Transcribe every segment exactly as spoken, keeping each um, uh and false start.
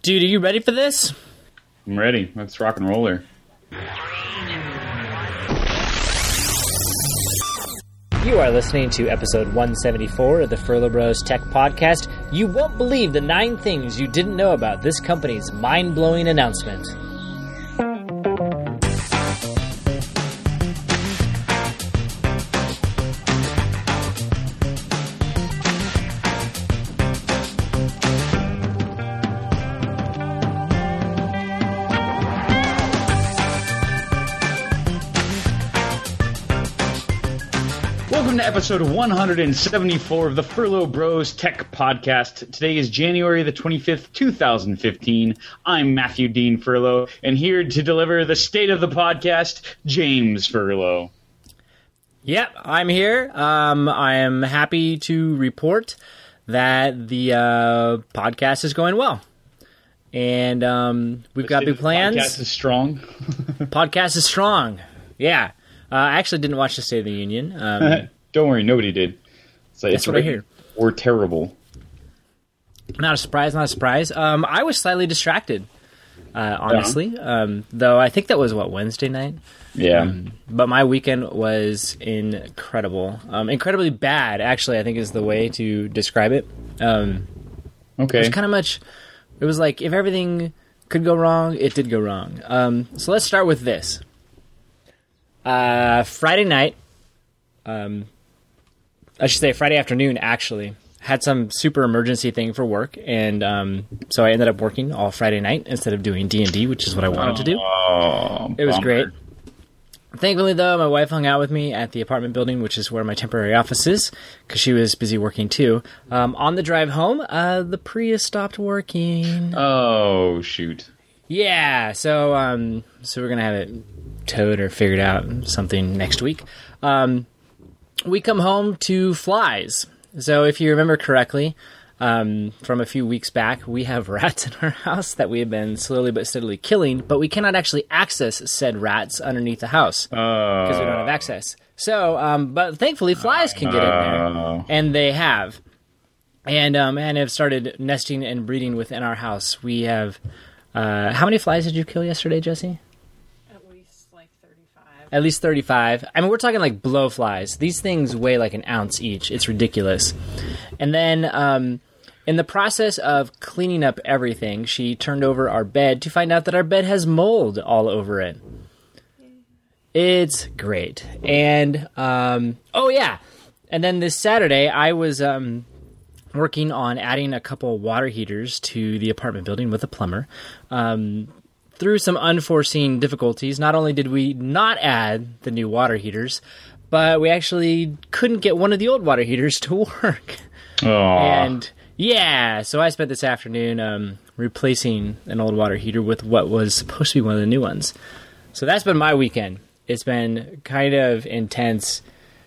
Dude, are you ready for this? I'm ready. Let's rock and roll her. You are listening to episode one seventy-four of the Furlough Bros Tech Podcast. You won't believe the nine things you didn't know about this company's mind-blowing announcement. Welcome to episode one seventy-four of the Furlough Bros Tech Podcast. Today is January the twenty-fifth, twenty fifteen. I'm Matthew Dean Furlough, and here to deliver the state of the podcast, James Furlough. Yep, I'm here. Um, I am happy to report that the uh, podcast is going well. And um, we've The got state big of the plans. Podcast is strong. Podcast is strong. Yeah. Uh, I actually didn't watch the State of the Union. Um, Don't worry, nobody did. So That's it's what I hear. We're terrible. Not a surprise, not a surprise. Um, I was slightly distracted, uh, honestly. Um, though I think that was, what, Wednesday night? Yeah. Um, but my weekend was incredible. Um, incredibly bad, actually, I think is the way to describe it. Um, Okay. It was kind of much... It was like, if everything could go wrong, it did go wrong. Um, so let's start with this. Uh, Friday night... Um, I should say Friday afternoon, actually. Had some super emergency thing for work, and um, so I ended up working all Friday night instead of doing D and D, which is what I wanted to do. Oh, It was bummer. great. Thankfully, though, my wife hung out with me at the apartment building, which is where my temporary office is, because she was busy working too. Um, on the drive home, uh, the Prius stopped working. Oh, shoot. Yeah, so um, so we're going to have it towed or figured out something next week. Um, we come home to flies. So if you remember correctly, um, from a few weeks back, we have rats in our house that we have been slowly but steadily killing, but we cannot actually access said rats underneath the house because we don't have access. So, um, but thankfully flies can get in there, and they have. And, um, and have started nesting and breeding within our house. We have... Uh, how many flies did you kill yesterday, Jesse? At least thirty-five. I mean, we're talking like blowflies. These things weigh like an ounce each. It's ridiculous. And then um, in the process of cleaning up everything, she turned over our bed to find out that our bed has mold all over it. It's great. And, um, oh yeah. And then this Saturday, I was um, working on adding a couple water heaters to the apartment building with a plumber. Um Through some unforeseen difficulties, not only did we not add the new water heaters, but we actually couldn't get one of the old water heaters to work. Aww. And yeah, so I spent this afternoon um, replacing an old water heater with what was supposed to be one of the new ones. So that's been my weekend. It's been kind of intense.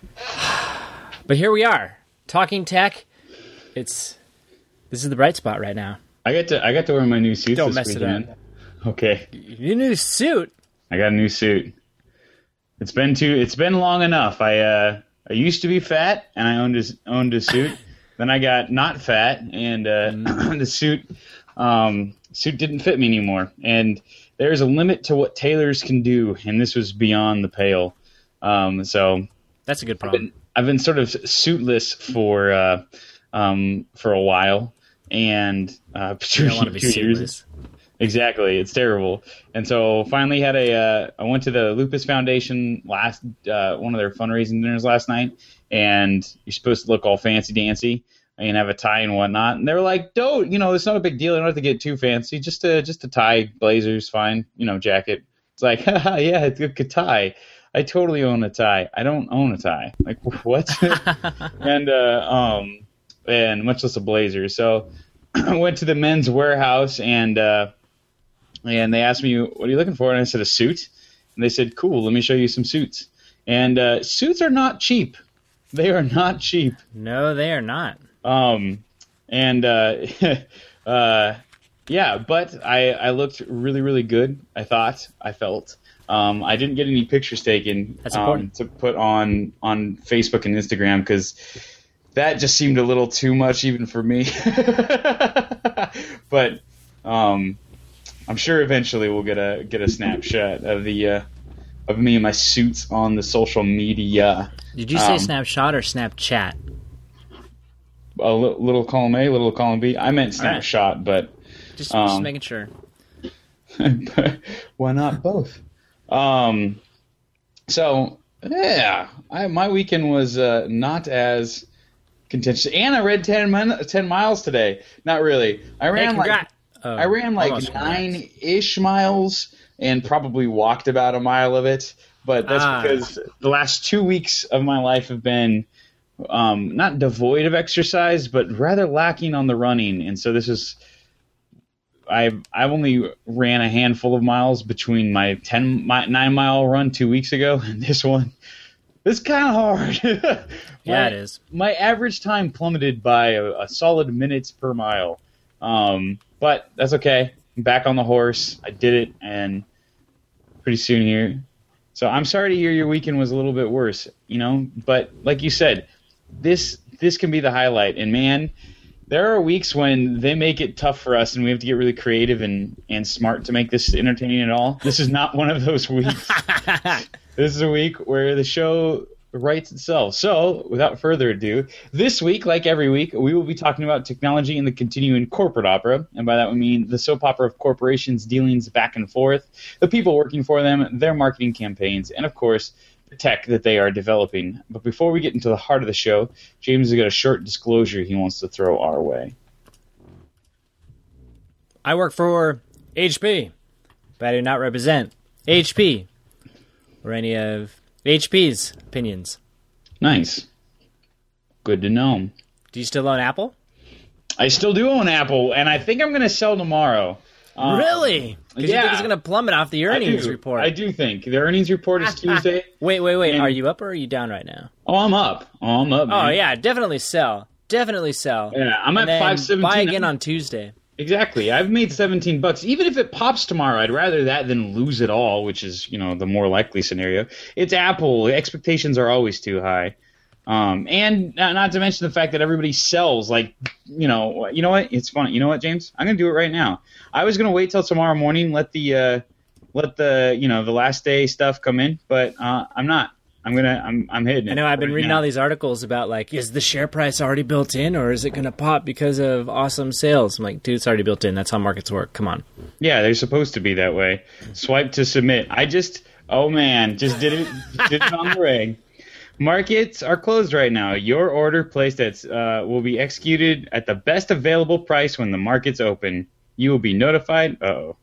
But here we are, talking tech. It's this is the bright spot right now. I got to I got to wear my new suit Don't this mess it weekend. up. Okay. Your new suit. I got a new suit. It's been too. It's been long enough. I uh, I used to be fat, and I owned a, owned a suit. Then I got not fat, and uh, mm. the suit um, suit didn't fit me anymore. And there's a limit to what tailors can do, and this was beyond the pale. Um, so that's a good I've problem. been, I've been sort of suitless for uh, um, for a while, and uh, you don't want to be two suitless. years. Exactly, it's terrible. And so finally had a, uh, I went to the Lupus Foundation last, uh, one of their fundraising dinners last night, and you're supposed to look all fancy dancy and have a tie and whatnot. And they were like, don't, you know, it's not a big deal. You don't have to get too fancy. Just a, just a tie, blazer's fine, you know, jacket. It's like, haha, yeah, it's a good tie. I totally own a tie. I don't own a tie. Like, what? and, uh, um, and much less a blazer. So I went to the Men's Warehouse, and, uh, And they asked me, what are you looking for? And I said, a suit. And they said, cool, let me show you some suits. And uh, suits are not cheap. They are not cheap. No, they are not. Um, and, uh, uh, yeah, but I, I looked really, really good, I thought, I felt. Um, I didn't get any pictures taken That's um, important. to put on, on Facebook and Instagram because that just seemed a little too much even for me. But Um, I'm sure eventually we'll get a get a snapshot of the uh, of me and my suits on the social media. Did you say um, snapshot or Snapchat? A li- little column A, little column B. I meant snapshot, right. but just, um, just making sure. Why not both? Um, so yeah, I, my weekend was uh, not as contentious, and I read ten, min- ten miles today. Not really. I ran hey, like oh, I ran like nine ish miles, and probably walked about a mile of it. But that's ah. because the last two weeks of my life have been um, not devoid of exercise, but rather lacking on the running, and so this is. I've I've only ran a handful of miles between my ten my, nine mile run two weeks ago and this one. It's kind of hard. yeah, my, it is. My average time plummeted by a, a solid minutes per mile, um, but that's okay. I'm back on the horse. I did it, and pretty soon here. So I'm sorry to hear your weekend was a little bit worse. You know, but like you said, this this can be the highlight, and man. There are weeks when they make it tough for us, and we have to get really creative and, and smart to make this entertaining at all. This is not one of those weeks. This is a week where the show writes itself. So, without further ado, this week, like every week, we will be talking about technology and the continuing corporate opera. And by that we mean the soap opera of corporations' dealings back and forth, the people working for them, their marketing campaigns, and, of course, the tech that they are developing. But before we get into the heart of the show, James has got a short disclosure he wants to throw our way. I work for H P, but I do not represent H P or any of H P's opinions. Nice. Good to know. Do you still own Apple? I still do own Apple, and I think I'm going to sell tomorrow. Um, really? Because yeah. you think it's going to plummet off the earnings I do. report. I do think. The earnings report is Tuesday. wait, wait, wait. and... Are you up or are you down right now? Oh, I'm up. Oh, I'm up, man. Oh, yeah. Definitely sell. Definitely sell. Yeah, I'm and at five seventeen. Buy again on Tuesday. Exactly. I've made seventeen bucks. Even if it pops tomorrow, I'd rather that than lose it all, which is, you know, the more likely scenario. It's Apple. Expectations are always too high. Um, and not to mention the fact that everybody sells, like, you know, you know what? It's funny. You know what, James? I'm going to do it right now. I was going to wait till tomorrow morning, let the, uh, let the, you know, the last day stuff come in, but uh, I'm not. I'm going to, I'm I'm hitting it. I know, I've been right reading now. all these articles about, like, is the share price already built in, or is it going to pop because of awesome sales? I'm like, dude, it's already built in. That's how markets work. Come on. Yeah, they're supposed to be that way. Swipe to submit. I just, oh, man, just did it, did it on the rig. Markets are closed right now. Your order placed at uh, will be executed at the best available price when the markets open. You will be notified. Uh-oh.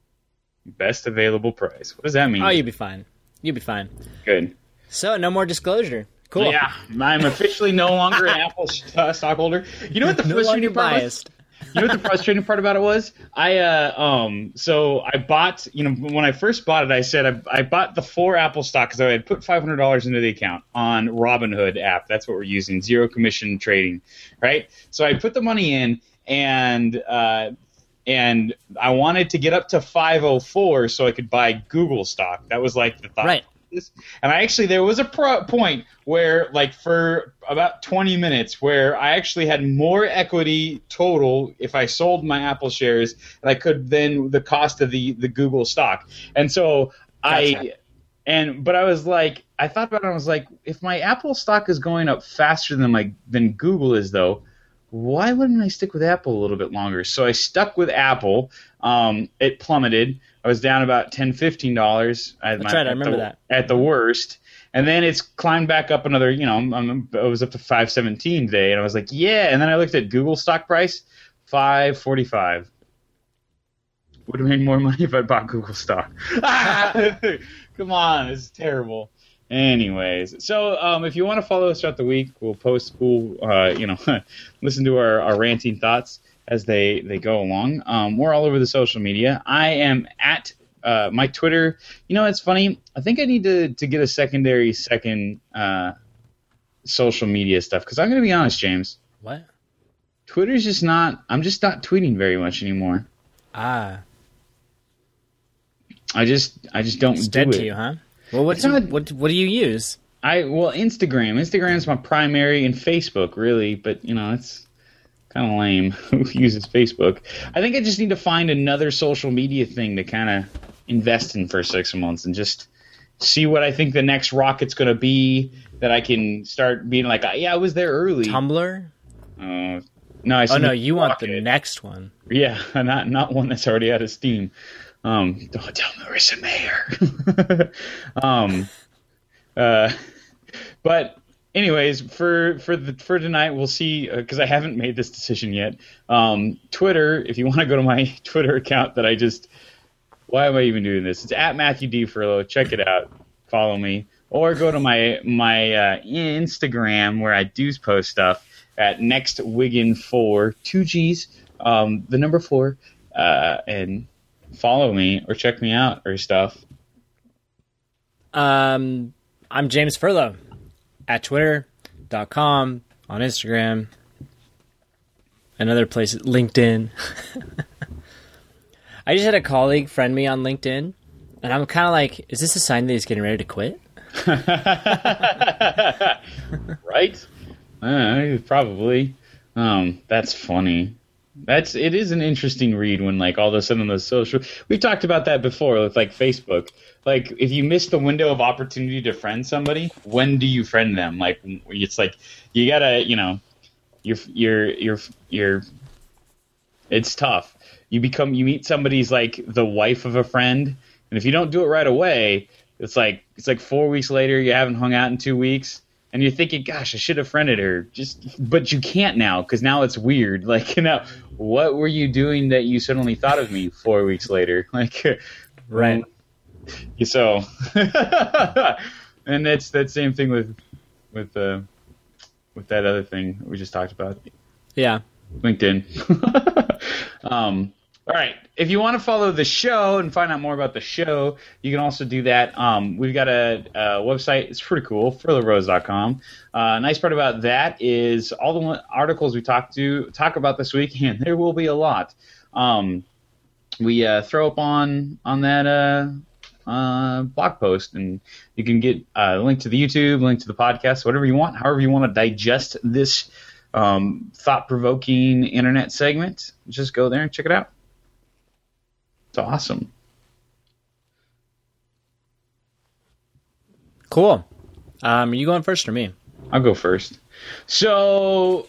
Best available price. What does that mean? Oh, you'll be fine. You'll be fine. Good. So, no more disclosure. Cool. Yeah, I'm officially no longer an Apple uh, stockholder. You know what the no frustrating part was? biased. You know what the frustrating part about it was? I uh, um so I bought, you know, when I first bought it, I said I, I bought the four Apple stock because I had put five hundred dollars into the account on Robinhood app. That's what we're using, zero commission trading, right? So I put the money in, and uh, and I wanted to get up to five oh four so I could buy Google stock. That was like the thought. Right. And I actually, there was a pro- point where, like, for about twenty minutes, where I actually had more equity total if I sold my Apple shares than I could than the cost of the, the Google stock. And so Gotcha. I, and but I was like, I thought about it. And I was like, if my Apple stock is going up faster than my than Google is, though, why wouldn't I stick with Apple a little bit longer? So I stuck with Apple. Um, it plummeted. I was down about ten dollars, fifteen dollars. That's right, I remember the, that. At the worst. And then it's climbed back up another, you know, I'm, I was up to five seventeen today, and I was like, yeah. And then I looked at Google stock price, five forty-five. Would have made more money if I bought Google stock. Come on, this is terrible. Anyways, so um, if you want to follow us throughout the week, we'll post, we'll, uh, you know, listen to our, our ranting thoughts as they, they go along. Um, we're all over the social media. I am at uh, my Twitter. You know, it's funny. I think I need to, to get a secondary second uh, social media stuff because I'm going to be honest, James. What? Twitter's just not, I'm just not tweeting very much anymore. Ah. I just, I just don't It's do dead it. to you, huh? Well, what's It's you, not- what, what do you use? I well Instagram. Instagram's my primary, and Facebook really. But you know, it's kind of lame. Who uses Facebook? I think I just need to find another social media thing to kind of invest in for six months and just see what I think the next rocket's going to be, that I can start being like, yeah, I was there early. Tumblr? Uh, no, I Oh, no, you want rocket. the next one. Yeah, not not one that's already out of Steam. Um, don't tell Marissa Mayer. um, uh, but anyways, for for the for tonight, we'll see, because uh, I haven't made this decision yet. Um, Twitter, if you want to go to my Twitter account that I just, why am I even doing this? It's at Matthew D. Furlow. Check it out. Follow me. Or go to my my uh, Instagram, where I do post stuff, at NextWiggin four, two G's, um, the number four, uh, and follow me or check me out or stuff. Um, I'm James Furlow at twitter dot com, on Instagram, and other places, LinkedIn. I just had a colleague friend me on LinkedIn, and I'm kind of like, is this a sign that he's getting ready to quit? Right? Uh, probably. Um, that's funny. That's it is an interesting read when, like, all of a sudden the social. We've talked about that before with, like, Facebook. Like, if you miss the window of opportunity to friend somebody, when do you friend them? Like, it's like you gotta, you know, you're you're you're you're. It's tough. You become you meet somebody's like the wife of a friend, and if you don't do it right away, it's like it's like four weeks later you haven't hung out in two weeks. And you're thinking, gosh, I should have friended her. Just, but you can't now, because now it's weird. Like, you know, what were you doing that you suddenly thought of me four weeks later? Like, right. Um, so, and that's that same thing with with uh, with that other thing we just talked about. Yeah, LinkedIn. um, all right. If you want to follow the show and find out more about the show, you can also do that. Um, we've got a, a website. It's pretty cool, furlow rose dot com. Uh, nice part about that is all the one, articles we talk to talk about this week, and there will be a lot. Um, we uh, throw up on on that uh, uh, blog post, and you can get a link to the YouTube, link to the podcast, whatever you want, however you want to digest this um, thought-provoking internet segment. Just go there and check it out. It's awesome. Cool. Um, are you going first or me? I'll go first. So,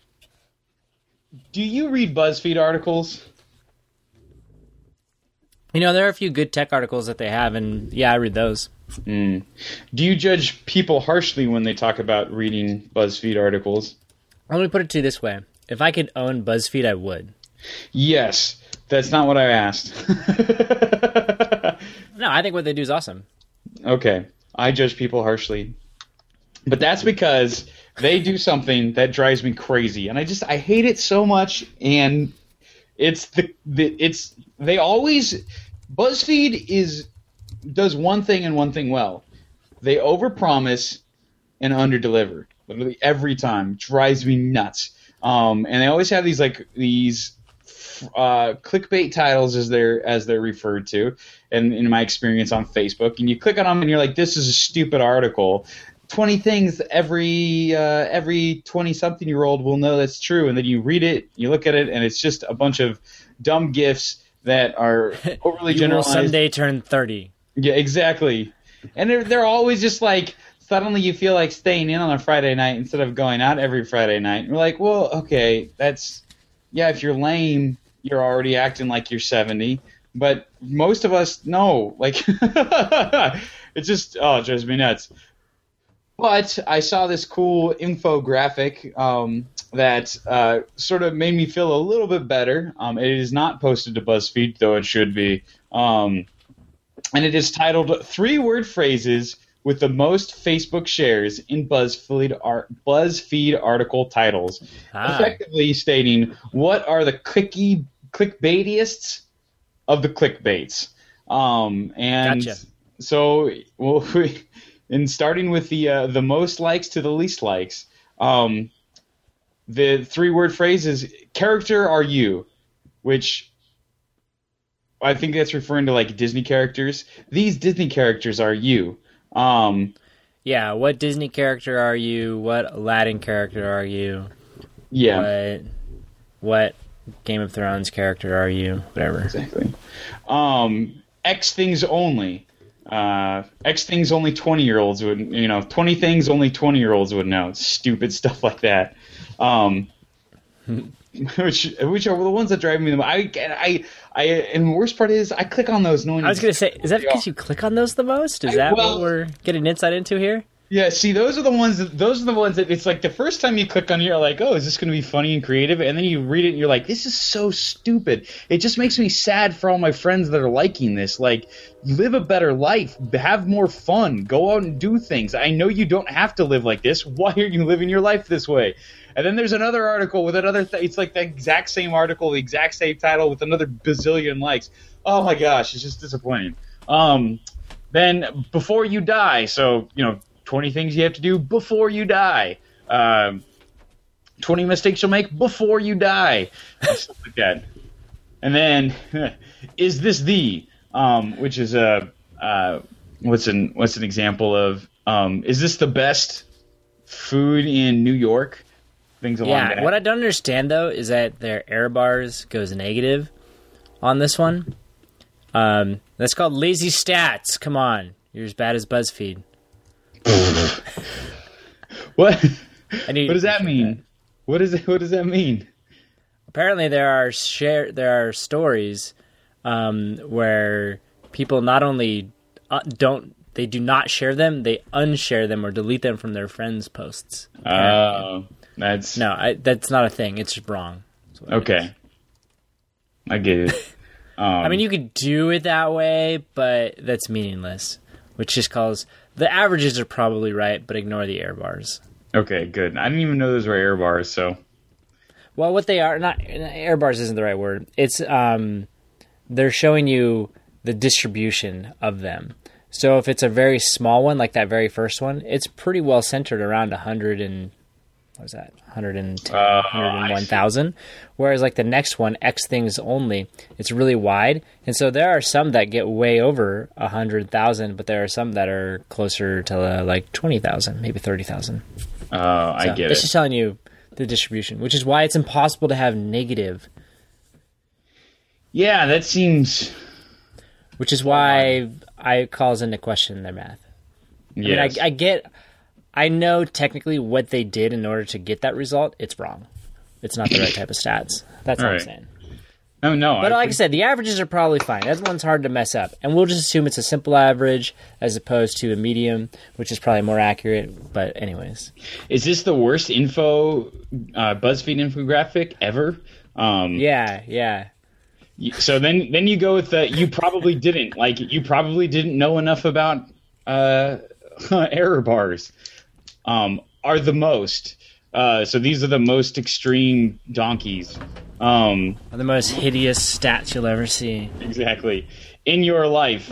do you read BuzzFeed articles? You know, there are a few good tech articles that they have, and yeah, I read those. Mm. Do you judge people harshly when they talk about reading BuzzFeed articles? Let me put it to you this way. If I could own BuzzFeed, I would. Yes. That's not what I asked. No, I think what they do is awesome. Okay. I judge people harshly. But that's because they do something that drives me crazy. And I just, I hate it so much. And it's the, the it's, they always, BuzzFeed is, does one thing and one thing well. They overpromise and underdeliver. Literally every time. It drives me nuts. Um, and they always have these, like, these, Uh, clickbait titles as they're as they're referred to, and in my experience on Facebook, and you click on them and you're like, this is a stupid article. twenty things every uh, every twenty something year old will know that's true, and then you read it, you look at it, and it's just a bunch of dumb gifs that are overly you generalized. will someday turn thirty. Yeah, exactly. And they're they're always just like, suddenly you feel like staying in on a Friday night instead of going out every Friday night. And we're like, well, okay, that's yeah. If you're lame, you're already acting like you're seventy, but most of us know, like, it just, oh, it drives me nuts. But I saw this cool infographic um, that uh, sort of made me feel a little bit better. Um, it is not posted to BuzzFeed, though it should be. Um, and it is titled Three Word Phrases with the Most Facebook Shares in BuzzFeed, art, BuzzFeed Article Titles. Ah. Effectively stating, what are the clicky clickbaitiest of the clickbaits. Um, and gotcha. So, well, we, in starting with the uh, the most likes to the least likes, um, the three word phrase is character are you, which I think that's referring to like Disney characters. These Disney characters are you. Um, yeah, what Disney character are you? What Aladdin character are you? Yeah. What... what Game of Thrones character are you? Whatever. Exactly. Um, X things only. Uh, X things only twenty year olds would, you know, twenty things only twenty year olds would know. Stupid stuff like that. Um, which which are the ones that drive me the most. I I I and the worst part is I click on those knowing. I was gonna say, is that because you click on those the most? Is that well, what we're getting insight into here? Yeah, see, those are the ones. That, those are the ones that it's like the first time you click on it, you're like, oh, is this going to be funny and creative? And then you read it and you're like, this is so stupid. It just makes me sad for all my friends that are liking this. Like, live a better life, have more fun, go out and do things. I know you don't have to live like this. Why are you living your life this way? And then there's another article with another. Th- it's like the exact same article, the exact same title with another bazillion likes. Oh my gosh, it's just disappointing. Um, then before you die, so you know. twenty things you have to do before you die. Um, twenty mistakes you'll make before you die. Stuff like that. And then, is this the, um, which is a, uh, what's an what's an example of, um, is this the best food in New York? Things along yeah, that. what I don't understand, though, is that their error bars goes negative on this one. Um, that's called lazy stats. Come on. You're as bad as BuzzFeed. What? I need what does that mean? That. What is it? What does that mean? Apparently, there are share there are stories um, where people not only uh, don't they do not share them, they unshare them or delete them from their friends' posts. Oh, uh, that's no, I, that's not a thing. It's wrong. Okay, I get it. Um, I mean, you could do it that way, but that's meaningless. Which just calls the averages are probably right, but ignore the error bars. Okay, good. I didn't even know those were error bars. So, well, what they are not error bars isn't the right word. It's um, they're showing you the distribution of them. So if it's a very small one, like that very first one, it's pretty well centered around a hundred and what was that? one hundred ten, uh, one hundred one thousand. Whereas like the next one, X things only, it's really wide. And so there are some that get way over one hundred thousand, but there are some that are closer to uh, like twenty thousand, maybe thirty thousand. Oh, uh, I so get it. It's just telling you the distribution, which is why it's impossible to have negative. Yeah, that seems... Which is why I calls into question their math. Yes. I mean, I, I get... I know technically what they did in order to get that result. It's wrong. It's not the right type of stats. That's all, all right. I'm saying. Oh, no. But I like I said, the averages are probably fine. That one's hard to mess up. And we'll just assume it's a simple average as opposed to a medium, which is probably more accurate. But anyways. Is this the worst info, uh, BuzzFeed infographic ever? Um, yeah, yeah. So then, then you go with the, you probably didn't. Like, you probably didn't know enough about uh, error bars. Um, are the most. Uh, so these are the most extreme donkeys. Um, are the most hideous stats you'll ever see. Exactly. In your life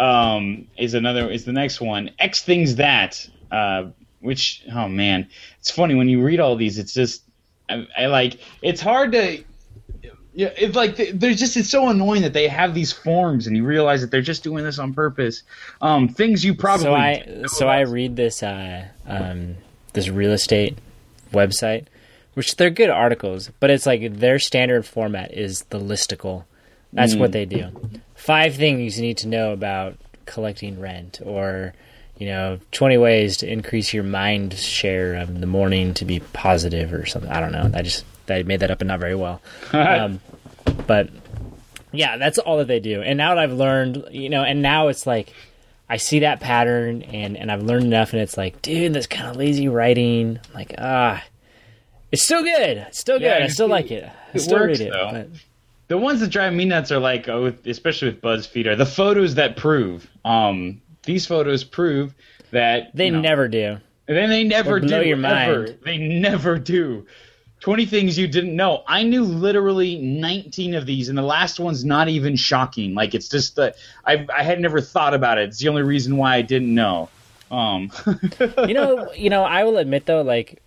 um, is another. Is the next one. X things that. Uh, which oh man, it's funny when you read all these. It's just I, I like. It's hard to. Yeah, it's like there's just it's so annoying that they have these forms and you realize that they're just doing this on purpose. Um, things you probably so I so I read this uh, um, this real estate website, which they're good articles, but it's like their standard format is the listicle. That's mm. what they do. Five things you need to know about collecting rent, or you know, twenty ways to increase your mind share of the morning to be positive, or something. I don't know. I just. I made that up and not very well. Um, but yeah, that's all that they do. And now that I've learned, you know, and now it's like, I see that pattern and, and I've learned enough and it's like, dude, that's kind of lazy writing. I'm like, ah, it's still good. It's still good. Yeah, I still it, like it. I it still works, read it. Though. But... The ones that drive me nuts are like, oh, especially with BuzzFeed, are the photos that prove. Um, these photos prove that. They you know, never do. And then they never They'll blow do. your ever. mind. They never do. twenty things you didn't know. I knew literally nineteen of these, and the last one's not even shocking. Like, it's just that I I had never thought about it. It's the only reason why I didn't know. Um. you know, you know, I will admit though, like,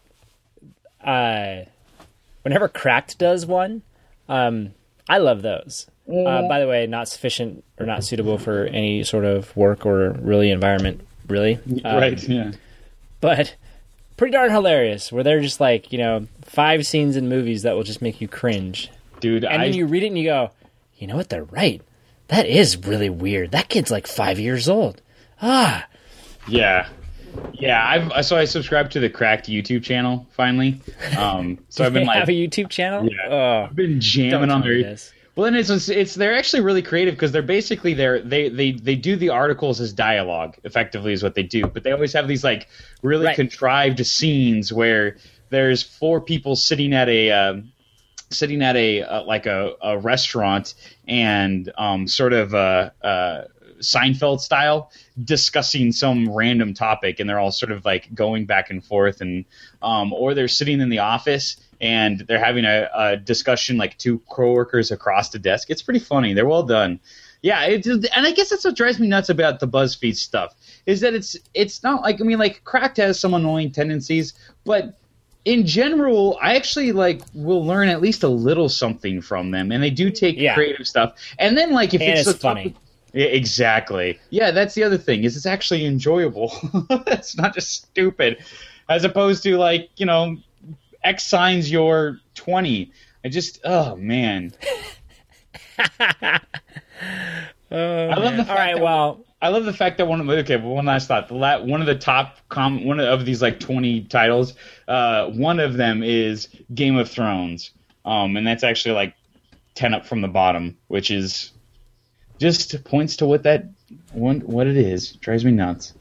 uh, whenever Cracked does one, um, I love those. Mm. Uh, by the way, not sufficient or not suitable for any sort of work or really environment, really. Um, right. Yeah. But. pretty darn hilarious. Where they're just like, you know, five scenes in movies that will just make you cringe. Dude, and I... then you read it and you go, you know what? They're right. That is really weird. That kid's like five years old. Ah. Yeah. Yeah, I've so I subscribed to the Cracked YouTube channel finally. Um, so I've been they like, have a YouTube channel. Yeah, oh, I've been jamming on their. This. Well, and it's, it's it's they're actually really creative because they're basically they're, they they they do the articles as dialogue. Effectively, is what they do. But they always have these like really right. contrived scenes where there's four people sitting at a. Um, sitting at a uh, like a, a restaurant and um, sort of uh, uh, Seinfeld style discussing some random topic, and they're all sort of like going back and forth, and um, or they're sitting in the office and they're having a, a discussion like two coworkers across the desk. It's pretty funny. They're well done. Yeah, it, and I guess that's what drives me nuts about the BuzzFeed stuff is that it's it's not like I mean like Cracked has some annoying tendencies, but in general, I actually like will learn at least a little something from them, and they do take yeah. creative stuff. And then like if and it's, it's a funny. Topic, yeah, exactly. Yeah, that's the other thing is it's actually enjoyable. It's not just stupid, as opposed to like you know, X signs your twenty. I just oh man. oh, I love the fact all right. that, Well, I love the fact that one of okay, but one last thought. The la- one of the top com- one of these like twenty titles. Uh, one of them is Game of Thrones, um, and that's actually like ten up from the bottom, which is just points to what that one what it is. It drives me nuts.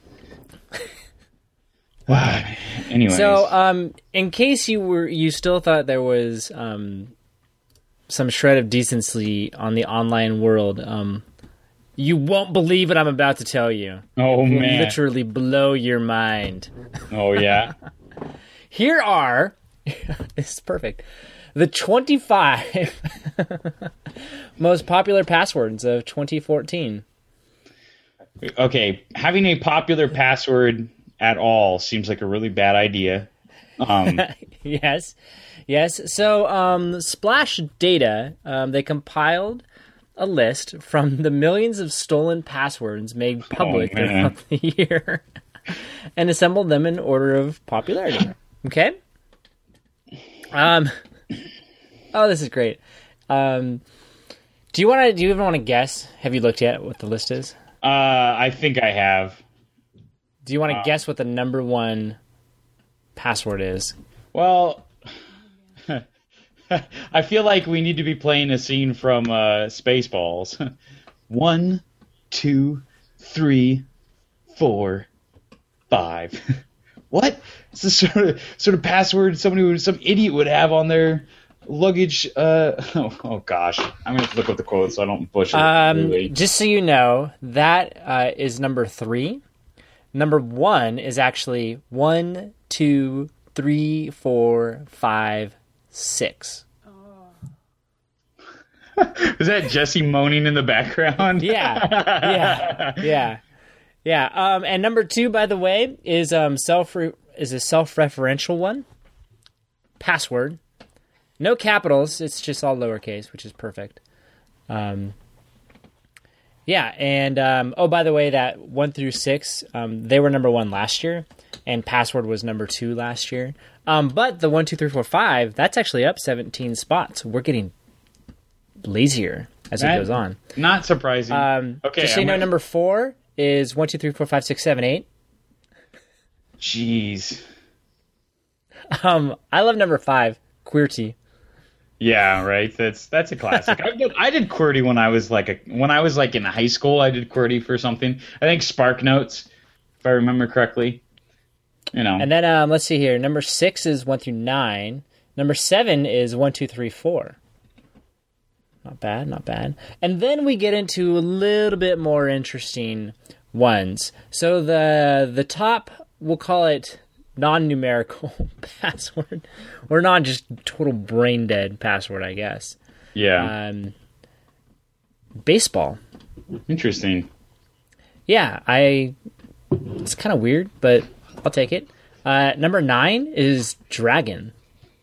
Anyways, so um, in case you were you still thought there was um, some shred of decency on the online world. Um, You won't believe what I'm about to tell you. Oh, it will man. literally blow your mind. Oh, yeah? Here are, this is perfect, the twenty-five most popular passwords of twenty fourteen. Okay, having a popular password at all seems like a really bad idea. Um, yes, yes. So, um, Splash Data, um, they compiled a list from the millions of stolen passwords made public oh, throughout the year and assembled them in order of popularity. Okay? Um. Oh, this is great. Um, do you want to? Do you even want to guess? Have you looked yet what the list is? uh, I think I have. Do you want to Uh, guess what the number one password is? Well, I feel like we need to be playing a scene from uh, Spaceballs. One, two, three, four, five. What? It's the sort of sort of password somebody would, some idiot would have on their luggage. Uh, oh, oh gosh, I'm gonna have to look up the quote so I don't butcher it. Um, Really. just so you know, that uh, is number three. Number one is actually one, two, three, four, five, six. Is that Jesse moaning in the background? Yeah, yeah, yeah, yeah. Um, and number two, by the way, is um self is a self-referential one. Password, no capitals. It's just all lowercase, which is perfect. Um, yeah, and um, oh, by the way, that one through six, um, they were number one last year, and password was number two last year. Um, but the one, two, three, four, five, that's actually up seventeen spots. We're getting lazier as That- it goes on. Not surprising. Um, okay, just so you I'm know, gonna- number four is one, two, three, four, five, six, seven, eight. Jeez. Um, I love number five, QWERTY. Yeah, right. That's that's a classic. I did I did QWERTY when I was like a when I was like in high school. I did QWERTY for something. I think Spark Notes, if I remember correctly. You know. And then um, let's see here. Number six is one through nine. Number seven is one, two, three, four. Not bad, not bad. And then we get into a little bit more interesting ones. So the the top, we'll call it non-numerical password, or not just total brain dead password, I guess. yeah. Um, baseball. Interesting. Yeah, I. It's kind of weird, but I'll take it. Uh, number nine is dragon.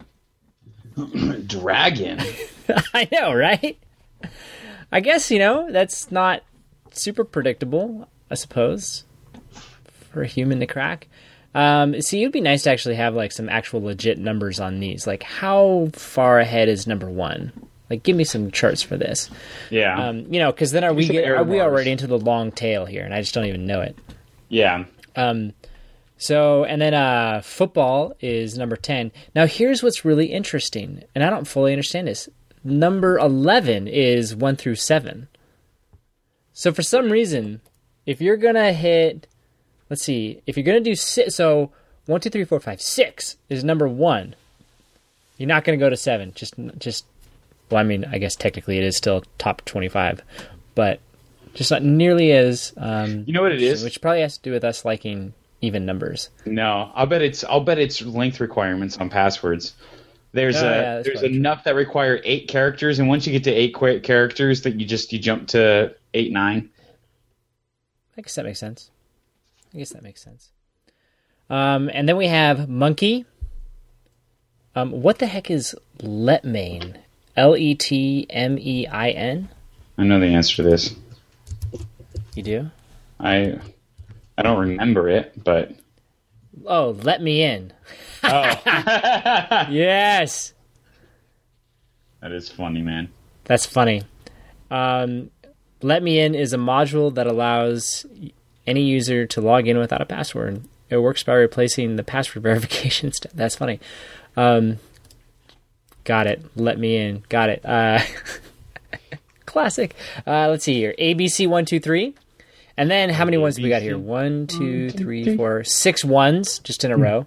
Dragon. I know, right? I guess, you know, that's not super predictable, I suppose, for a human to crack. Um, see, it'd be nice to actually have like some actual legit numbers on these. Like, how far ahead is number one? Like, give me some charts for this. Yeah. Um, you know, because then are we some get, error are we bars. already into the long tail here, and I just don't even know it. Yeah. Um, so and then uh, football is number ten. Now, here's what's really interesting, and I don't fully understand this. Number eleven is one through seven. So for some reason, if you're gonna hit, let's see, if you're gonna do six, so one, two, three, four, five, six is number one. You're not gonna go to seven. Just, just. Well, I mean, I guess technically it is still top twenty-five, but just not nearly as. Um, You know what it is? Which probably has to do with us liking even numbers. No, I'll bet it's I'll bet it's length requirements on passwords. There's Oh, a yeah, that's there's probably enough that require eight characters, and once you get to eight qu- characters, that you just you jump to eight nine. I guess that makes sense. I guess that makes sense. Um, and then we have Monkey. Um, what the heck is Letmain? L E T M E I N? I know the answer to this. You do? I I don't remember it, but Oh, Let Me In. oh, Yes! that is funny, man. That's funny. Um, Let Me In is a module that allows any user to log in without a password. It works by replacing the password verification step. That's funny. Um, got it. Let me in. Got it. Uh, classic. Uh, let's see here. A B C one two three, and then how many ones do we got here? One, two, three, four, six ones just in a row.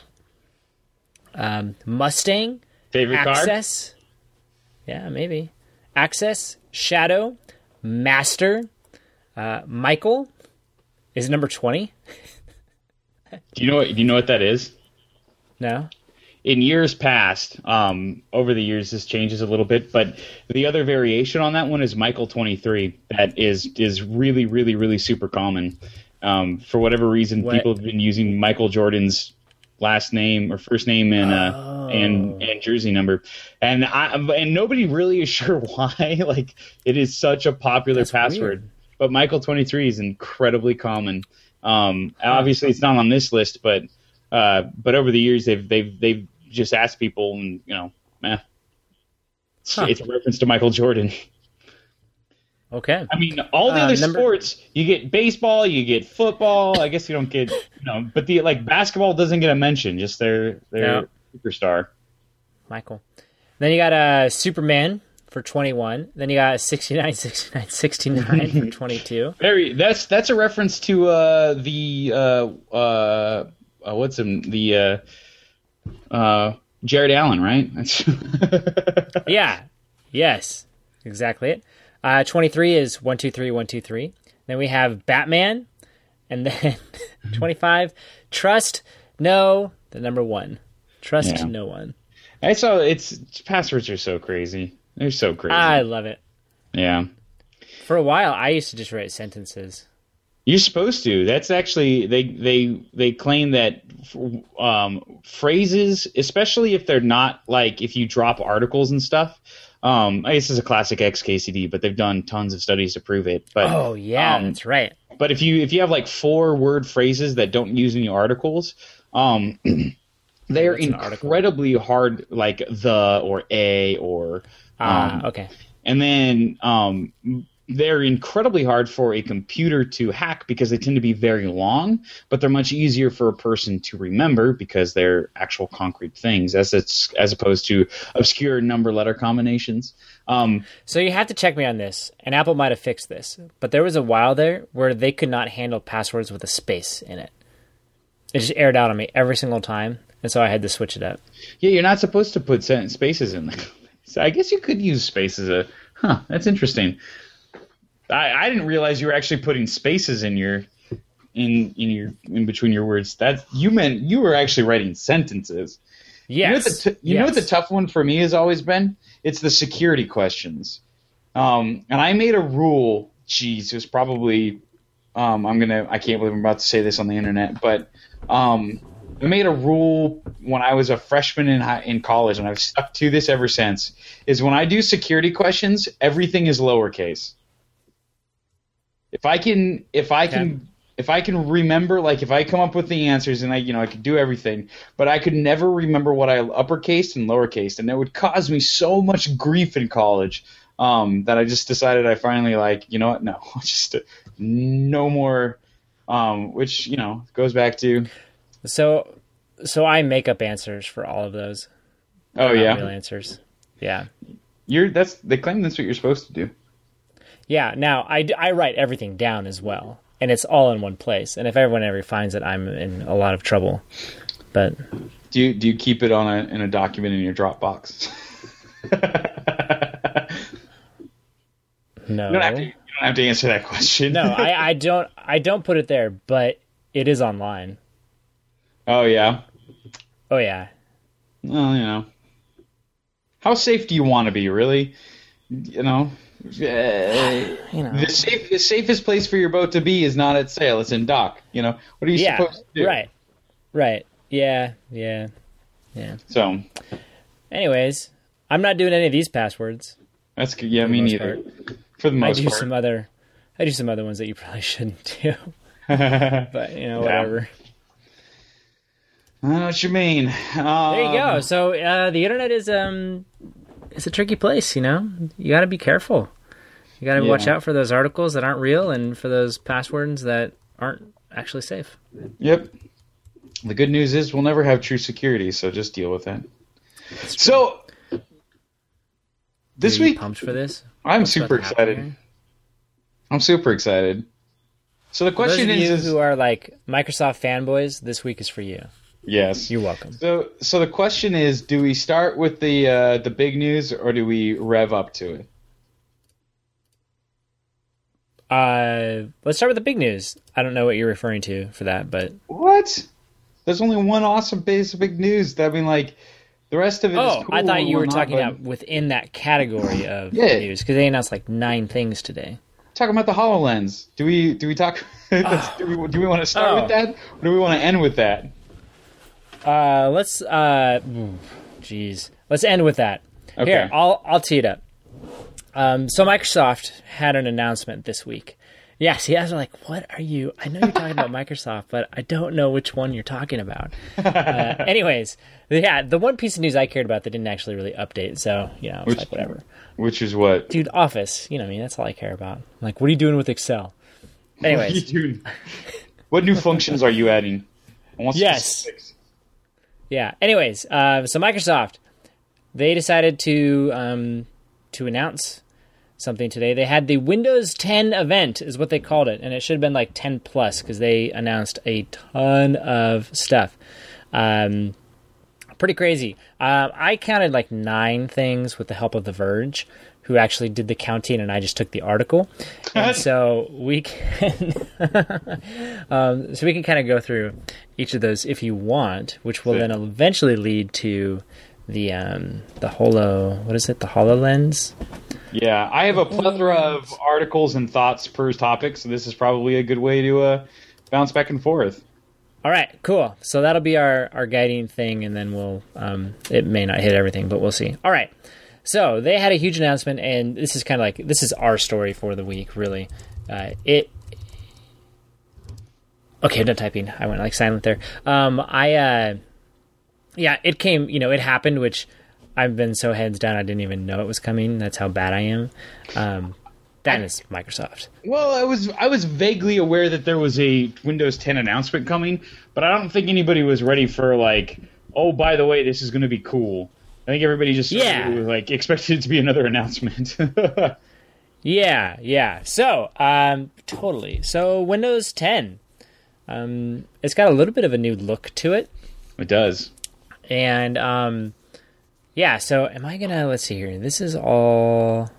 Um, Mustang. Favorite card? Access. Yeah, maybe. Access. Shadow. Master. Uh, Michael is number twenty. Do you know what? Do you know what that is? No. In years past, um, over the years, this changes a little bit, but the other variation on that one is Michael twenty-three. That is is really, really, really super common. Um, for whatever reason, What? people have been using Michael Jordan's last name or first name and uh, Oh. and and jersey number, and I and nobody really is sure why. Like, it is such a popular That's password, weird. but Michael twenty-three is incredibly common. Um, obviously, it's not on this list, but. Uh, but over the years, they've they've they've just asked people, and you know, eh, it's, Huh. it's a reference to Michael Jordan. Okay. I mean, all the Uh, other number- sports, you get baseball, you get football. I guess you don't get, you know, but the like basketball doesn't get a mention. Just their their No. superstar. Michael. Then you got uh, Superman for twenty-one. Then you got sixty-nine, sixty-nine, sixty-nine for twenty-two. Very that's that's a reference to uh, the uh, uh, uh, what's him the uh, uh, Jared Allen, right? That's Yeah. Yes. Exactly it. Uh, twenty-three is one two three one two three. Then we have Batman. And then twenty-five, Trust No, the number one. Trust Yeah. No One. I saw it's passwords are so crazy. They're so crazy. I love it. yeah. For a while, I used to just write sentences. You're supposed to. That's actually they they they claim that um, phrases, especially if they're not like if you drop articles and stuff. Um, I guess this is a classic X K C D, but they've done tons of studies to prove it. But Oh, yeah, um, that's right. but if you if you have like four word phrases that don't use any articles, um, they're What's an article? incredibly hard, like the or a or Ah, um, okay. and then um, they're incredibly hard for a computer to hack because they tend to be very long, but they're much easier for a person to remember because they're actual concrete things, as it's as opposed to obscure number letter combinations. Um, So you have to check me on this, and Apple might have fixed this, but there was a while there where they could not handle passwords with a space in it. It just aired out on me every single time, and so I had to switch it up. yeah, you're not supposed to put sentence spaces in there. So I guess you could use spaces. A huh? That's interesting. I, I didn't realize you were actually putting spaces in your in in your in between your words. That you meant you were actually writing sentences. Yes. You know what the, t- you know what the Yes. tough one for me has always been? It's the security questions. Um, and I made a rule. Geez, it was probably. Um, I'm gonna. I can't believe I'm about to say this on the internet, but um, I made a rule when I was a freshman in high, in college, and I've stuck to this ever since. Is when I do security questions, everything is lowercase. If I can, if I can, if I can remember, like if I come up with the answers and I, you know, I could do everything, but I could never remember what I uppercased and lowercased, and it would cause me so much grief in college um, that I just decided I finally like, you know what, no, just uh, no more. Um, which you know goes back to. So, so I make up answers for all of those. Oh Not yeah, real answers. Yeah, you're that's they claim that's what you're supposed to do. Yeah. Now I, I write everything down as well, and it's all in one place. And if everyone ever finds it, I'm in a lot of trouble. But do you do you keep it on a in a document in your Dropbox? No. You don't have to, you don't have to answer that question. No, I, I don't. I don't put it there, but it is online. Oh yeah. Oh yeah. Well, you know, how safe do you want to be, really? You know, uh, You know. the safe the safest place for your boat to be is not at sail; it's in dock. You know, what are you Yeah. supposed to do? Right. Right. Yeah. Yeah. Yeah. So Anyways, I'm not doing any of these passwords. that's good. Yeah, For the me most neither. part. For the I most do part. some other. I do some other ones that you probably shouldn't do. But you know, whatever. I know what you mean. Um, There you go. So uh, the internet is um, it's a tricky place. You know, you got to be careful. You got to Yeah. watch out for those articles that aren't real and for those passwords that aren't actually safe. Yep. The good news is we'll never have true security, so just deal with that. So this Are you week, pumped for this? I'm What's super about to happen excited. here? I'm super excited. So the For those question of you is, who are like Microsoft fanboys, this week is for you. yes. You're welcome. So, so the question is, do we start with the uh, the big news or do we rev up to it? Uh, let's start with the big news. I don't know what you're referring to for that, but What? There's only one awesome piece of big news. I mean, like the rest of it oh, is cool. I thought you and were whatnot, talking but- about within that category of Yeah. news because they announced like nine things today. Talking about the HoloLens. Do we do we talk? do we do we want to start Oh. with that, or do we want to end with that? Uh, let's uh, jeez, let's end with that. Okay. Here, I'll I'll tee it up. Um, so Microsoft had an announcement this week. Yes, you guys are like, what are you? I know you're talking about Microsoft, but I don't know which one you're talking about. Uh, anyways, yeah, the one piece of news I cared about that didn't actually really update, so you know, it's Which- like whatever. Which is what? Dude, Office, you know what I mean? That's all I care about. Like, what are you doing with Excel? Anyways, Dude, what new functions are you adding? I want Yes. specifics. yeah. Anyways, uh, so Microsoft, they decided to um, to announce something today. They had the Windows ten event, is what they called it, and it should have been like ten plus because they announced a ton of stuff. Um, pretty crazy. Uh, I counted like nine things with the help of The Verge, who actually did the counting, and I just took the article. And so we can, um, so we can kind of go through each of those if you want, which will then eventually lead to the um, the Holo. What is it? The HoloLens. Yeah, I have a plethora of articles and thoughts per topic, so this is probably a good way to uh, bounce back and forth. All right, cool. So that'll be our, our guiding thing, and then we'll, um, it may not hit everything, but we'll see. All right. So they had a huge announcement, and this is kind of like, this is our story for the week, really. Uh, it, okay, I'm done typing. I went like silent there. Um, I, uh, yeah, it came, you know, it happened, which I've been so heads down, I didn't even know it was coming. That's how bad I am. Um, that is Microsoft. Well, I was I was vaguely aware that there was a Windows ten announcement coming, but I don't think anybody was ready for like, oh, by the way, this is going to be cool. I think everybody just Yeah. like expected it to be another announcement. Yeah, yeah. So, um, totally. So, Windows ten, um, it's got a little bit of a new look to it, It does. and um, yeah. So, am I gonna? Let's see here. This is all.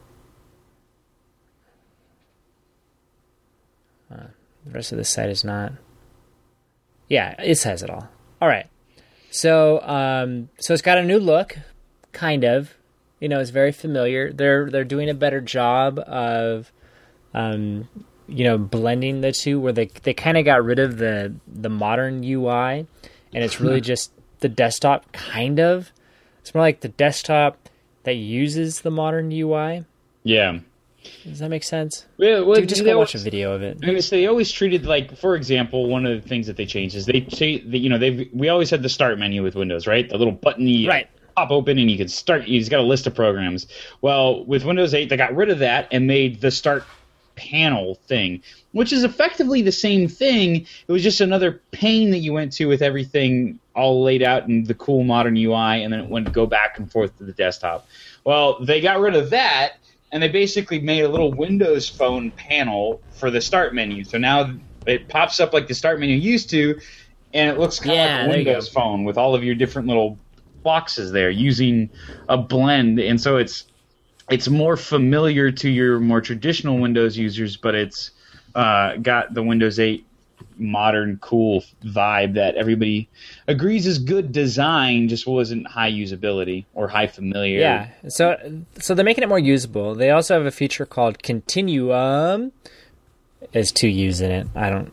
Uh, the rest of this site is not. Yeah, it says it all. All right. So, um, so it's got a new look, kind of. You know, it's very familiar. They're they're doing a better job of, um, you know, blending the two. Where they they kind of got rid of the the modern U I, and it's really just the desktop. Kind of, it's more like the desktop that uses the modern U I. Yeah. Does that make sense? Yeah, well, Dude, just go they watch always- a video of it. I mean, so they always treated like, for example, one of the things that they changed is they, cha- the, you know, they we always had the start menu with Windows, right? The little button you Right. pop open and you can start. You've got a list of programs. Well, with Windows eight, they got rid of that and made the start panel thing, which is effectively the same thing. It was just another pane that you went to with everything all laid out in the cool modern U I, and then it went to go back and forth to the desktop. Well, they got rid of that. And they basically made a little Windows Phone panel for the start menu. So now it pops up like the start menu used to, and it looks kind Yeah, of like a there you Windows go. Phone with all of your different little boxes there using a blend. And so it's it's more familiar to your more traditional Windows users, but it's uh, got the Windows eight modern, cool vibe that everybody agrees is good design, just wasn't high usability or high familiarity. Yeah, so so they're making it more usable. They also have a feature called Continuum. There's two U's in it. I don't.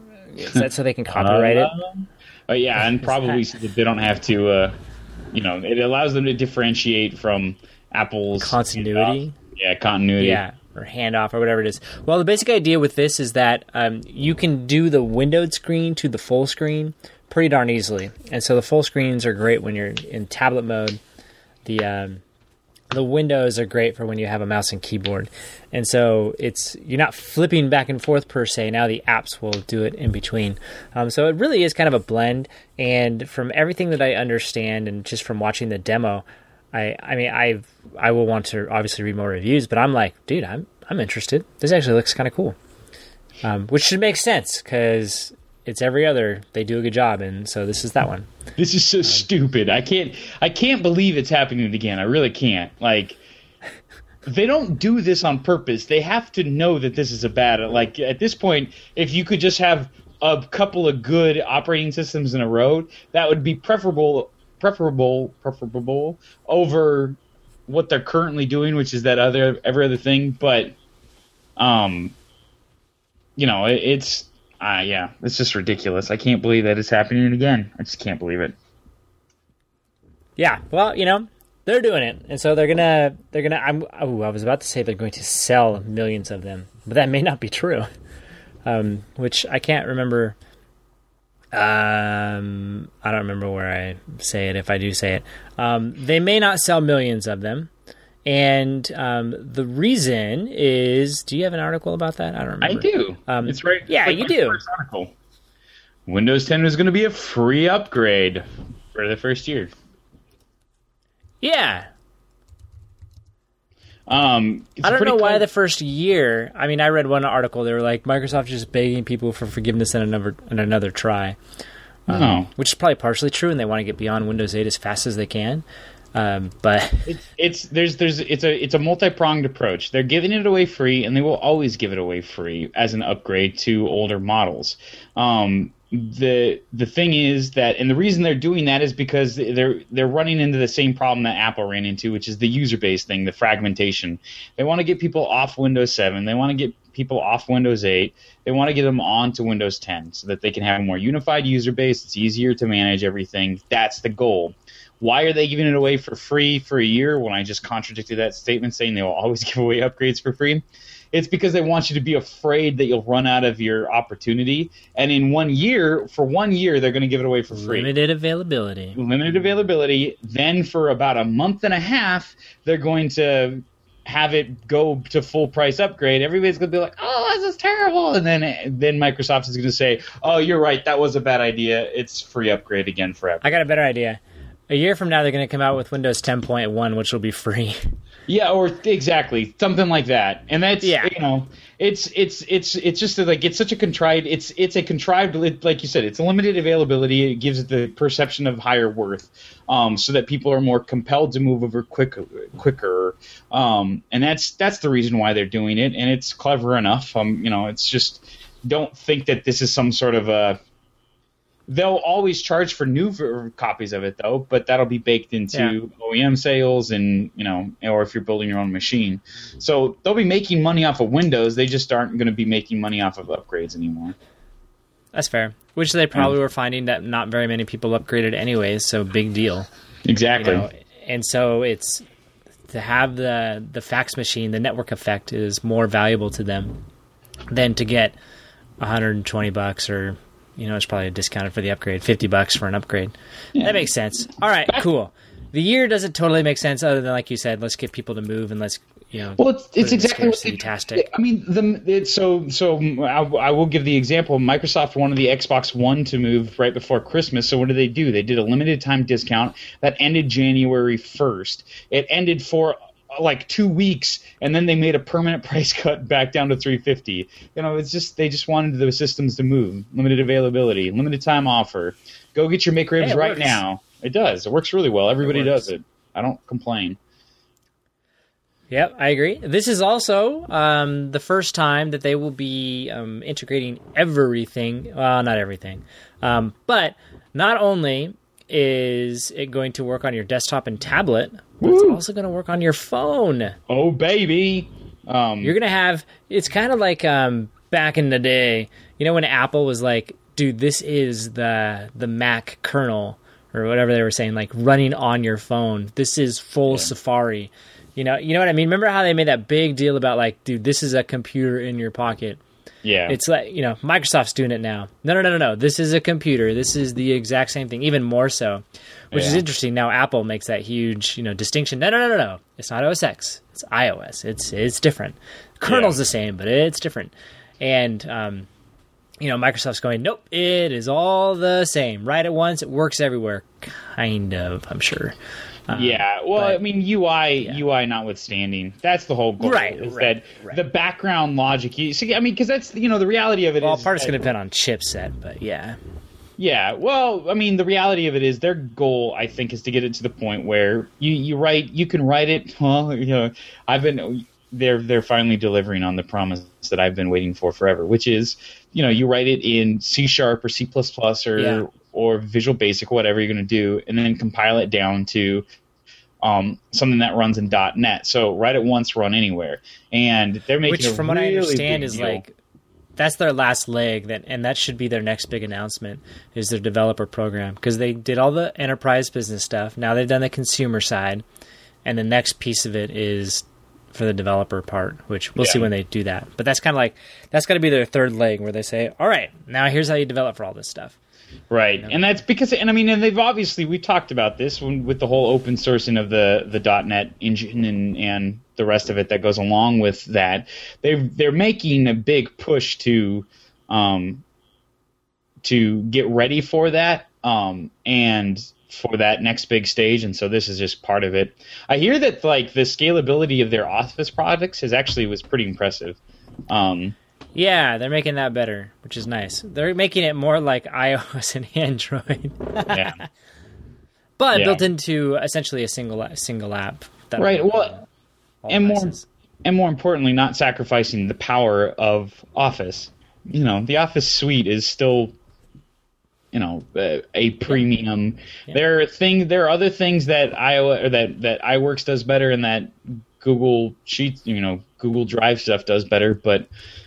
Is that so they can copyright it? Uh, yeah, and probably so that they don't have to. Uh, you know, it allows them to differentiate from Apple's Continuity? uh, yeah, continuity. Yeah, or handoff or whatever it is. Well, the basic idea with this is that um, you can do the windowed screen to the full screen pretty darn easily. And so the full screens are great when you're in tablet mode. The um, the windows are great for when you have a mouse and keyboard. And so it's you're not flipping back and forth per se. Now the apps will do it in between. Um, so it really is kind of a blend. And from everything that I understand and just from watching the demo, I, I mean, I I will want to obviously read more reviews, but I'm like, dude, I'm I'm interested. This actually looks kind of cool, um, which should make sense because it's every other. They do a good job, and so this is that one. This is so stupid. I can't. I can't believe it's happening again. I really can't. Like, they don't do this on purpose. They have to know that this is a bad. Like at this point, if you could just have a couple of good operating systems in a row, that would be preferable. Preferable, preferable over what they're currently doing, which is that other every other thing. But, um, you know, it, it's uh, yeah, it's just ridiculous. I can't believe that it's happening again. I just can't believe it. Yeah, well, you know, they're doing it, and so they're gonna they're gonna. I'm. Oh, I was about to say they're going to sell millions of them, but that may not be true. Um, which I can't remember. Um, I don't remember where I say it, if I do say it. Um, they may not sell millions of them. And um, the reason is, do you have an article about that? I don't remember. I do. Um, it's right. Yeah, it's like you my do. first article. Windows ten is going to be a free upgrade for the first year. Yeah. Um, it's I don't pretty know why cool- the first year. I mean, I read one article. They were like, Microsoft is just begging people for forgiveness in another, in another try. Um, No. Which is probably partially true, and they want to get beyond Windows eight as fast as they can. Um, but It's, it's there's there's it's a it's a multi-pronged approach. They're giving it away free, and they will always give it away free as an upgrade to older models. Um, the the thing is that, and the reason they're doing that is because they're they're running into the same problem that Apple ran into, which is the user base thing, the fragmentation. They want to get people off Windows seven. They want to get people off Windows eight. They want to get them onto Windows ten so that they can have a more unified user base. It's easier to manage everything. That's the goal. Why are they giving it away for free for a year when I just contradicted that statement saying they will always give away upgrades for free? It's because they want you to be afraid that you'll run out of your opportunity. And in one year, for one year, they're going to give it away for free. limited availability. Limited availability. Then for about a month and a half, they're going to have it go to full price upgrade. Everybody's going to be like, oh, this is terrible. And then then Microsoft is going to say, oh, you're right. That was a bad idea. It's free upgrade again forever. I got a better idea. A year from now, they're going to come out with Windows ten point one, which will be free. Yeah, or exactly something like that, and that's Yeah. you know, it's it's it's it's just like it's such a contrived, it's it's a contrived, like you said, it's a limited availability. It gives it the perception of higher worth, um, so that people are more compelled to move over quicker, quicker, um, and that's that's the reason why they're doing it, and it's clever enough. Um, you know, it's just don't think that this is some sort of a. They'll always charge for new v- copies of it, though, but that'll be baked into Yeah. O E M sales and, you know, or if you're building your own machine. So they'll be making money off of Windows. They just aren't going to be making money off of upgrades anymore. That's fair. Which they probably were finding that not very many people upgraded anyways, so big deal. Exactly. You know? And so it's to have the the fax machine, the network effect is more valuable to them than to get one hundred twenty bucks or, you know, it's probably discounted for the upgrade, fifty bucks for an upgrade. Yeah. That makes sense. All right, cool. The year doesn't totally make sense other than, like you said, let's get people to move and let's, you know, well, it's, it's exactly what they, tastic. I mean, the it's so so. I, I will give the example. Microsoft wanted the Xbox One to move right before Christmas. So what did they do? They did a limited time discount that ended January first. It ended for like two weeks, and then they made a permanent price cut back down to three fifty. You know, it's just they just wanted the systems to move. Limited availability, limited time offer. Go get your McRibs hey, right works. now. It does. It works really well. Everybody it does it. I don't complain. Yep, I agree. This is also um, the first time that they will be um, integrating everything. Well, not everything. Um, but not only is it going to work on your desktop and tablet, but Woo! It's also going to work on your phone. Oh, baby. Um, You're going to have... It's kind of like um, back in the day, you know, when Apple was like, dude, this is the the Mac kernel, or whatever they were saying, like running on your phone. This is full yeah. Safari. You know, you know what I mean? Remember how they made that big deal about like, dude, this is a computer in your pocket. Yeah. It's like, you know, Microsoft's doing it now. No, no, no, no, no. This is a computer. This is the exact same thing, even more so, which yeah. is interesting. Now Apple makes that huge, you know, distinction. No, no, no, no, no. It's not O S X. It's iOS. It's it's different. The kernel's yeah. the same, but it's different. And, um, you know, Microsoft's going, nope, it is all the same. Right at once, it works everywhere. Kind of, I'm sure. Um, yeah, well, but, I mean, U I, yeah. U I notwithstanding, that's the whole goal. Right, is right, that right. the background logic. You see, I mean, because that's you know the reality of it well, is. Well, part is going to depend on chipset, but yeah. Yeah, well, I mean, the reality of it is their goal, I think, is to get it to the point where you you write, you can write it. Well, you know, I've been they're they're finally delivering on the promise that I've been waiting for forever, which is, you know, you write it in C Sharp or C plus plus or. Yeah. or Visual Basic, whatever you're going to do, and then compile it down to um, something that runs in .NET. So write it once, run anywhere. And they're making Which, a from what really I understand, is deal. like that's their last leg, that, and that should be their next big announcement, is their developer program. Because they did all the enterprise business stuff. Now they've done the consumer side, and the next piece of it is for the developer part, which we'll yeah. see when they do that. But that's kind of like, that's got to be their third leg, where they say, all right, now here's how you develop for all this stuff. Right, you know? And that's because, and I mean, and they've obviously, we talked about this when, with the whole open sourcing of the, the .NET engine and, and the rest of it that goes along with that. They're they're making a big push to, um, to get ready for that, um, and for that next big stage. And so this is just part of it. I hear that like the scalability of their Office products is actually was pretty impressive. Um, Yeah, they're making that better, which is nice. They're making it more like iOS and Android. yeah. But yeah. built into essentially a single single app. That right. Well, and devices. more and more importantly, not sacrificing the power of Office. You know, the Office suite is still, you know, a, a premium. Yeah. There are thing. There are other things that iOS or that that iWorks does better, and that Google Sheets, you know, Google Drive stuff does better, but.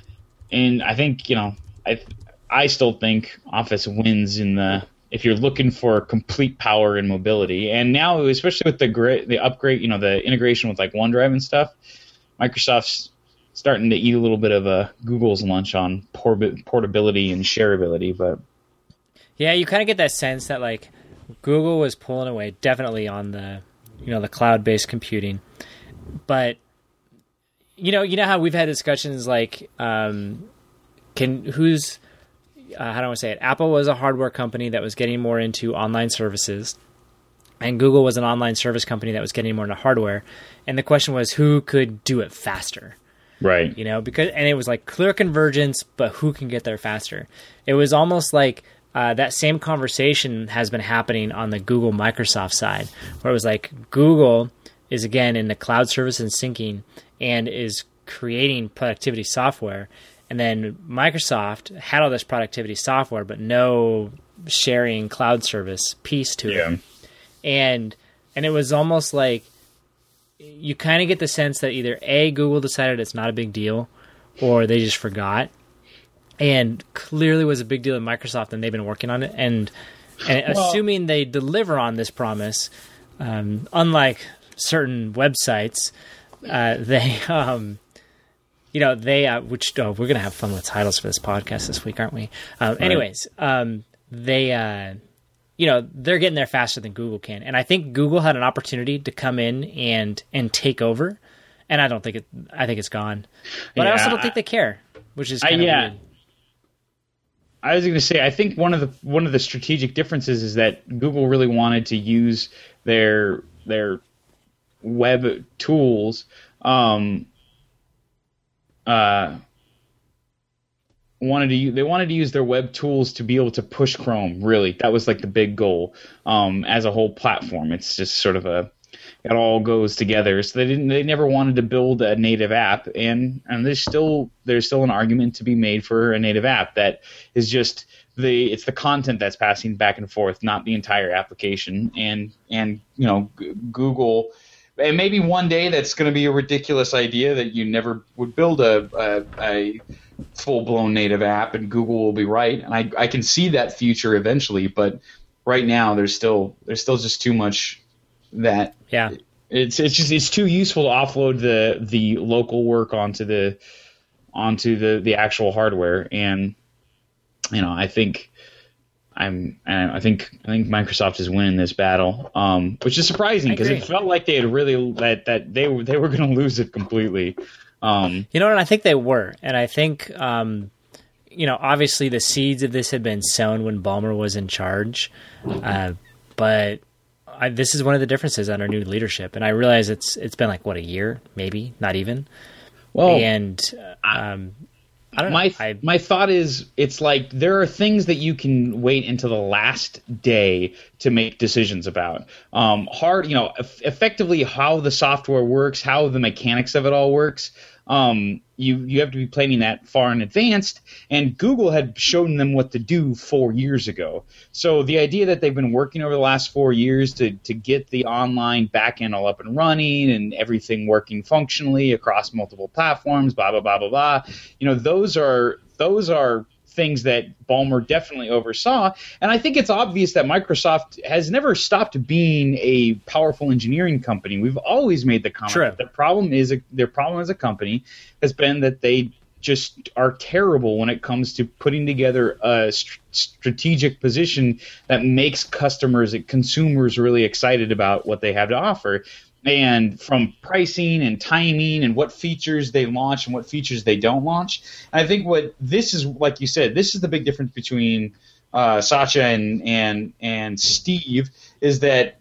And I think, you know, I I still think Office wins in the if you're looking for complete power and mobility. And now, especially with the great, the upgrade, you know, the integration with like OneDrive and stuff, Microsoft's starting to eat a little bit of a Google's lunch on port- portability and shareability. But yeah, you kind of get that sense that like Google was pulling away definitely on the, you know, the cloud-based computing, but. You know, you know how we've had discussions like, um, can who's uh, how do I say it? Apple was a hardware company that was getting more into online services, and Google was an online service company that was getting more into hardware. And the question was, who could do it faster? Right. You know, because and it was like clear convergence, but who can get there faster? It was almost like uh, that same conversation has been happening on the Google Microsoft side, where it was like Google is again in the cloud service and syncing. And is creating productivity software. And then Microsoft had all this productivity software, but no sharing cloud service piece to yeah. it. And and it was almost like you kind of get the sense that either A, Google decided it's not a big deal, or they just forgot. And clearly was a big deal at Microsoft, and they've been working on it. And, and well, assuming they deliver on this promise, um, unlike certain websites, uh, they, um, you know, they, uh, which oh, we're going to have fun with titles for this podcast this week, aren't we? Uh, right. Anyways, um, they, uh, you know, they're getting there faster than Google can. And I think Google had an opportunity to come in and, and take over. And I don't think it, I think it's gone. But yeah, I also don't think they care, which is kind I, of yeah. weird. I was going to say, I think one of the one of the strategic differences is that Google really wanted to use their their web tools, um, uh, wanted to use, they wanted to use their web tools to be able to push Chrome. Really, that was like the big goal um, as a whole platform. It's just sort of a it all goes together. So they didn't. They never wanted to build a native app, and and there's still there's still an argument to be made for a native app that is just the it's the content that's passing back and forth, not the entire application. And and you know G- Google, and maybe one day that's going to be a ridiculous idea that you never would build a a, a full blown native app, and Google will be right. And I I can see that future eventually, but right now there's still there's still just too much. That yeah, it's it's just it's too useful to offload the the local work onto the onto the, the actual hardware, and you know I think I'm I think I think Microsoft is winning this battle, um, which is surprising because it felt like they had really that that they were they were going to lose it completely. Um, you know, and I think they were, and I think um, you know obviously the seeds of this had been sown when Ballmer was in charge, uh, but. I, this is one of the differences under new leadership, and I realize it's it's been like what a year, maybe not even. Well, and um, I don't my know. I, my thought is, it's like there are things that you can wait until the last day to make decisions about. Um, hard, you know, eff- effectively how the software works, how the mechanics of it all works. Um, you you have to be planning that far in advance, and Google had shown them what to do four years ago. So the idea that they've been working over the last four years to to get the online backend all up and running and everything working functionally across multiple platforms, blah blah blah blah blah. You know, those are those are things that Ballmer definitely oversaw, and I think it's obvious that Microsoft has never stopped being a powerful engineering company. We've always made the comment True. that the problem is a, their problem as a company has been that they just are terrible when it comes to putting together a st- strategic position that makes customers, consumers really excited about what they have to offer. And from pricing and timing and what features they launch and what features they don't launch. And I think what this is, like you said, this is the big difference between uh, Satya and, and and Steve is that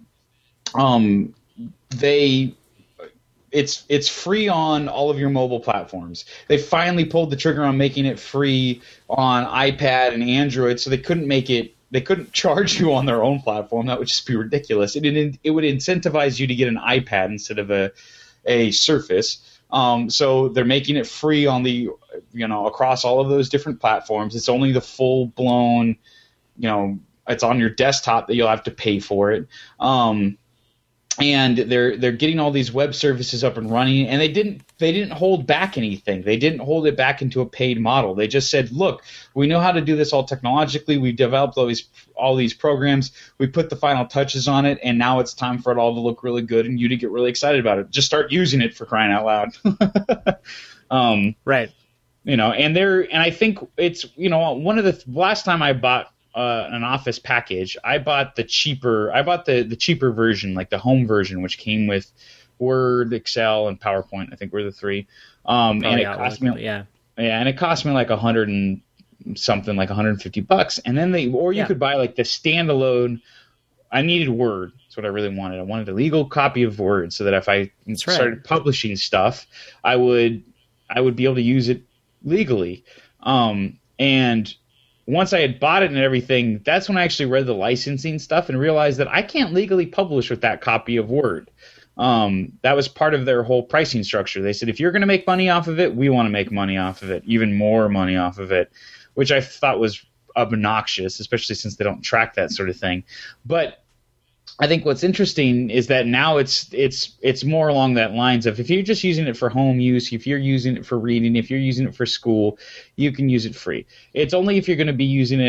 um, they it's it's free on all of your mobile platforms. They finally pulled the trigger on making it free on iPad and Android, so they couldn't make it. They couldn't charge you on their own platform. That would just be ridiculous. It it would incentivize you to get an iPad instead of a a Surface. Um, so they're making it free on the you know across all of those different platforms. It's only the full blown, you know, it's on your desktop that you'll have to pay for it. Um, and they're they're getting all these web services up and running, and they didn't they didn't hold back anything. They didn't hold it back into a paid model. They just said, look, we know how to do this all technologically. We developed all these all these programs. We put the final touches on it, and now it's time for it all to look really good and you to get really excited about it. Just start using it, for crying out loud. um, right. You know, and they're and I think it's you know one of the last time I bought. Uh, an Office package, I bought the cheaper. I bought the, the cheaper version, like the home version, which came with Word, Excel, and PowerPoint. I think were the three. Um, oh, and yeah, it cost me, yeah, yeah, and it cost me like a hundred and something, like one hundred fifty bucks. And then they, or you yeah. could buy like the standalone. I needed Word. That's what I really wanted. I wanted a legal copy of Word, so that if I That's started right. publishing stuff, I would, I would be able to use it legally. Um, and once I had bought it and everything, that's when I actually read the licensing stuff and realized that I can't legally publish with that copy of Word. Um, that was part of their whole pricing structure. They said, if you're going to make money off of it, we want to make money off of it, even more money off of it, which I thought was obnoxious, especially since they don't track that sort of thing. But I think what's interesting is that now it's it's it's more along that lines of if you're just using it for home use, if you're using it for reading, if you're using it for school, you can use it free. It's only if you're going to be using it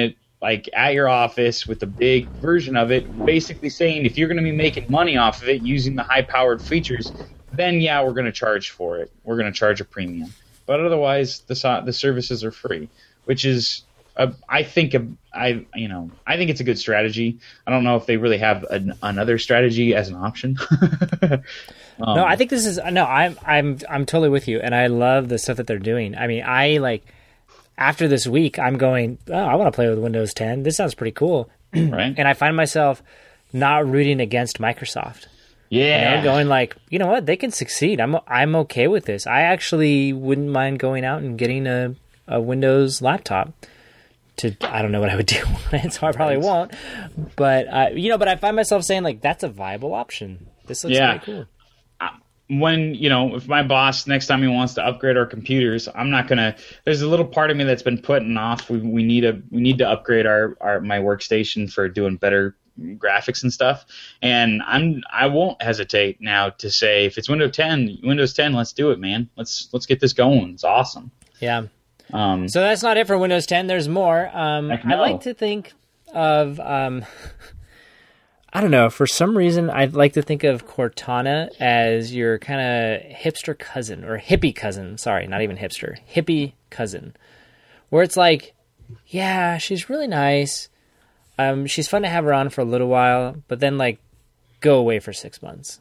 like at your office with a big version of it, basically saying if you're going to be making money off of it using the high-powered features, then yeah, we're going to charge for it. We're going to charge a premium. But otherwise, the so- the services are free, which is, a, I think, a, I you know, I think it's a good strategy. I don't know if they really have an, another strategy as an option. um, no, I think this is no. I'm I'm I'm totally with you, and I love the stuff that they're doing. I mean, I like after this week, I'm going. Oh, I want to play with Windows ten. This sounds pretty cool, right? And I find myself not rooting against Microsoft. Yeah, you know, going like, you know what, they can succeed. I'm I'm okay with this. I actually wouldn't mind going out and getting a, a Windows laptop. To I don't know what I would do on it, so I probably won't. But uh, you know, but I find myself saying like, that's a viable option. This looks yeah. pretty cool. When, you know, if my boss next time he wants to upgrade our computers, I'm not gonna. There's a little part of me that's been putting off. We we need a we need to upgrade our, our my workstation for doing better graphics and stuff. And I'm I won't hesitate now to say if it's Windows ten, Windows ten, let's do it, man. Let's let's get this going. It's awesome. Yeah. Um, so that's not it for Windows ten. There's more. Um, I I like to think of. Um, I don't know. For some reason, I'd like to think of Cortana as your kind of hipster cousin or hippie cousin. Sorry, not even hipster. Hippie cousin. Where it's like, yeah, she's really nice. Um, she's fun to have her on for a little while, but then like go away for six months.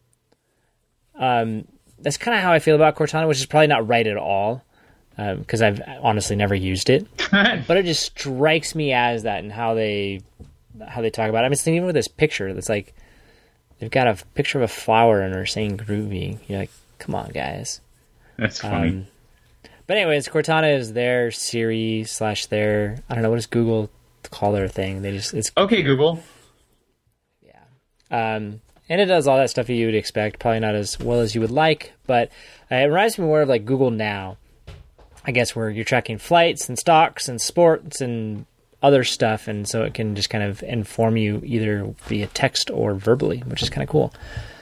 Um, that's kind of how I feel about Cortana, which is probably not right at all. Because um, I've honestly never used it. But it just strikes me as that and how they... how they talk about it. I mean, it's even with this picture that's like they've got a picture of a flower and they're saying groovy. You're like, come on, guys. That's funny. Um, but anyways, Cortana is their Siri slash their I don't know what does Google call their thing. They just it's okay, Google. Yeah, um, and it does all that stuff you would expect. Probably not as well as you would like, but uh, it reminds me more of like Google Now. I guess where you're tracking flights and stocks and sports and other stuff, and so it can just kind of inform you either via text or verbally, which is kind of cool.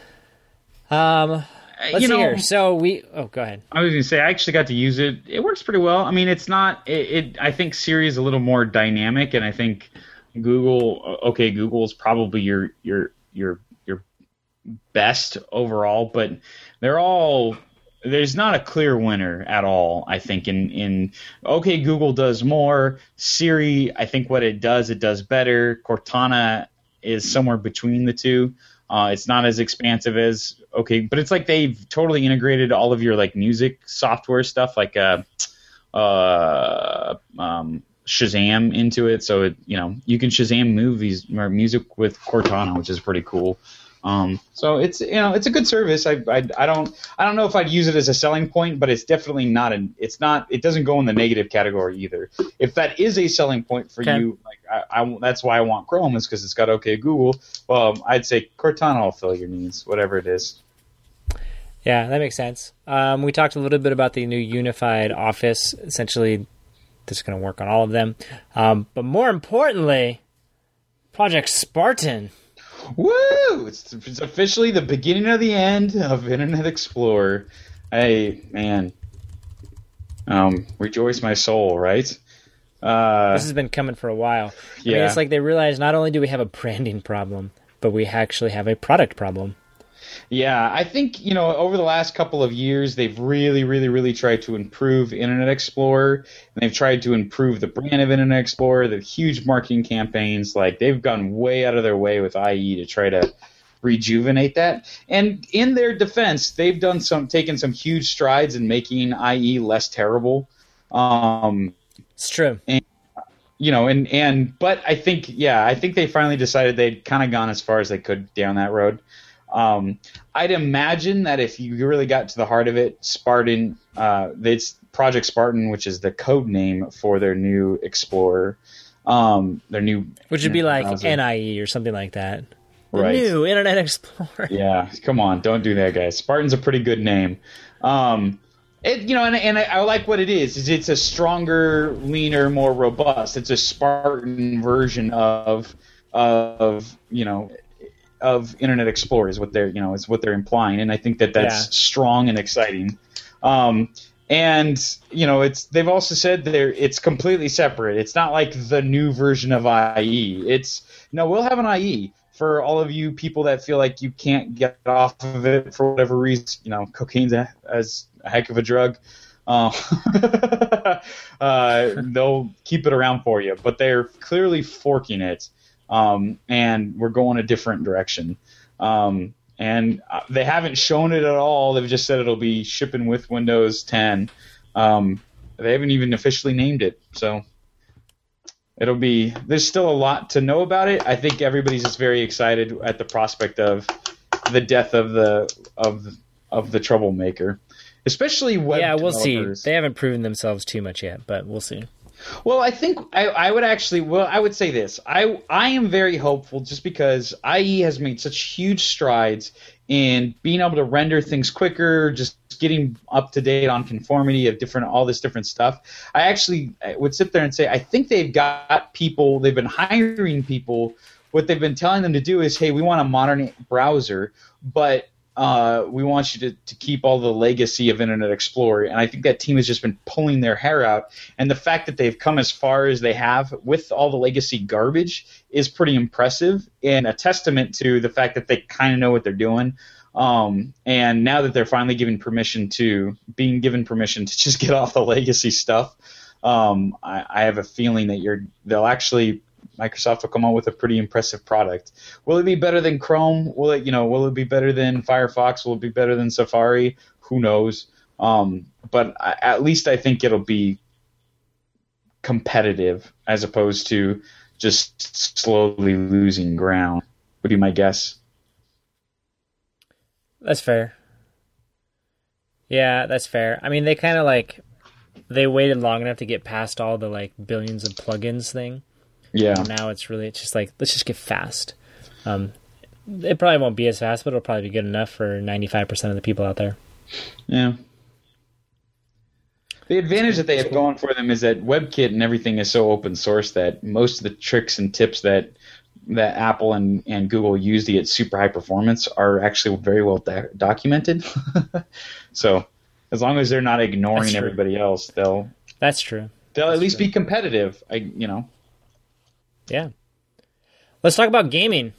Um, let's you know, see here. So we. Oh, go ahead. I was going to say I actually got to use it. It works pretty well. I mean, it's not. It. it I think Siri is a little more dynamic, and I think Google. Okay, Google is probably your your your your best overall, but they're all. There's not a clear winner at all, I think, in, in okay, Google does more. Siri, I think what it does, it does better. Cortana is somewhere between the two. Uh, it's not as expansive as, okay, but it's like they've totally integrated all of your like music software stuff, like uh, uh, um, Shazam into it. So, it, you know, you can Shazam movies or music with Cortana, which is pretty cool. Um, so it's you know it's a good service. I, I I don't I don't know if I'd use it as a selling point, but it's definitely not an it's not it doesn't go in the negative category either. If that is a selling point for okay. you, like I, I that's why I want Chrome is because it's got OK Google. Well, I'd say Cortana will fill your needs, whatever it is. Yeah, that makes sense. Um, we talked a little bit about the new unified Office. Essentially, this is going to work on all of them. Um, but more importantly, Project Spartan. Woo! It's, it's officially the beginning of the end of Internet Explorer. Hey, man. Um, rejoice my soul, right? Uh, this has been coming for a while. Yeah. I mean, it's like they realize not only do we have a branding problem, but we actually have a product problem. Yeah, I think, you know, over the last couple of years, they've really, really, really tried to improve Internet Explorer. And they've tried to improve the brand of Internet Explorer, the huge marketing campaigns. Like, they've gone way out of their way with I E to try to rejuvenate that. And in their defense, they've done some, taken some huge strides in making I E less terrible. Um, it's true. And, you know, and, and, but I think, yeah, I think they finally decided they'd kind of gone as far as they could down that road. Um, I'd imagine that if you really got to the heart of it, Spartan, uh, it's Project Spartan, which is the code name for their new Explorer, um, their new, which would be like browser. N I E or something like that. The right. new Internet Explorer. Yeah, come on, don't do that, guys. Spartan's a pretty good name. Um, it, you know, and, and I, I like what it is. Is it's a stronger, leaner, more robust. It's a Spartan version of, of you know. of Internet Explorer is what they're, you know, is what they're implying. And I think that that's yeah. strong and exciting. Um, And you know, it's they've also said they're it's completely separate. It's not like the new version of I E. It's no, we'll have an I E for all of you people that feel like you can't get off of it for whatever reason. You know, cocaine's a, as a heck of a drug. Uh, uh, they'll keep it around for you, but they're clearly forking it, um, and we're going a different direction. Um, and they haven't shown it at all. They've just said it'll be shipping with Windows ten. Um, they haven't even officially named it, so it'll be. There's still a lot to know about it. I think everybody's just very excited at the prospect of the death of the of of the troublemaker. Especially web yeah, we'll developers. see. They haven't proven themselves too much yet, but we'll see. Well, I think I, I would actually. Well, I would say this. I I am very hopeful just because I E has made such huge strides in being able to render things quicker, just getting up to date on conformity of different all this different stuff. I actually would sit there and say I think they've got people. They've been hiring people. What they've been telling them to do is, hey, we want a modern browser, but Uh, we want you to, to keep all the legacy of Internet Explorer. And I think that team has just been pulling their hair out. And the fact that they've come as far as they have with all the legacy garbage is pretty impressive and a testament to the fact that they kind of know what they're doing. Um, and now that they're finally given permission to, being given permission to just get off the legacy stuff, um, I, I have a feeling that you're they'll actually Microsoft will come out with a pretty impressive product. Will it be better than Chrome? Will it, you know, will it be better than Firefox? Will it be better than Safari? Who knows? Um, but I, at least I think it'll be competitive as opposed to just slowly losing ground. Would be my guess. That's fair. Yeah, that's fair. I mean, they kind of like they waited long enough to get past all the like billions of plugins thing. Yeah. And now it's really it's just like let's just get fast. Um, it probably won't be as fast, but it'll probably be good enough for ninety-five percent of the people out there. Yeah. The advantage that they have going for them is that WebKit and everything is so open source that most of the tricks and tips that that Apple and, and Google use to get super high performance are actually very well do- documented. So as long as they're not ignoring everybody else, they'll That's true. They'll That's at least true. be competitive. I you know. Yeah. Let's talk about gaming.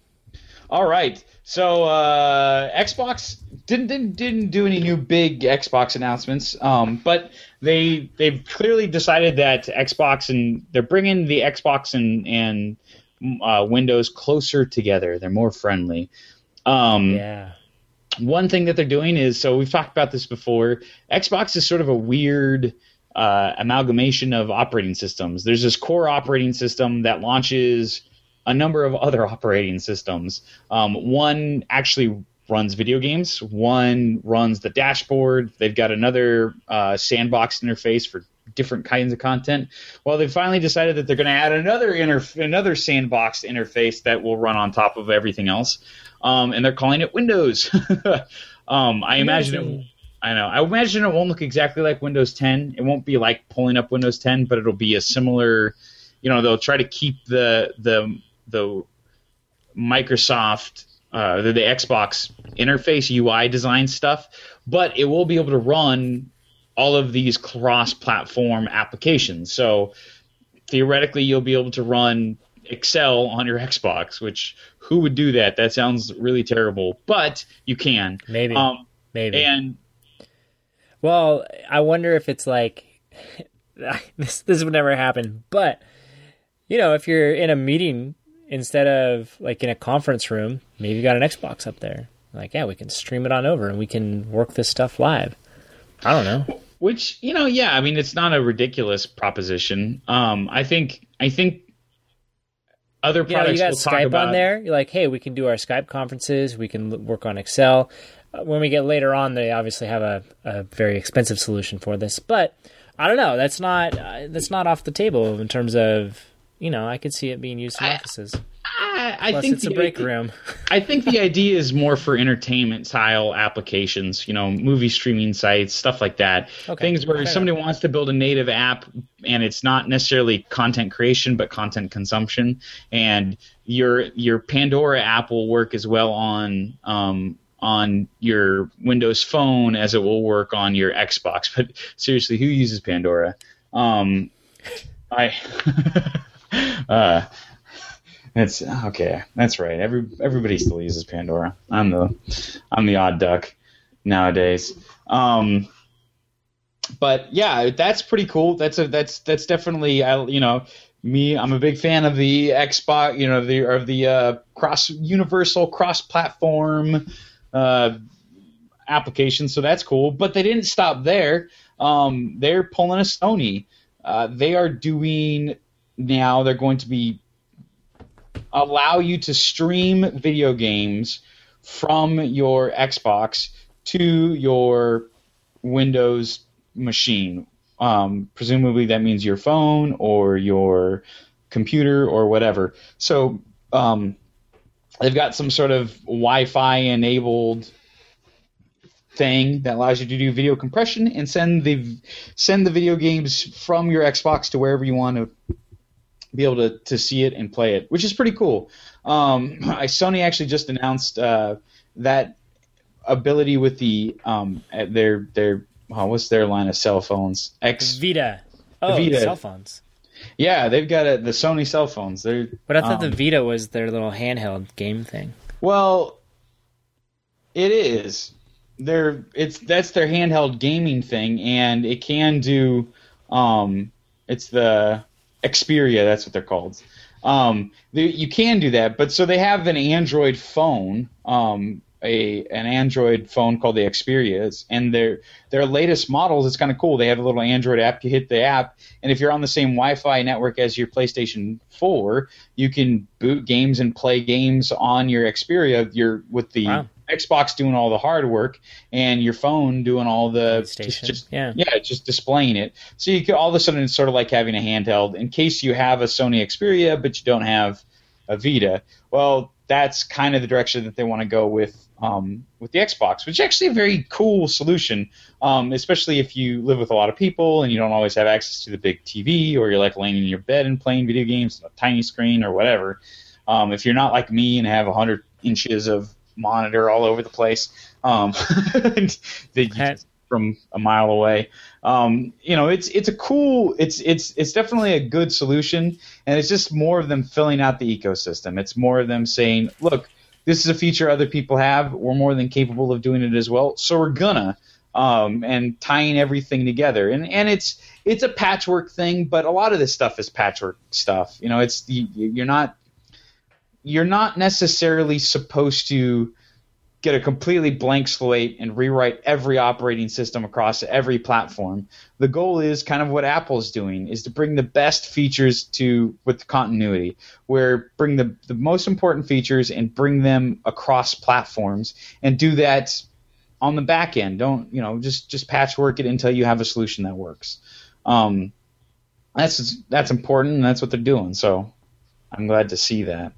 All right. So uh, Xbox didn't, didn't didn't do any new big Xbox announcements, um, but they they've clearly decided that Xbox and they're bringing the Xbox and and uh, Windows closer together. They're more friendly. Um, Yeah. One thing that they're doing is, so we've talked about this before. Xbox is sort of a weird uh, amalgamation of operating systems. There's this core operating system that launches a number of other operating systems. Um, one actually runs video games. One runs the dashboard. They've got another uh, sandbox interface for different kinds of content. Well, they finally decided that they're going to add another inter- another sandbox interface that will run on top of everything else, um, and they're calling it Windows. um, I imagine it. I know. I imagine it won't look exactly like Windows ten. It won't be like pulling up Windows ten, but it'll be a similar. You know, they'll try to keep the the the Microsoft, uh, the, the Xbox interface U I design stuff, but it will be able to run all of these cross-platform applications. So theoretically, you'll be able to run Excel on your Xbox, which who would do that? That sounds really terrible, but you can. Maybe. Um, Maybe. And Well, I wonder if it's like this. This would never happen, but you know, if you're in a meeting instead of like in a conference room, maybe you got an Xbox up there. Like, yeah, we can stream it on over and we can work this stuff live. I don't know. Which, you know, yeah, I mean, it's not a ridiculous proposition. Um, I think, I think other You know, products you got we'll talk Skype about. on there. You're like, hey, we can do our Skype conferences. We can l- work on Excel. Uh, when we get later on, they obviously have a, a very expensive solution for this. But I don't know. That's not uh, that's not off the table in terms of, you know, I could see it being used in I- offices. I, I Plus, think it's a the break idea- room. I think the idea is more for entertainment style applications, you know, movie streaming sites, stuff like that. Okay. Things where Fair somebody wants to build a native app and it's not necessarily content creation, but content consumption. And your your Pandora app will work as well on um, on your Windows Phone as it will work on your Xbox. But seriously, who uses Pandora? Um, I uh, it's okay. That's right. Every everybody still uses Pandora. I'm the I'm the odd duck nowadays. Um, but yeah, that's pretty cool. That's a that's that's definitely I you know. Me, I'm a big fan of the Xbox, you know, the of the uh, cross universal cross platform uh, application. So that's cool. But they didn't stop there. Um, they're pulling a Sony. Uh, they are doing now. They're going to be allow you to stream video games from your Xbox to your Windows machine. Um, presumably that means your phone or your computer or whatever. So um, they've got some sort of Wi-Fi enabled thing that allows you to do video compression and send the send the video games from your Xbox to wherever you want to be able to, to see it and play it, which is pretty cool. Um, I, Sony actually just announced uh, that ability with the um, their their Oh, what's their line of cell phones? X Vita. Oh, Vita. Cell phones. Yeah, they've got a, the Sony cell phones. They're, but I thought um, the Vita was their little handheld game thing. Well, it is. They're it's that's their handheld gaming thing, and it can do. Um, it's the Xperia. That's what they're called. Um, they, you can do that, but so they have an Android phone. Um, a an Android phone called the Xperias, and their their latest models, it's kind of cool. They have a little Android app. You hit the app, and if you're on the same Wi-Fi network as your PlayStation four, you can boot games and play games on your Xperia. You're with the wow. Xbox doing all the hard work, and your phone doing all the just, just yeah yeah just displaying it. So you could all of a sudden it's sort of like having a handheld in case you have a Sony Xperia but you don't have a Vita. Well, that's kind of the direction that they want to go with um, with the Xbox, which is actually a very cool solution, um, especially if you live with a lot of people and you don't always have access to the big T V, or you're like laying in your bed and playing video games on a tiny screen or whatever. Um, if you're not like me and have one hundred inches of monitor all over the place um, that you, from a mile away, um, you know, it's it's a cool, it's it's it's definitely a good solution, and it's just more of them filling out the ecosystem. It's more of them saying, look, this is a feature other people have. We're more than capable of doing it as well, so we're gonna um, and tying everything together. And and it's it's a patchwork thing, but a lot of this stuff is patchwork stuff. You know, it's you, you're not you're not necessarily supposed to get a completely blank slate and rewrite every operating system across every platform. The goal is kind of what Apple's doing, is to bring the best features to with continuity, where bring the, the most important features and bring them across platforms, and do that on the back end. Don't, you know, just, just patchwork it until you have a solution that works. Um, that's that's important, and that's what they're doing. So I'm glad to see that.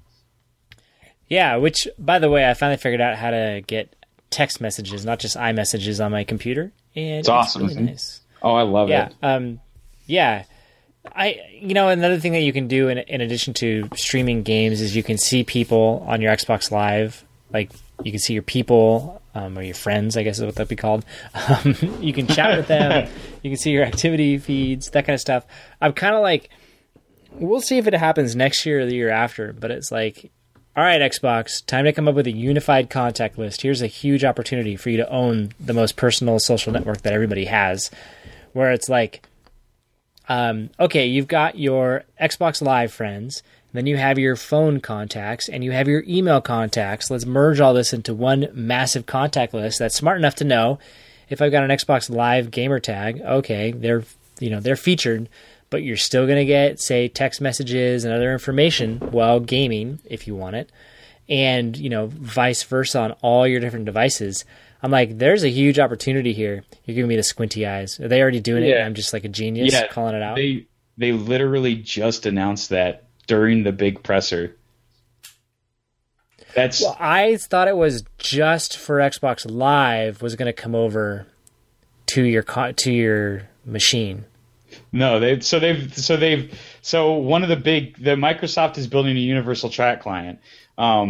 Yeah, which, by the way, I finally figured out how to get text messages, not just iMessages, on my computer. And it's awesome. Really nice. Oh, I love yeah, it. Um, yeah. I, you know, another thing that you can do in, in addition to streaming games is you can see people on your Xbox Live. Like, you can see your people, um, or your friends, I guess is what that'd be called. Um, you can chat with them. You can see your activity feeds, that kind of stuff. I'm kind of like, we'll see if it happens next year or the year after, but it's like, all right, Xbox, time to come up with a unified contact list. Here's a huge opportunity for you to own the most personal social network that everybody has, where it's like, um, okay, you've got your Xbox Live friends, then you have your phone contacts, and you have your email contacts. Let's merge all this into one massive contact list that's smart enough to know if I've got an Xbox Live gamer tag, okay, they're, you know, they're featured, but you're still going to get, say, text messages and other information while gaming, if you want it, and, you know, vice versa on all your different devices. I'm like, there's a huge opportunity here. You're giving me the squinty eyes. Are they already doing it? Yeah. And I'm just like a genius yeah, calling it out? They, they literally just announced that during the big presser. That's well, I thought it was just for Xbox Live was going to come over to your co- to your machine. No, they so they've so they've so one of the big the Microsoft is building a universal chat client. Um,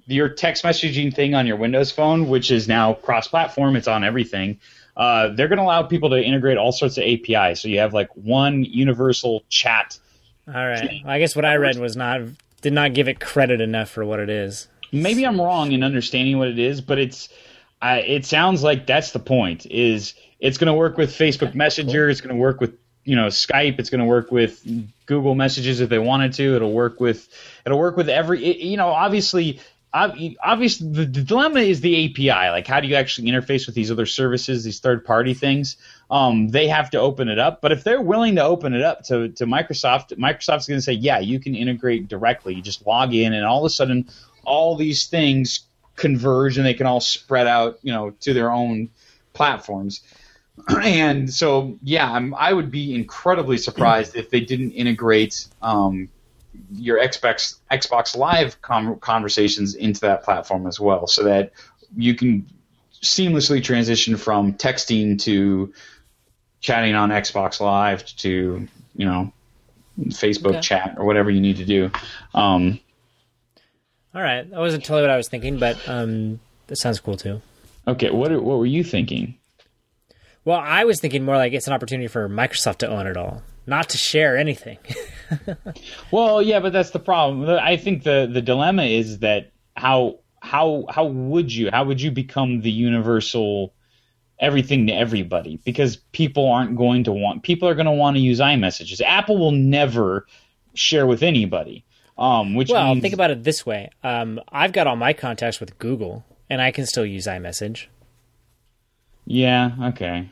your text messaging thing on your Windows phone, which is now cross-platform, it's on everything. Uh, they're going to allow people to integrate all sorts of A P Is. So you have like one universal chat. All right. Well, I guess what I read was not did not give it credit enough for what it is. Maybe I'm wrong in understanding what it is, but it's uh, it sounds like that's the point. Is it's going to work with Facebook Messenger. It's going to work with you know Skype. It's going to work with Google Messages if they wanted to. It'll work with it'll work with every it, you know obviously. Obviously, the, the dilemma is the A P I. Like, how do you actually interface with these other services, these third-party things? Um, they have to open it up. But if they're willing to open it up to, to Microsoft, Microsoft's going to say, yeah, you can integrate directly. You just log in, and all of a sudden, all these things converge, and they can all spread out, you know, to their own platforms. And so, yeah, I'm, I would be incredibly surprised if they didn't integrate um, – your Xbox Xbox Live com- conversations into that platform as well, so that you can seamlessly transition from texting to chatting on Xbox Live to you know Facebook okay. chat or whatever you need to do. Um, All right, that wasn't totally what I was thinking, but um, that sounds cool too. Okay, what what were you thinking? Well, I was thinking more like it's an opportunity for Microsoft to own it all, not to share anything. Well, yeah, but that's the problem. I think the, the dilemma is that how how how would you how would you become the universal everything to everybody? Because people aren't going to want people are going to want to use iMessages. Apple will never share with anybody. Um, which well, means... think about it this way: um, I've got all my contacts with Google, and I can still use iMessage. Yeah. Okay.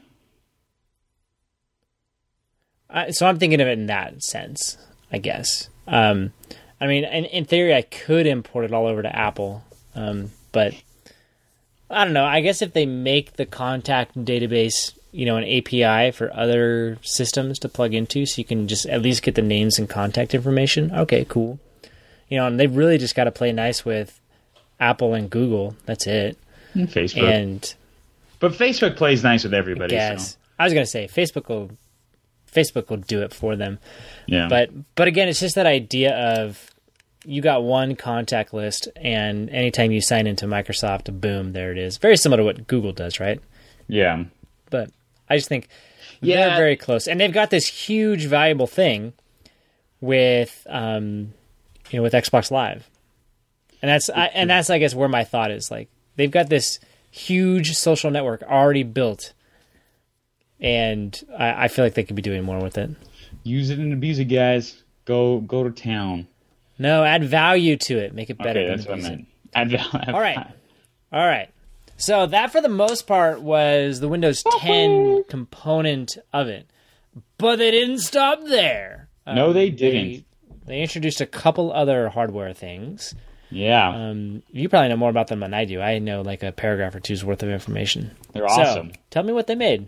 Uh, so I'm thinking of it in that sense, I guess. Um, I mean, in, in theory, I could import it all over to Apple, um, but I don't know. I guess if they make the contact database, you know, an A P I for other systems to plug into, so you can just at least get the names and contact information. Okay, cool. You know, and they've really just got to play nice with Apple and Google. That's it. And Facebook. And but Facebook plays nice with everybody. I guess. So. I was going to say Facebook will. Facebook will do it for them. Yeah. But but again, it's just that idea of you got one contact list, and anytime you sign into Microsoft, boom, there it is. Very similar to what Google does, right? Yeah. But I just think yeah. they're very close, and they've got this huge, valuable thing with um, you know, with Xbox Live, and that's I, and that's I guess where my thought is. Like they've got this huge social network already built. And I, I feel like they could be doing more with it. Use it and abuse it, guys. Go go to town. No, add value to it. Make it better. Okay, that's what I meant. Add value. All right. All right. So that, for the most part, was the Windows ten component of it. But they didn't stop there. No, um, they didn't. They, they introduced a couple other hardware things. Yeah. Um, you probably know more about them than I do. I know like a paragraph or two's worth of information. They're awesome. So, tell me what they made.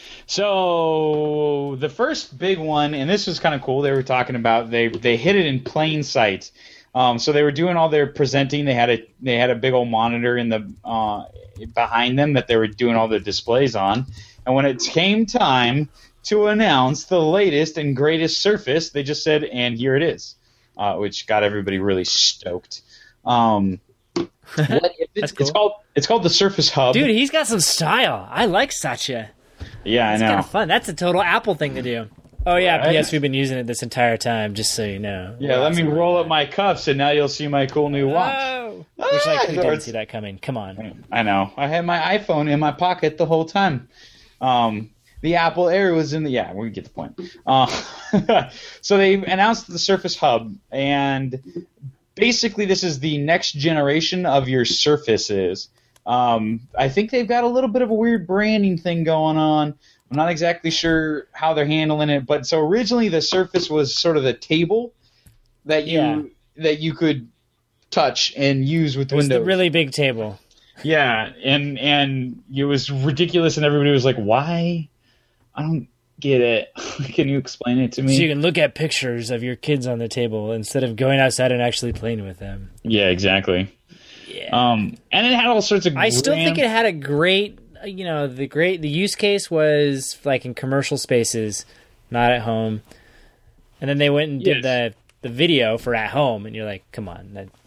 So the first big one, and this was kind of cool. They were talking about they they hid it in plain sight. Um, so they were doing all their presenting. They had a they had a big old monitor in the uh, behind them that they were doing all the displays on. And when it came time to announce the latest and greatest Surface, they just said, "And here it is," uh, which got everybody really stoked. Um, what, it's, cool. it's called it's called the Surface Hub. Dude, he's got some style. I like Satya. Yeah, That's I know. kind of fun. That's a total Apple thing to do. Oh, yeah, right? P S, we've been using it this entire time, just so you know. Yeah, let me roll up my cuffs, and now you'll see my cool new watch. Oh! Ah, Which, like, who didn't see that coming? Come on. I know. I had my iPhone in my pocket the whole time. Um, the Apple Air was in the... Yeah, we get the point. Uh, so they announced the Surface Hub, and basically this is the next generation of your Surfaces. Um, I think they've got a little bit of a weird branding thing going on. I'm not exactly sure how they're handling it, but so originally the Surface was sort of the table that you yeah. that you could touch and use with it was Windows. The really big table. Yeah, and and it was ridiculous, and everybody was like, "Why? I don't get it. Can you explain it to me?" So you can look at pictures of your kids on the table instead of going outside and actually playing with them. Yeah, exactly. Yeah. Um, and it had all sorts of. I still grand... think it had a great, you know, the great the use case was like in commercial spaces, not at home. And then they went and did yes. the the video for at home, and you're like, come on, that,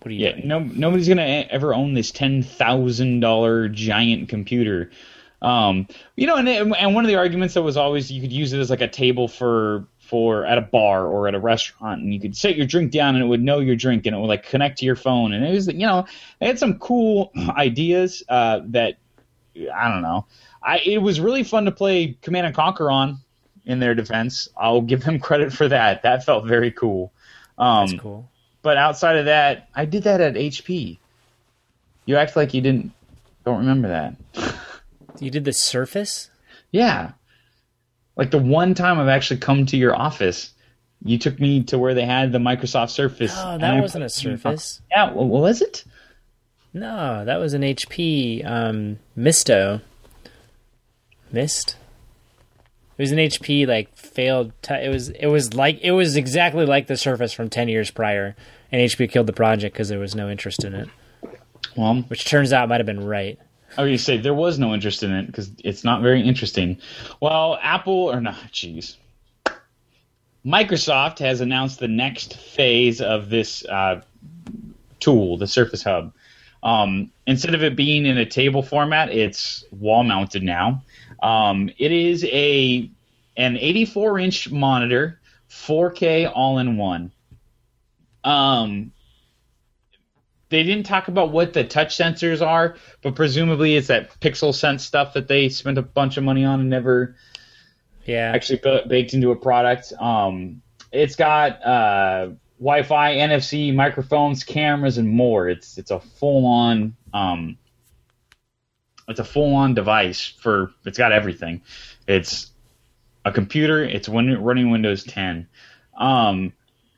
What are you Yeah, doing? no, nobody's gonna ever own this ten thousand dollar giant computer. Um, you know, and and one of the arguments that was always you could use it as like a table for for at a bar or at a restaurant, and you could set your drink down and it would know your drink and it would like connect to your phone, and it was, you know, it had some cool ideas uh, that I don't know. I it was really fun to play Command and Conquer on. In their defense, I'll give them credit for that. That felt very cool. Um, That's cool. But outside of that, I did that at H P. You act like you didn't don't remember that. You did the Surface? Yeah. Like the one time I've actually come to your office, you took me to where they had the Microsoft Surface. Oh, that wasn't a Surface. Yeah, well, was it? No, that was an H P um, Misto. Mist? It was an H P like failed. T- it was it was like it was exactly like the Surface from ten years prior, and H P killed the project because there was no interest in it. Well, which turns out might have been right. I was going to say there was no interest in it because it's not very interesting. Well, Apple or not, jeez. Microsoft has announced the next phase of this uh, tool, the Surface Hub. Um, instead of it being in a table format, it's wall mounted now. Um, it is a an eighty-four inch monitor, four K all in one. Um, they didn't talk about what the touch sensors are, but presumably it's that Pixel Sense stuff that they spent a bunch of money on and never yeah actually baked into a product. Um, it's got uh, Wi-Fi, N F C, microphones, cameras, and more. It's it's a full on. Um, It's a full-on device for. It's got everything. It's a computer. It's win, running Windows ten, um,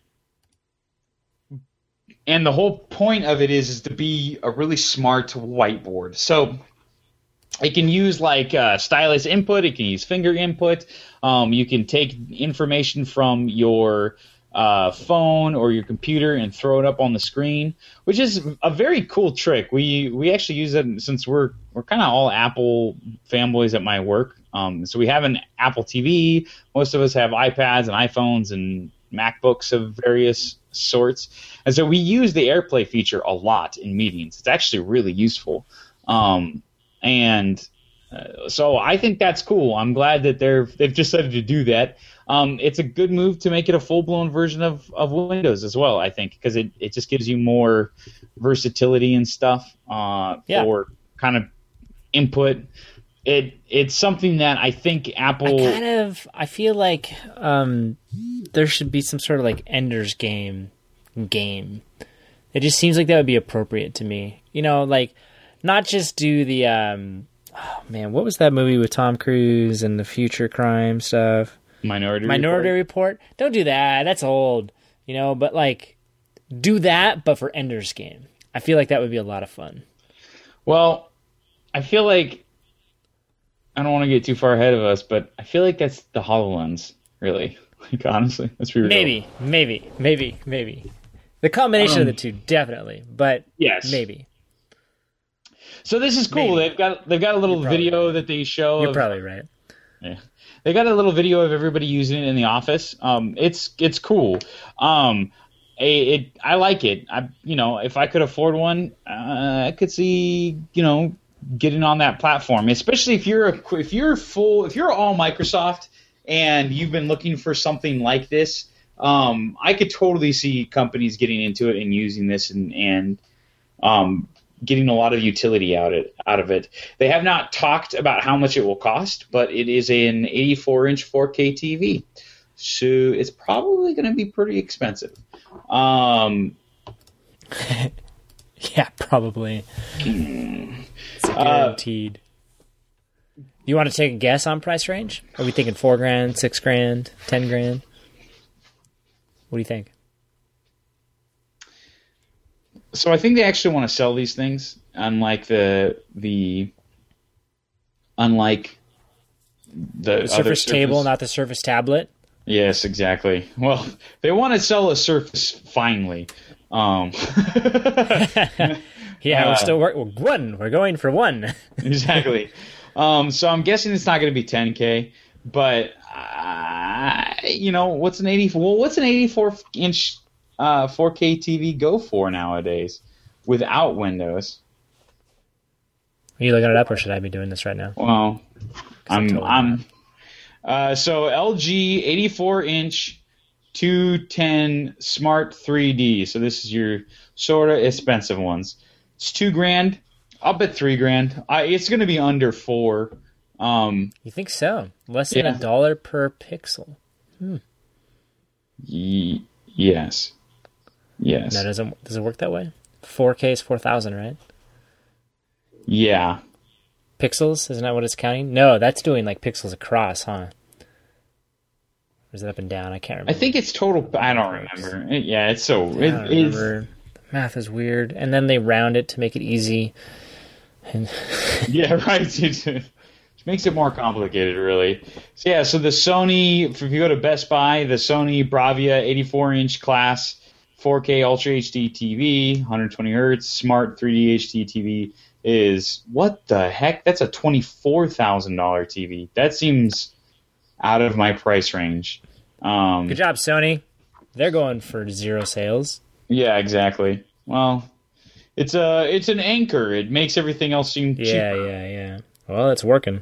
and the whole point of it is is to be a really smart whiteboard. So it can use like uh, stylus input. It can use finger input. Um, you can take information from your Uh, phone or your computer and throw it up on the screen, which is a very cool trick. We we actually use it since we're we're kind of all Apple fanboys at my work. Um, so we have an Apple T V. Most of us have iPads and iPhones and MacBooks of various sorts, and so we use the AirPlay feature a lot in meetings. It's actually really useful, um, and uh, so I think that's cool. I'm glad that they're they've decided to do that. Um, it's a good move to make it a full-blown version of, of Windows as well, I think, because it, it just gives you more versatility and stuff uh, yeah. for kind of input. It It's something that I think Apple... I kind of... I feel like um, there should be some sort of like Ender's Game game. It just seems like that would be appropriate to me. You know, like, not just do the... Um, oh, man, what was that movie with Tom Cruise and the future crime stuff? Minority Minority Report. Report. Don't do that. That's old, you know. But like, do that, but for Ender's Game. I feel like that would be a lot of fun. Well, I feel like I don't want to get too far ahead of us, but I feel like that's the HoloLens. Really, like honestly, let's be real. Maybe, maybe, maybe, maybe. The combination um, of the two, definitely. But yes, maybe. So this is cool. Maybe. They've got they've got a little video right. that they show. You're of, probably right. Yeah. They got a little video of everybody using it in the office. Um, it's it's cool. Um, it, it I like it. I you know if I could afford one, uh, I could see you know getting on that platform. Especially if you're a, if you're full if you're all Microsoft and you've been looking for something like this. Um, I could totally see companies getting into it and using this and and um, getting a lot of utility out it out of it. They have not talked about how much it will cost, but it is an eighty-four inch four K T V, so it's probably going to be pretty expensive. Um, yeah, probably. It's guaranteed. Uh, you want to take a guess on price range? Are we thinking four grand, six grand, ten grand? What do you think? So I think they actually want to sell these things, unlike the the unlike the, the Surface other table, not the Surface tablet. Yes, exactly. Well, they want to sell a Surface finally. Um, yeah, uh, we're still work- we're one. We're going for one. Exactly. Um, so I'm guessing it's not going to be ten K, but uh, you know, what's an eighty-four? Well, what's an eighty-four inch uh, four K T V go for nowadays without Windows? Are you looking it up, or should I be doing this right now? Well, I'm I'm totally I'm uh, so L G eighty-four inch two ten Smart three D. So this is your sort of expensive ones. It's two grand. I'll bet three grand. I, it's going to be under four. Um, You think so? Less than Yeah. a dollar per pixel. y- yes. Yes. No, doesn't does it work that way? four K is four thousand, right? Yeah. Pixels, isn't that what it's counting? No, that's doing like pixels across, huh? Or is it up and down? I can't I remember. think it's total. I don't remember. It- yeah, it's so. I It, don't it's, remember. The math is weird, and then they round it to make it easy. And yeah, right. It, it makes it more complicated, really. So yeah, so the Sony. If you go to Best Buy, the Sony Bravia eighty-four inch class four K Ultra H D T V, one hundred twenty hertz, Smart three D H D T V is what the heck? That's a twenty-four thousand dollar T V. That seems out of my price range. Um, good job, Sony. They're going for zero sales. Yeah, exactly. Well, it's a it's an anchor. It makes everything else seem Yeah, cheaper. yeah, yeah. Well, it's working.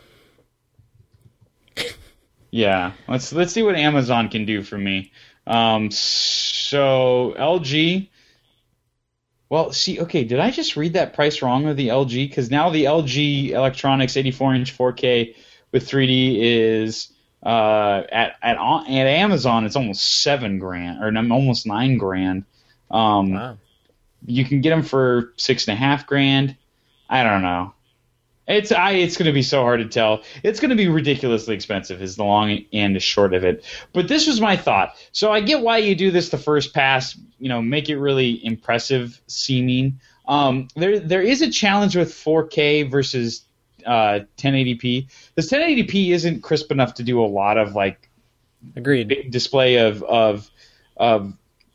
Yeah. Let's let's see what Amazon can do for me. Um, so L G. Well, see, okay, did I just read that price wrong of the L G? Because now the L G Electronics eighty-four inch four K with three D is uh, at at at Amazon. It's almost seven grand, or no, almost nine grand. Um, Wow. You can get them for six and a half grand. I don't know. It's I. It's going to be so hard to tell. It's going to be ridiculously expensive. Is the long and the short of it. But this was my thought. So I get why you do this the first pass. You know, make it really impressive seeming. Um, there there is a challenge with four K versus uh, ten eighty p. This ten eighty p isn't crisp enough to do a lot of like Agreed. big display of of of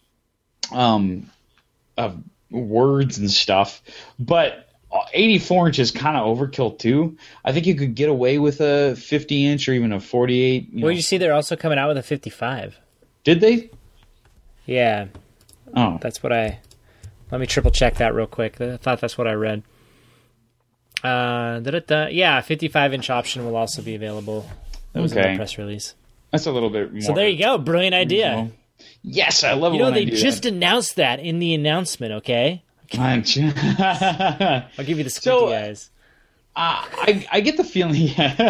um of words and stuff, but eighty-four inch is kind of overkill too. I think you could get away with a fifty inch or even a forty-eight. You Well, know. you see, they're also coming out with a fifty-five. Did they? Yeah, Oh, that's what I. Let me triple check that real quick. I thought that's what I read. Uh, da-da-da. Yeah, fifty-five inch option will also be available. That was in Okay. the press release. that's a little bit more. So there you go. Brilliant idea. reasonable. Yes, I love it You know, when they I do just that. announced that in the announcement, okay? I'm ju- I'll give you the So, squinty eyes. Uh, I I get the feeling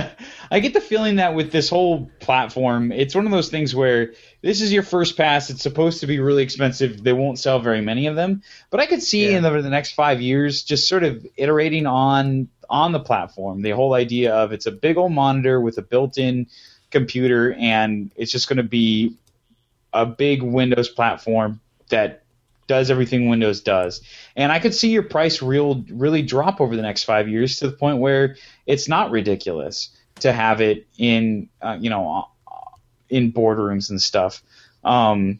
I get the feeling that with this whole platform, it's one of those things where this is your first pass. It's supposed to be really expensive. They won't sell very many of them, but I could see Yeah. in the, the next five years just sort of iterating on on the platform. The whole idea of it's a big old monitor with a built-in computer, and it's just going to be a big Windows platform that does everything Windows does. And I could see your price real really drop over the next five years to the point where it's not ridiculous to have it in, uh, you know, uh, in boardrooms and stuff. Um,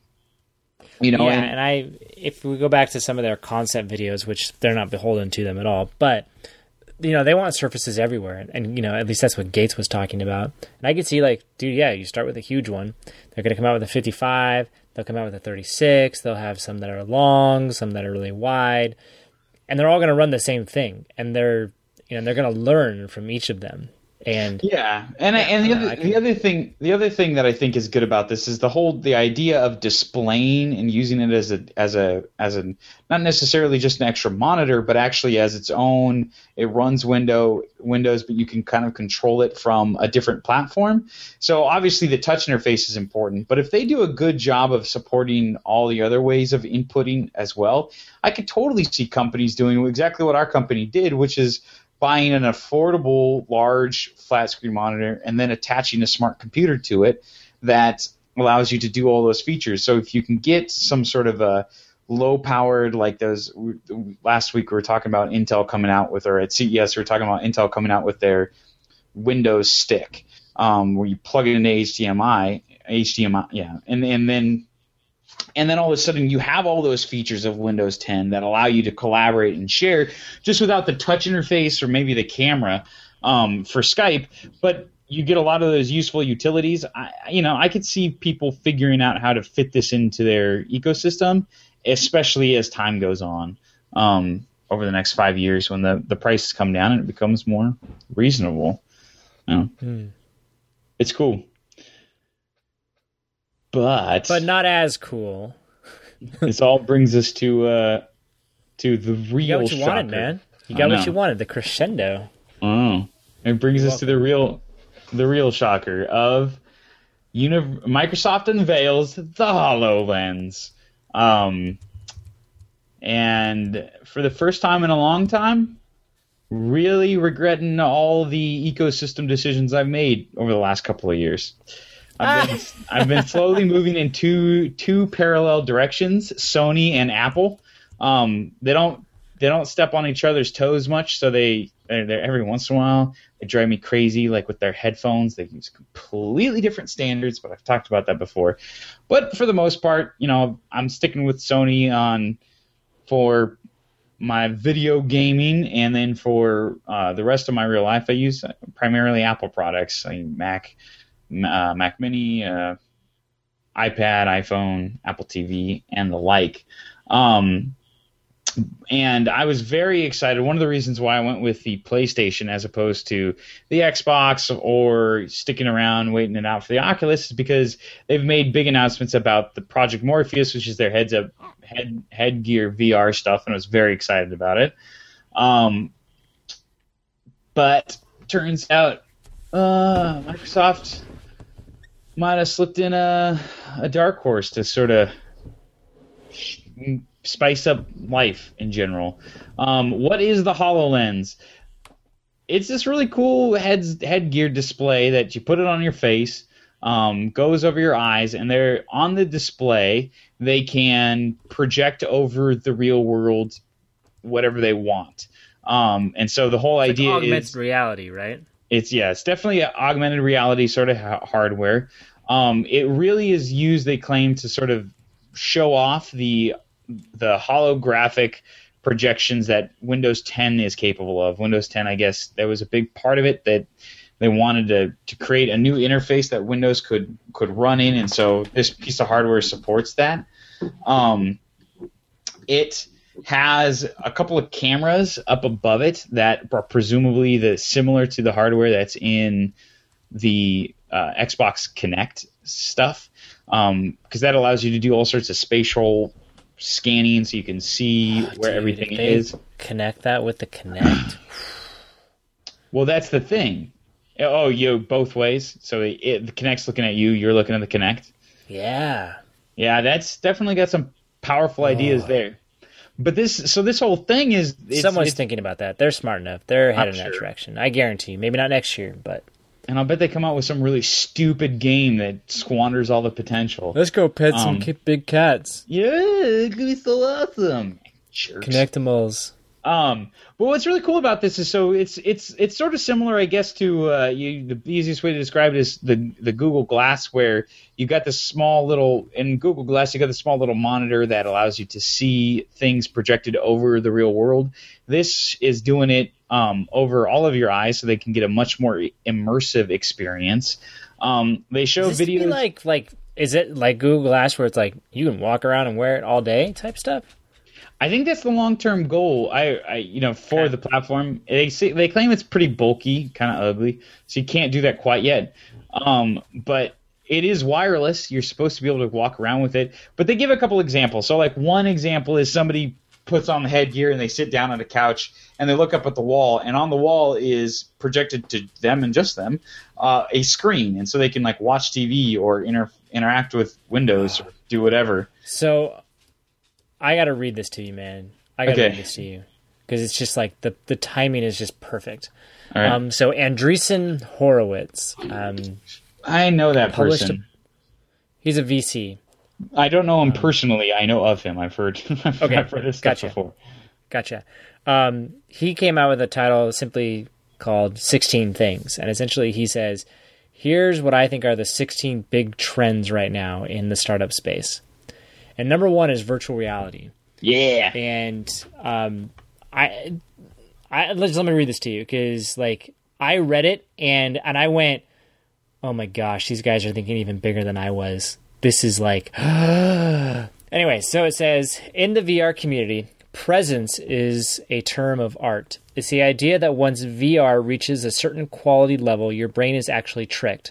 you know, Yeah, and, and I, if we go back to some of their concept videos, which they're not beholden to them at all, but you know, they want surfaces everywhere, and you know, at least that's what Gates was talking about. And I could see, like, dude, yeah, you start with a huge one. They're going to come out with a fifty-five. They'll come out with a thirty-six. They'll have some that are long, some that are really wide, and they're all going to run the same thing. And they're, you know, they're going to learn from each of them. And yeah, and I, and the Yeah, other I can- the other thing the other thing that I think is good about this is the whole the idea of displaying and using it as a as a as a not necessarily just an extra monitor, but actually as its own. It runs window Windows, but you can kind of control it from a different platform. So obviously the touch interface is important, but if they do a good job of supporting all the other ways of inputting as well, I could totally see companies doing exactly what our company did, which is buying an affordable large flat screen monitor and then attaching a smart computer to it that allows you to do all those features. So if you can get some sort of a low powered, like those last week we were talking about Intel coming out with, or at C E S we were talking about Intel coming out with their Windows stick, um, where you plug it into H D M I, H D M I, yeah, and and then and then all of a sudden you have all those features of Windows ten that allow you to collaborate and share just without the touch interface or maybe the camera um, for Skype. But you get a lot of those useful utilities. I, you know, I could see people figuring out how to fit this into their ecosystem, especially as time goes on, um, over the next five years when the, the prices come down and it becomes more reasonable. You know, mm. It's cool. But but not as cool. This all brings us to uh, to the real You got what you shocker. wanted, man. You got what you wanted, the crescendo. Oh. It brings You're us welcome. to the real the real shocker of uni- Microsoft unveils the HoloLens. Um, and for the first time in a long time, really regretting all the ecosystem decisions I've made over the last couple of years. I've been, I've been slowly moving in two two parallel directions, Sony and Apple. Um, they don't they don't step on each other's toes much, so they they're, they're, every once in a while they drive me crazy. Like with their headphones, they use completely different standards, but I've talked about that before. But for the most part, you know, I'm sticking with Sony on for my video gaming, and then for uh, the rest of my real life, I use primarily Apple products, like Mac, uh, Mac Mini, uh, iPad, iPhone, Apple T V, and the like. Um, and I was very excited. One of the reasons why I went with the PlayStation as opposed to the Xbox or sticking around waiting it out for the Oculus is because they've made big announcements about the Project Morpheus, which is their heads up head headgear V R stuff, and I was very excited about it. Um, but turns out uh, Microsoft might have slipped in a, a dark horse to sort of spice up life in general. Um, what is the HoloLens? It's this really cool heads, headgear display that you put it on your face, um, goes over your eyes, and they're on the display. They can project over the real world whatever they want. Um, and so the whole it's idea like augmented is reality, right? It's yeah, it's definitely an augmented reality sort of ha- hardware. Um, it really is used, they claim, to sort of show off the the holographic projections that Windows ten is capable of. Windows ten, I guess, there was a big part of it that they wanted to, to create a new interface that Windows could could run in, and so this piece of hardware supports that. Um, it has a couple of cameras up above it that are presumably the similar to the hardware that's in the uh, Xbox Kinect stuff, because um, that allows you to do all sorts of spatial scanning, so you can see oh, where dude, everything if they is. Connect that with the Kinect. Well, that's the thing. Oh, you both ways. So it, the Kinect's looking at you, you're looking at the Kinect. Yeah. Yeah, that's definitely got some powerful ideas oh. there. But this, so this whole thing is, it's, someone's it's, thinking about that. They're smart enough. They're heading in sure. that direction. I guarantee you. Maybe not next year, but. And I'll bet they come out with some really stupid game that squanders all the potential. Let's go pet um, some big cats. Yeah, it's gonna be so awesome. Jerks. Connectimals. Um, but what's really cool about this is so it's it's it's sort of similar, I guess, to uh, you. The easiest way to describe it is the the Google Glass, where you got this small little in Google Glass, you got this small little monitor that allows you to see things projected over the real world. This is doing it um, over all of your eyes, so they can get a much more immersive experience. Um, they show Does this videos be like like is it like Google Glass, where it's like you can walk around and wear it all day type stuff? I think that's the long-term goal. I, I you know, for okay. the platform, they say, they claim it's pretty bulky, kind of ugly, so you can't do that quite yet. Um, but it is wireless. You're supposed to be able to walk around with it. But they give a couple examples. So, like, one example is somebody puts on the headgear and they sit down on a couch and they look up at the wall, and on the wall is projected to them and just them uh, a screen, and so they can like watch T V or inter- interact with Windows or do whatever. So. I got to read this to you, man. I got to okay. read this to you because it's just like the the timing is just perfect. All right. Um, so Andreessen Horowitz. Um, I know that person. A, he's a V C. I don't know him um, personally. I know of him. I've heard. I've, okay, I've read his stuff gotcha. before. Gotcha. Um, he came out with a title simply called sixteen Things, and essentially he says, "Here's what I think are the sixteen big trends right now in the startup space." And number one is virtual reality. Yeah. And um, I, I let's let me read this to you because like I read it and and I went, oh my gosh, these guys are thinking even bigger than I was. This is like... Anyway, so it says, in the V R community, presence is a term of art. It's the idea that once V R reaches a certain quality level, your brain is actually tricked,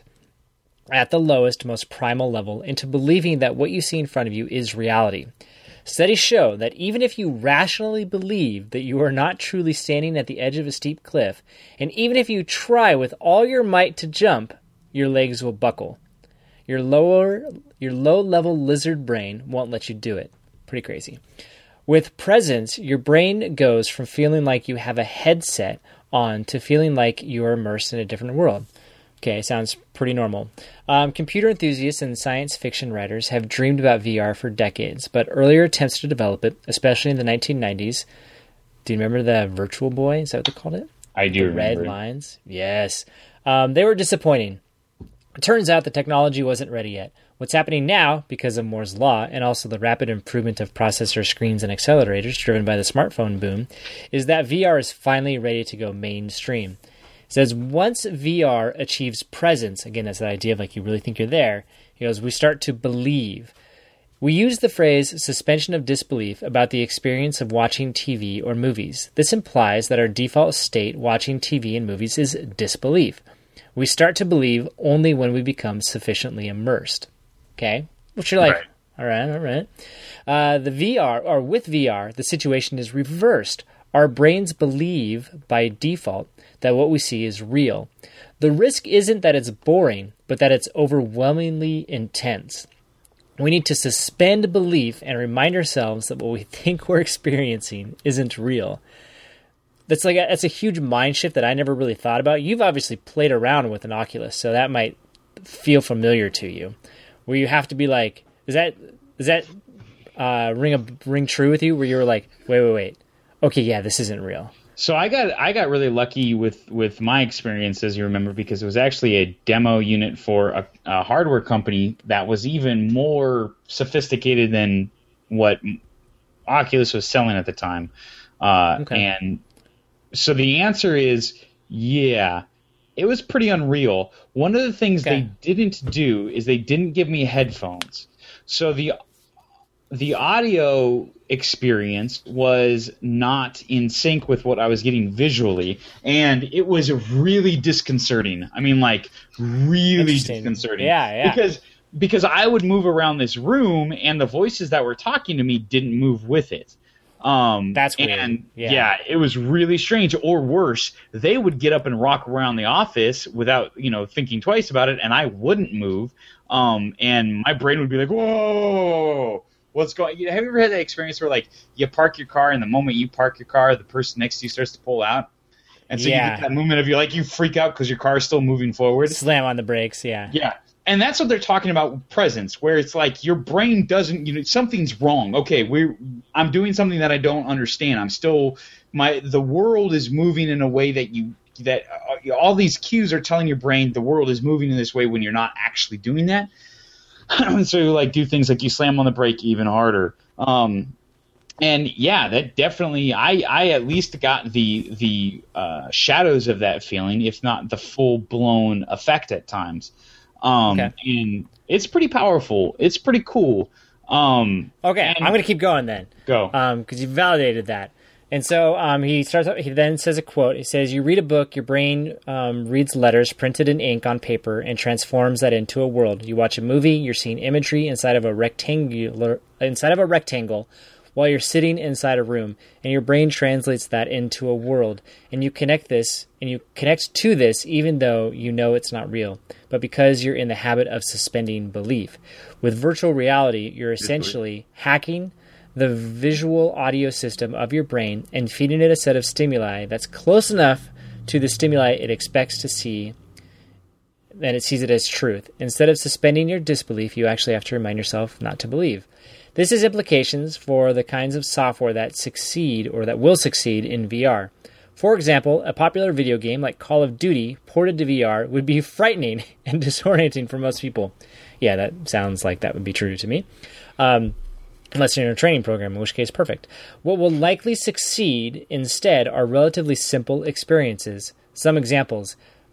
at the lowest, most primal level, into believing that what you see in front of you is reality. Studies show that even if you rationally believe that you are not truly standing at the edge of a steep cliff, and even if you try with all your might to jump, your legs will buckle. Your lower, your low-level lizard brain won't let you do it. Pretty crazy. With presence, your brain goes from feeling like you have a headset on to feeling like you are immersed in a different world. Okay, sounds pretty normal. Um, computer enthusiasts and science fiction writers have dreamed about V R for decades, but earlier attempts to develop it, especially in the nineteen nineties. Do you remember the Virtual Boy? Is that what they called it? I do the remember. Red lines? Yes. Um, they were disappointing. It turns out the technology wasn't ready yet. What's happening now, because of Moore's Law and also the rapid improvement of processor screens and accelerators driven by the smartphone boom, is that V R is finally ready to go mainstream. It says once V R achieves presence, again, that's that idea of like you really think you're there, he goes, we start to believe. We use the phrase suspension of disbelief about the experience of watching T V or movies. This implies that our default state watching T V and movies is disbelief. We start to believe only when we become sufficiently immersed. Okay? Which you're like, right. all right, all right. Uh, the V R, or with V R, the situation is reversed. Our brains believe by default that what we see is real. The risk isn't that it's boring, but that it's overwhelmingly intense. We need to suspend belief and remind ourselves that what we think we're experiencing isn't real. That's like a, that's a huge mind shift that I never really thought about. You've obviously played around with an Oculus, so that might feel familiar to you. Where you have to be like, is that is that uh, ring a ring true with you? Where you were like, wait, wait, wait, okay, yeah, this isn't real. So I got I got really lucky with, with my experience, as you remember, because it was actually a demo unit for a, a hardware company that was even more sophisticated than what Oculus was selling at the time. Uh, Okay. And so the answer is, yeah, it was pretty unreal. One of the things Okay. they didn't do is they didn't give me headphones. So the the audio experience was not in sync with what I was getting visually, and it was really disconcerting. I mean, like, really Interesting. disconcerting. Yeah, yeah. Because because I would move around this room, and the voices that were talking to me didn't move with it. Um, That's weird. And Yeah. yeah, it was really strange. Or worse, they would get up and rock around the office without, you know, thinking twice about it, and I wouldn't move. Um, and my brain would be like, whoa, what's going on? Have you ever had that experience where, like, you park your car, and the moment you park your car, the person next to you starts to pull out? And so Yeah. you get that movement of you, like, you freak out because your car is still moving forward. Slam on the brakes, yeah. Yeah. And that's what they're talking about with presence, where it's like your brain doesn't, you know, something's wrong. Okay, we I'm doing something that I don't understand. I'm still my the world is moving in a way that you that uh, all these cues are telling your brain the world is moving in this way when you're not actually doing that. So you like do things like you slam on the brake even harder. Um, and yeah, that definitely I I at least got the the uh, shadows of that feeling, if not the full blown effect at times. Um, Okay. And it's pretty powerful. It's pretty cool. Um, Okay, and- I'm going to keep going then. Go. Because you validated that. And so um, he starts. He then says a quote. He says, "You read a book. Your brain um, reads letters printed in ink on paper and transforms that into a world. You watch a movie. You're seeing imagery inside of a rectangular inside of a rectangle, while you're sitting inside a room, and your brain translates that into a world. And you connect this, and you connect to this, even though you know it's not real, but because you're in the habit of suspending belief. With virtual reality, you're essentially hacking the visual audio system of your brain and feeding it a set of stimuli that's close enough to the stimuli it expects to see, and it sees it as truth. Instead of suspending your disbelief, you actually have to remind yourself not to believe. This has implications for the kinds of software that succeed or that will succeed in V R. For example, a popular video game like Call of Duty ported to V R would be frightening and disorienting for most people. Yeah, that sounds like that would be true to me. Um, unless you're in a training program, in which case, perfect. What will likely succeed instead are relatively simple experiences. Some examples.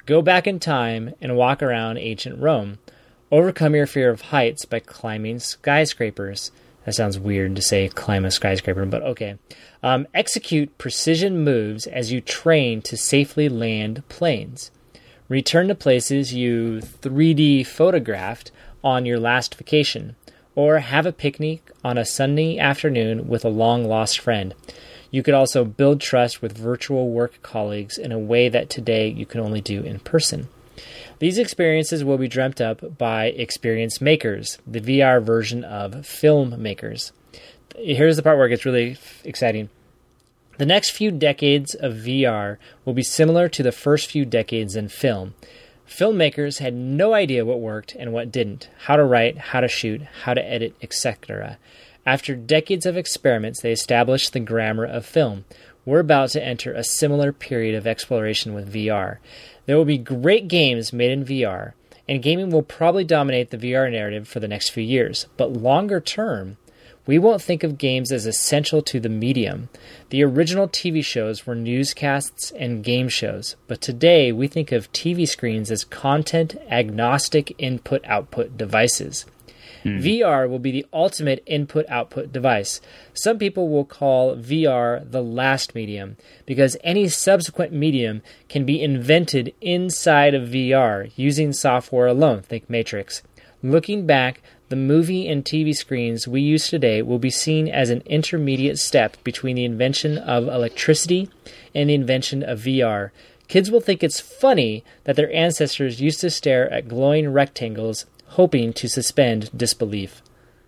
Go back in time and walk around ancient Rome. Overcome your fear of heights by climbing skyscrapers. That sounds weird to say climb a skyscraper, but okay. Um, execute precision moves as you train to safely land planes. Return to places you three D photographed on your last vacation. Or have a picnic on a sunny afternoon with a long-lost friend. You could also build trust with virtual work colleagues in a way that today you can only do in person. These experiences will be dreamt up by experience makers, the V R version of filmmakers. Here's the part where it gets really exciting. The next few decades of V R will be similar to the first few decades in film. Filmmakers had no idea what worked and what didn't, how to write, how to shoot, how to edit, et cetera. After decades of experiments, they established the grammar of film. We're about to enter a similar period of exploration with V R. There will be great games made in V R, and gaming will probably dominate the V R narrative for the next few years. But longer term, we won't think of games as essential to the medium. The original T V shows were newscasts and game shows, but today we think of T V screens as content-agnostic input-output devices. Hmm. V R will be the ultimate input-output device. Some people will call V R the last medium, because any subsequent medium can be invented inside of V R using software alone. Think Matrix. Looking back, the movie and T V screens we use today will be seen as an intermediate step between the invention of electricity and the invention of V R. Kids will think it's funny that their ancestors used to stare at glowing rectangles, hoping to suspend disbelief.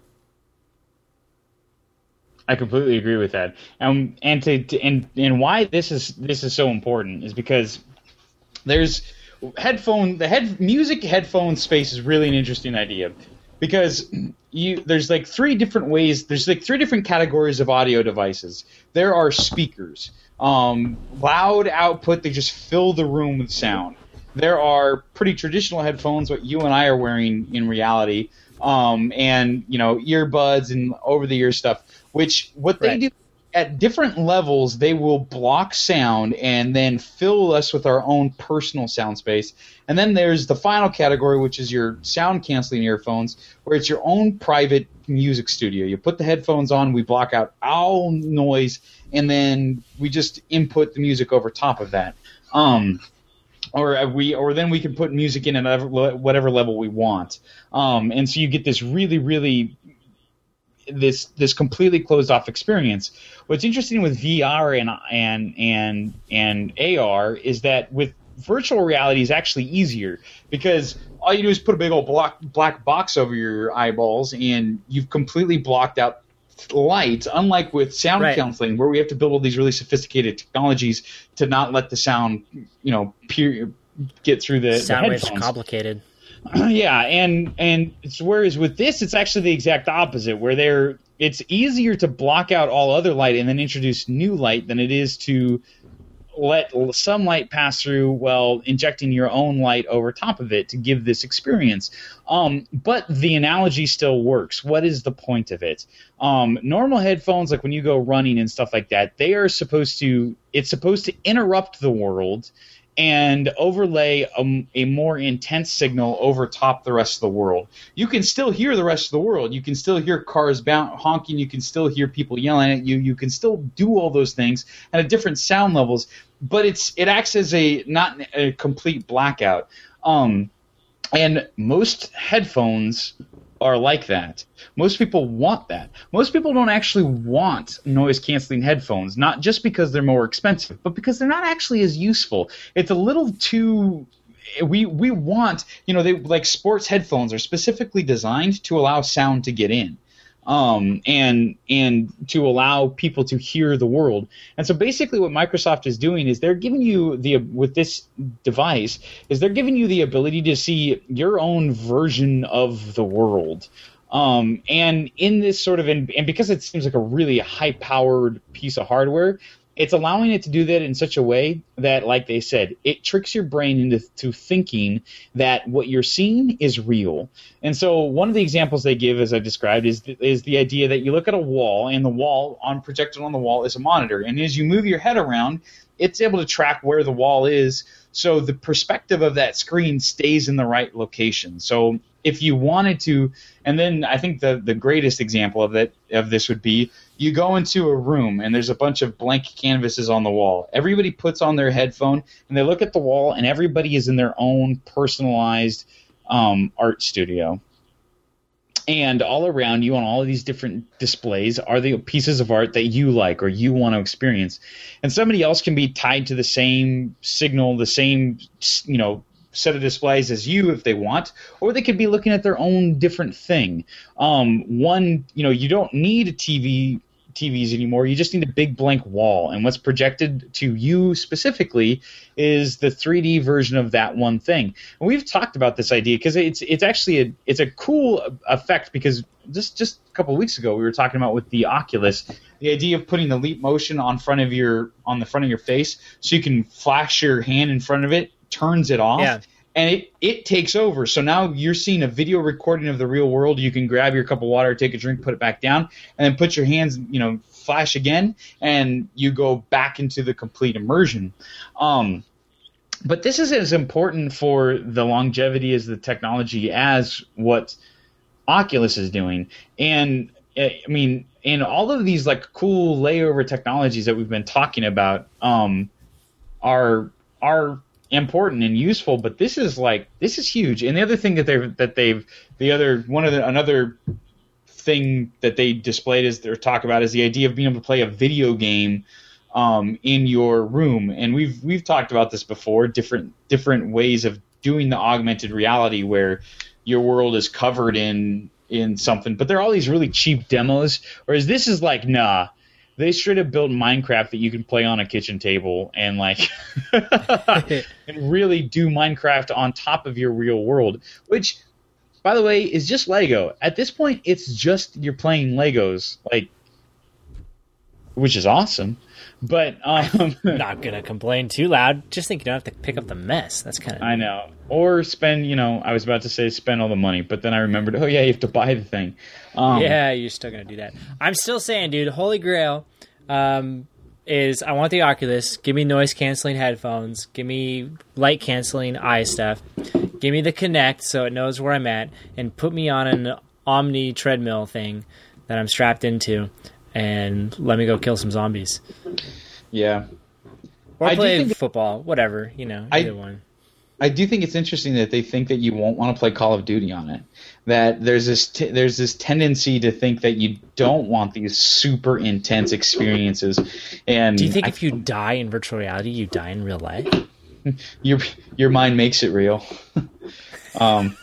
I completely agree with that. Um, and to, to and and why this is this is so important is because there's headphone the head music headphone space is really an interesting idea. Because you, there's like three different ways. There's like three different categories of audio devices. There are speakers, um, loud output. They just fill the room with sound. There are pretty traditional headphones, what you and I are wearing in reality, um, and you know earbuds and over-the-ear stuff. Which what they right. do at different levels, they will block sound and then fill us with our own personal sound space. And then there's the final category, which is your sound-canceling earphones, where it's your own private music studio. You put the headphones on, we block out all noise, and then we just input the music over top of that. Um, or we, or then we can put music in at whatever level we want. Um, and so you get this really, really this this completely closed off experience. What's interesting with V R and and and and A R is that with virtual reality is actually easier because all you do is put a big old black black box over your eyeballs and you've completely blocked out light. Unlike with sound right. canceling, where we have to build all these really sophisticated technologies to not let the sound, you know, peer, get through the, sound the waves headphones. Complicated. Yeah, and and it's, whereas with this, it's actually the exact opposite, where they're it's easier to block out all other light and then introduce new light than it is to let some light pass through while injecting your own light over top of it to give this experience. Um, but the analogy still works. What is the point of it? Um, normal headphones, like when you go running and stuff like that, they are supposed to it's supposed to interrupt the world and overlay a, a more intense signal over top the rest of the world. You can still hear the rest of the world. You can still hear cars bound, honking. You can still hear people yelling at you. You can still do all those things at different sound levels, but it's it acts as a not a complete blackout. Um, and most headphones are like that. Most people want that. Most people don't actually want noise-canceling headphones, not just because they're more expensive, but because they're not actually as useful. It's a little too... We we want... You know, they like sports headphones are specifically designed to allow sound to get in. Um, and and to allow people to hear the world. And so basically what Microsoft is doing is they're giving you, the with this device, is they're giving you the ability to see your own version of the world. Um, and in this sort of, and because it seems like a really high-powered piece of hardware, it's allowing it to do that in such a way that, like they said, it tricks your brain into to thinking that what you're seeing is real. And so one of the examples they give, as I described, is is the idea that you look at a wall, and the wall on projected on the wall is a monitor, and as you move your head around, it's able to track where the wall is, so the perspective of that screen stays in the right location. So if you wanted to, and then I think the, the greatest example of that of this would be, you go into a room and there's a bunch of blank canvases on the wall. Everybody puts on their headphone and they look at the wall, and everybody is in their own personalized um, art studio. And all around you on all of these different displays are the pieces of art that you like or you want to experience. And somebody else can be tied to the same signal, the same, you know, set of displays as you if they want, or they could be looking at their own different thing. Um, one, you know, you don't need a T V T Vs anymore. You just need a big blank wall, and what's projected to you specifically is the three D version of that one thing. And we've talked about this idea because it's it's actually a it's a cool effect, because just just a couple of weeks ago we were talking about with the Oculus the idea of putting the leap motion on front of your on the front of your face, so you can flash your hand in front of it, turns it off. Yeah. And it, it takes over. So now you're seeing a video recording of the real world. You can grab your cup of water, take a drink, put it back down, and then put your hands, you know, flash again, and you go back into the complete immersion. Um, but this is as important for the longevity as the technology as what Oculus is doing. And, I mean, in all of these, like, cool layover technologies that we've been talking about um, are are – important and useful, but this is like this is huge. And the other thing that they've that they've the other one of the another thing that they displayed is or talk about is the idea of being able to play a video game um, in your room. And we've we've talked about this before, different different ways of doing the augmented reality where your world is covered in in something. But there are all these really cheap demos, whereas this is like, nah. They straight up built Minecraft that you can play on a kitchen table and like and really do Minecraft on top of your real world, which, by the way, is just Lego. At this point, it's just you're playing Legos, like, which is awesome. But um, I'm not gonna complain too loud. Just think you don't have to pick up the mess. That's kind of I know. Or spend, you know, I was about to say spend all the money, but then I remembered, oh yeah, you have to buy the thing. Um, yeah, you're still gonna do that. I'm still saying, dude, Holy Grail um, is I want the Oculus. Give me noise canceling headphones. Give me light canceling eye stuff. Give me the Kinect so it knows where I'm at, and put me on an Omni treadmill thing that I'm strapped into, and let me go kill some zombies. Yeah. Or I play think football, whatever, you know, I, either one. I do think it's interesting that they think that you won't want to play Call of Duty on it. That there's this t- there's this tendency to think that you don't want these super intense experiences. And do you think I, if you die in virtual reality, you die in real life? Your your mind makes it real. um,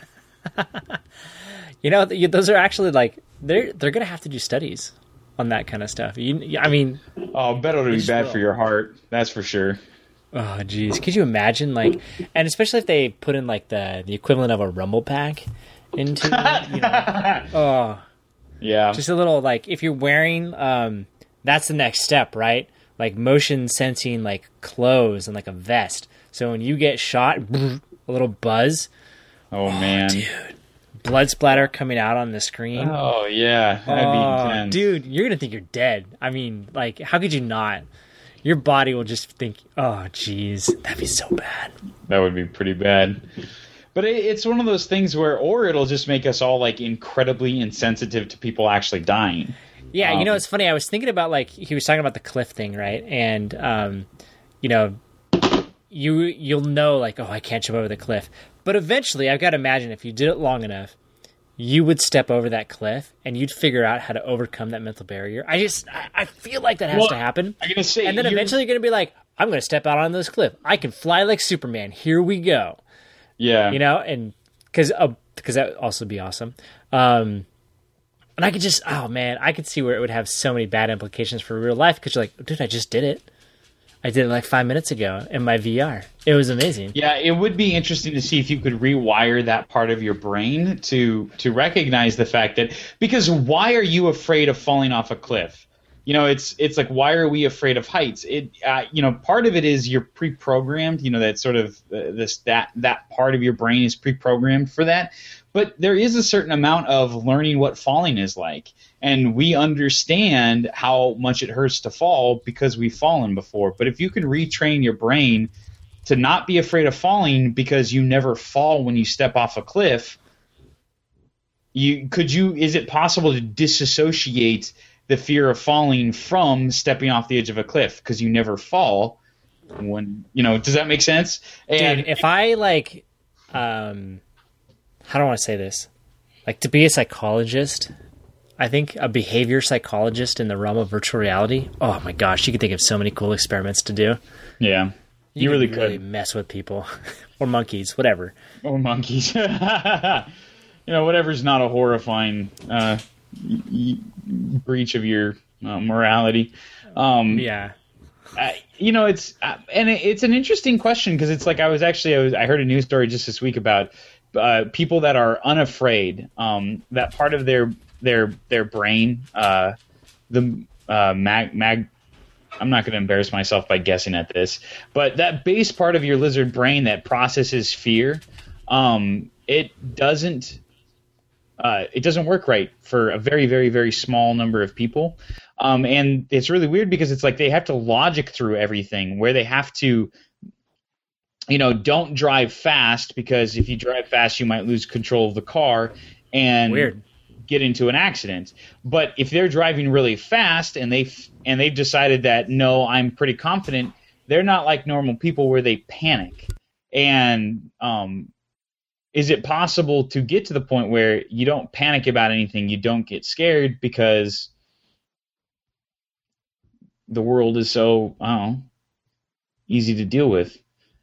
you know, those are actually like they're they're gonna have to do studies on that kind of stuff. You, I mean, oh, I bet it'll be bad real. for your heart. That's for sure. Oh, jeez. Could you imagine, like, and especially if they put in, like, the, the equivalent of a rumble pack into, you know, oh. Yeah. Just a little, like, if you're wearing, um, that's the next step, right? Like, motion sensing, like, clothes and, like, a vest. So when you get shot, a little buzz. Oh, oh man. Dude. Blood splatter coming out on the screen. Oh, yeah. That'd oh, be intense. Dude, you're going to think you're dead. I mean, like, how could you not? Your body will just think, oh, geez, that'd be so bad. That would be pretty bad. But it, it's one of those things where, or it'll just make us all, like, incredibly insensitive to people actually dying. Yeah, um, you know, it's funny. I was thinking about, like, he was talking about the cliff thing, right? And, um, you know, you, you'll know, like, oh, I can't jump over the cliff. But eventually, I've got to imagine if you did it long enough, you would step over that cliff and you'd figure out how to overcome that mental barrier. I just, I, I feel like that has well, to happen. I'm gonna say, and then eventually you're going to be like, I'm going to step out on this cliff. I can fly like Superman. Here we go. Yeah. You know, and because uh, because that would also be awesome. Um, and I could just, oh man, I could see where it would have so many bad implications for real life because you're like, dude, I just did it. I did it like five minutes ago in my V R. It was amazing. Yeah, it would be interesting to see if you could rewire that part of your brain to to recognize the fact that, because why are you afraid of falling off a cliff? you know, it's it's like, why are we afraid of heights? It uh, you know, part of it is you're pre-programmed. You know, that sort of uh, this that that part of your brain is pre-programmed for that. But there is a certain amount of learning what falling is like, and we understand how much it hurts to fall because we've fallen before. But if you can retrain your brain to not be afraid of falling because you never fall when you step off a cliff, you could you is it possible to disassociate the fear of falling from stepping off the edge of a cliff because you never fall? When you know, does that make sense? And Dude, if I like, um, how do I want to say this? Like, to be a psychologist, I think a behavior psychologist in the realm of virtual reality. Oh my gosh, you could think of so many cool experiments to do. Yeah, you, you really could really mess with people or monkeys, whatever. Or monkeys. You know, whatever's not a horrifying uh, y- breach of your uh, morality. Um, yeah. Uh, you know, it's uh, and it, it's an interesting question because it's like I was actually I, was, I heard a news story just this week about uh, people that are unafraid. Um, that part of their their their brain, uh, the uh, mag mag. I'm not going to embarrass myself by guessing at this, but that base part of your lizard brain that processes fear, um, it doesn't. Uh, it doesn't work right for a very, very, very small number of people. Um, and it's really weird because it's like they have to logic through everything where they have to, you know, don't drive fast because if you drive fast, you might lose control of the car and weird. get into an accident. But if they're driving really fast and they've, and they've decided that, no, I'm pretty confident, they're not like normal people where they panic. And, um, is it possible to get to the point where you don't panic about anything, you don't get scared because the world is so, I don't know, easy to deal with?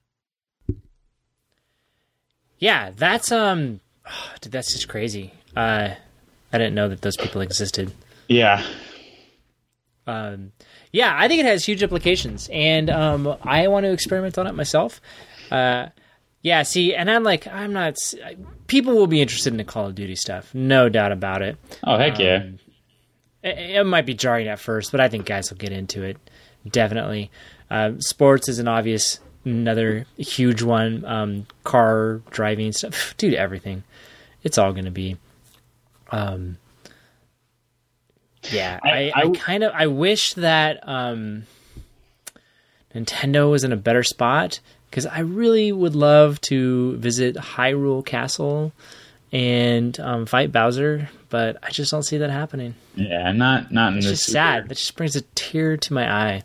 Yeah, that's um, oh, dude, that's just crazy. Uh, I didn't know that those people existed. Yeah. Um, yeah, I think it has huge implications, and um, I want to experiment on it myself. Uh. Yeah, see, and I'm like, I'm not. People will be interested in the Call of Duty stuff, no doubt about it. Oh, heck yeah. Um, it, it might be jarring at first, but I think guys will get into it, definitely. Uh, sports is an obvious, another huge one. Um, car driving stuff, dude, everything. It's all going to be. Um, yeah, I, I, I kind of, I wish that um, Nintendo was in a better spot. Because I really would love to visit Hyrule Castle and um, fight Bowser, but I just don't see that happening. Yeah, not not in it's this. It's just sad. That just brings a tear to my eye.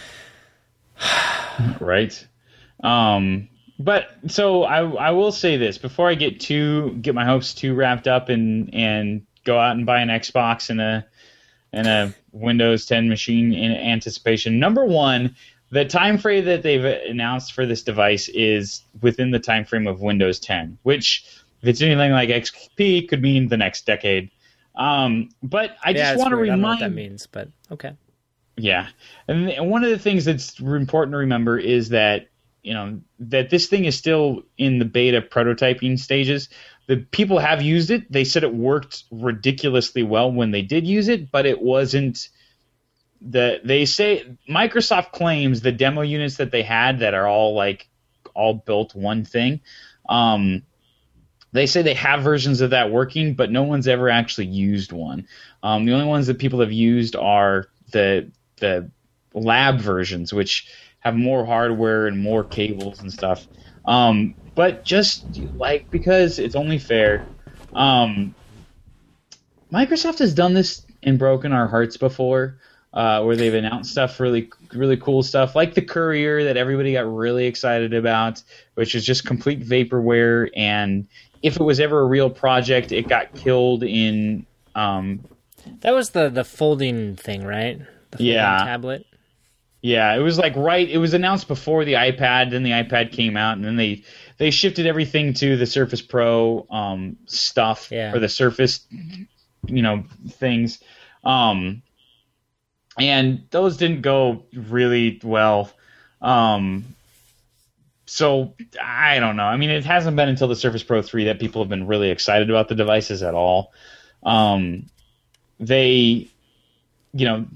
Right. Um. But so I I will say this before I get too get my hopes too wrapped up and and go out and buy an Xbox and a and a Windows ten machine in anticipation. Number one. The time frame that they've announced for this device is within the time frame of Windows ten, which, if it's anything like X P, could mean the next decade. Um, but I yeah, just want to remind. I don't know what that means, but okay. Yeah, and one of the things that's important to remember is that you know that this thing is still in the beta prototyping stages. The people have used it. They said it worked ridiculously well when they did use it, but it wasn't. The they say Microsoft claims the demo units that they had that are all like all built one thing. Um, they say they have versions of that working, but no one's ever actually used one. Um, the only ones that people have used are the the lab versions, which have more hardware and more cables and stuff. Um, but just like because it's only fair, um, Microsoft has done this and broken our hearts before. Uh, where they've announced stuff, really, really cool stuff, like the Courier that everybody got really excited about, which is just complete vaporware. And if it was ever a real project, it got killed in. Um, that was the the folding thing, right? The folding yeah. tablet. Yeah, it was like right. It was announced before the iPad, then the iPad came out, and then they they shifted everything to the Surface Pro um, stuff yeah. or the Surface, you know, things. Um, And those didn't go really well. Um, so I don't know. I mean, it hasn't been until the Surface Pro three that people have been really excited about the devices at all. Um, they, you know,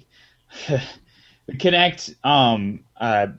Kinect um, uh,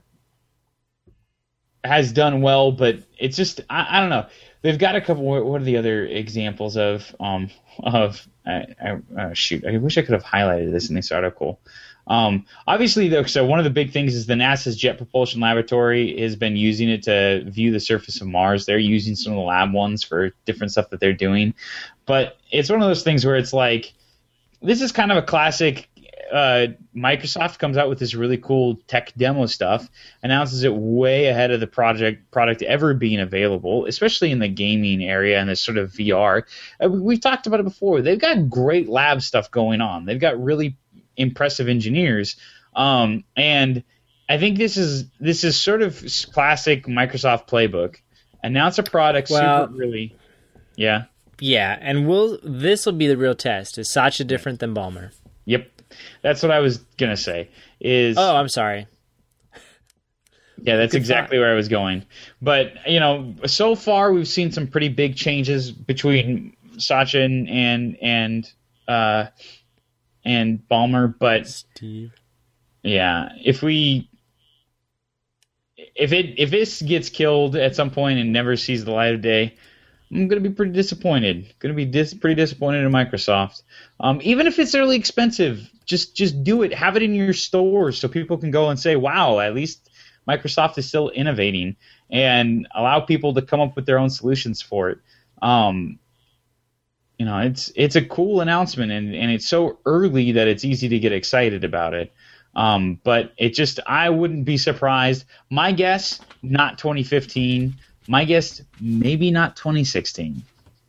has done well, but it's just I, I don't know. They've got a couple. What are the other examples of um, of? I, I, uh, shoot, I wish I could have highlighted this in this article. Um, obviously, though, so one of the big things is the NASA's Jet Propulsion Laboratory has been using it to view the surface of Mars. They're using some of the lab ones for different stuff that they're doing. But it's one of those things where it's like, this is kind of a classic. Uh, Microsoft comes out with this really cool tech demo stuff, announces it way ahead of the project product ever being available, especially in the gaming area and this sort of V R. Uh, we've talked about it before. They've got great lab stuff going on. They've got really impressive engineers, um, and I think this is this is sort of classic Microsoft playbook. Announce a product well, super early, yeah, yeah, and we'll this will be the real test. Is Satya different than Balmer? Yep. That's what I was going to say. Is Oh, I'm sorry. Yeah, that's Good exactly thought. where I was going. But, you know, so far we've seen some pretty big changes between Satya and and and, uh, and Balmer, but Steve. Yeah, if we if it if this gets killed at some point and never sees the light of day, I'm going to be pretty disappointed. Going to be dis- pretty disappointed in Microsoft. Um, even if it's really expensive, just just do it. Have it in your stores so people can go and say, wow, at least Microsoft is still innovating, and allow people to come up with their own solutions for it. Um, you know, it's it's a cool announcement, and, and it's so early that it's easy to get excited about it. Um, but it just, I wouldn't be surprised. My guess, not twenty fifteen. My guess, maybe not twenty sixteen.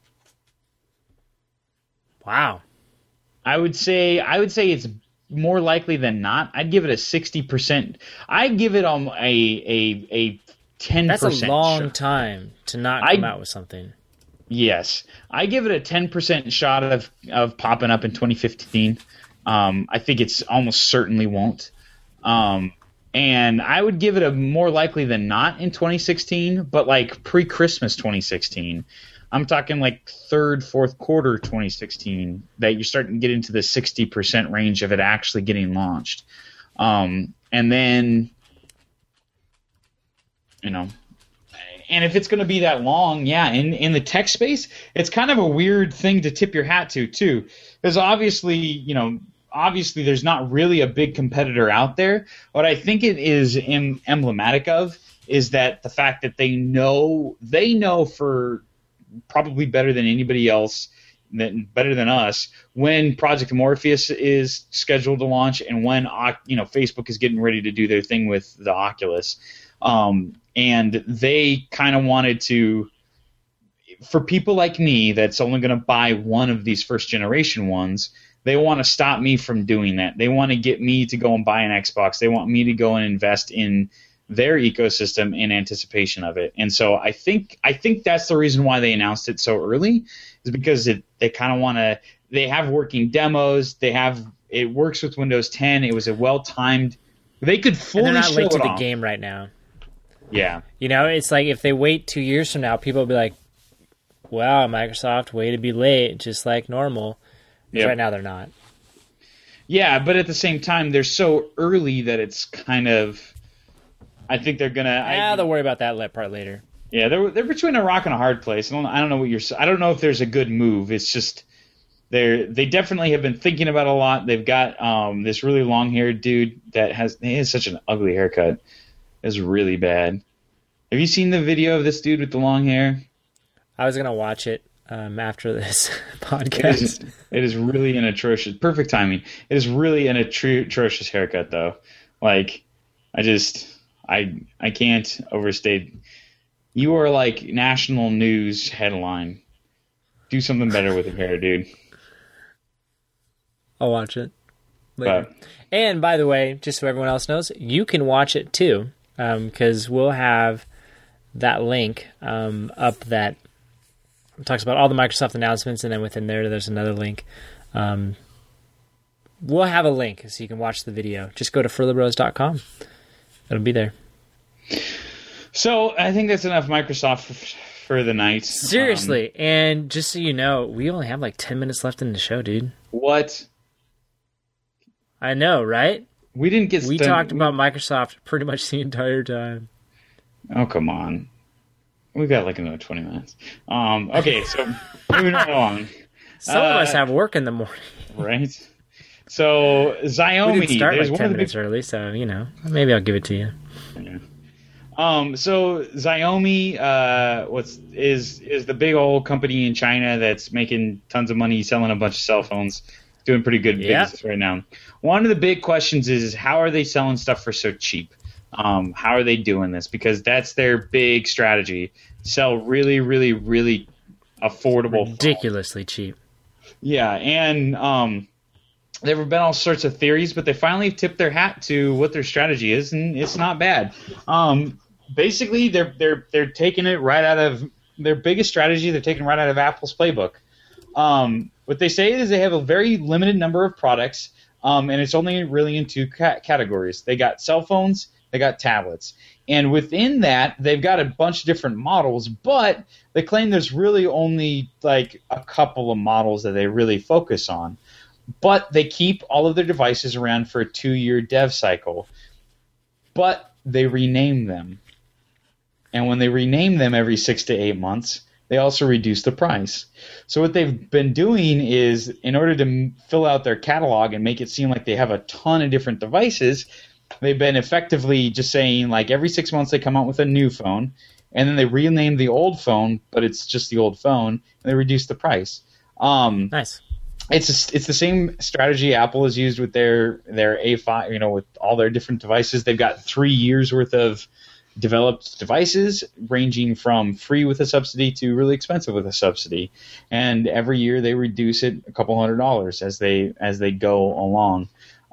Wow. I would say I would say it's more likely than not. I'd give it a sixty percent. I'd give it um, a a a ten percent. That's a long shot. time to not come I, out with something. Yes. I give it a ten percent shot of, of popping up in twenty fifteen. Um, I think it's almost certainly won't. Um, and I would give it a more likely than not in twenty sixteen, but like pre-Christmas twenty sixteen. I'm talking like third, fourth quarter twenty sixteen, that you're starting to get into the sixty percent range of it actually getting launched. Um, and then, you know, and if it's going to be that long, yeah, in, in the tech space, it's kind of a weird thing to tip your hat to, too. Because obviously, you know, obviously there's not really a big competitor out there. What I think it is em- emblematic of is that the fact that they know, they know for probably better than anybody else, than, better than us, when Project Morpheus is scheduled to launch and when, you know, Facebook is getting ready to do their thing with the Oculus. Um, and they kind of wanted to, for people like me that's only going to buy one of these first generation ones, they want to stop me from doing that. They want to get me to go and buy an Xbox. They want me to go and invest in their ecosystem in anticipation of it. And so I think I think that's the reason why they announced it so early, is because it, they kind of want to, they have working demos. They have, it works with Windows ten. It was a well-timed, they could fully and they're not show late to it the off. game right now. Yeah. You know, it's like if they wait two years from now, people will be like, wow, Microsoft, way to be late, just like normal. Yep. Right now they're not. Yeah, but at the same time, they're so early that it's kind of, I think they're going to... Yeah, they'll worry about that part later. Yeah, they're, they're between a rock and a hard place. I don't, I don't know what you're... I don't know if there's a good move. It's just, they're, they definitely have been thinking about it a lot. They've got um, this really long-haired dude that has, he has such an ugly haircut. It's really bad. Have you seen the video of this dude with the long hair? I was going to watch it um, after this podcast. It is, it is really an atrocious... Perfect timing. It is really an atro- atrocious haircut, though. Like, I just... I I can't overstate... You are like national news headline. Do something better with your hair, dude. I'll watch it later. But, and by the way, just so everyone else knows, you can watch it too, because um, we'll have that link um, up that talks about all the Microsoft announcements, and then within there, there's another link. Um, we'll have a link so you can watch the video. Just go to further bros dot com. It'll be there. So I think that's enough Microsoft for, for the night. Seriously, um, and just so you know, we only have like ten minutes left in the show, dude. What? I know, right? We didn't get. We st- talked about Microsoft pretty much the entire time. Oh, come on. We've got like another twenty minutes. Um, okay, so moving along. Some uh, of us have work in the morning. Right? So, Xiaomi we didn't start is like one ten of the minutes big... early, so, you know, maybe I'll give it to you. Yeah. Um, so, Xiaomi uh, what's, is, is the big old company in China that's making tons of money selling a bunch of cell phones. Doing pretty good yeah. business right now. One of the big questions is, how are they selling stuff for so cheap? Um, how are they doing this? Because that's their big strategy. Sell really, really, really affordable ridiculously phones. cheap. Yeah, and um, there have been all sorts of theories, but they finally tipped their hat to what their strategy is, and it's not bad. Um, basically, they're they're they're taking it right out of their biggest strategy. They're taking it right out of Apple's playbook. Um, what they say is they have a very limited number of products, um, and it's only really in two ca- categories. They got cell phones, they got tablets. And within that, they've got a bunch of different models, but they claim there's really only like a couple of models that they really focus on. But they keep all of their devices around for a two-year dev cycle. But they rename them. And when they rename them every six to eight months, they also reduce the price. So what they've been doing is, in order to m- fill out their catalog and make it seem like they have a ton of different devices, they've been effectively just saying, like, every six months they come out with a new phone, and then they rename the old phone, but it's just the old phone, and they reduce the price. Um, nice. It's a, it's the same strategy Apple has used with their their A five, you know, with all their different devices. They've got three years worth of developed devices, ranging from free with a subsidy to really expensive with a subsidy, and every year they reduce it a couple hundred dollars as they as they go along,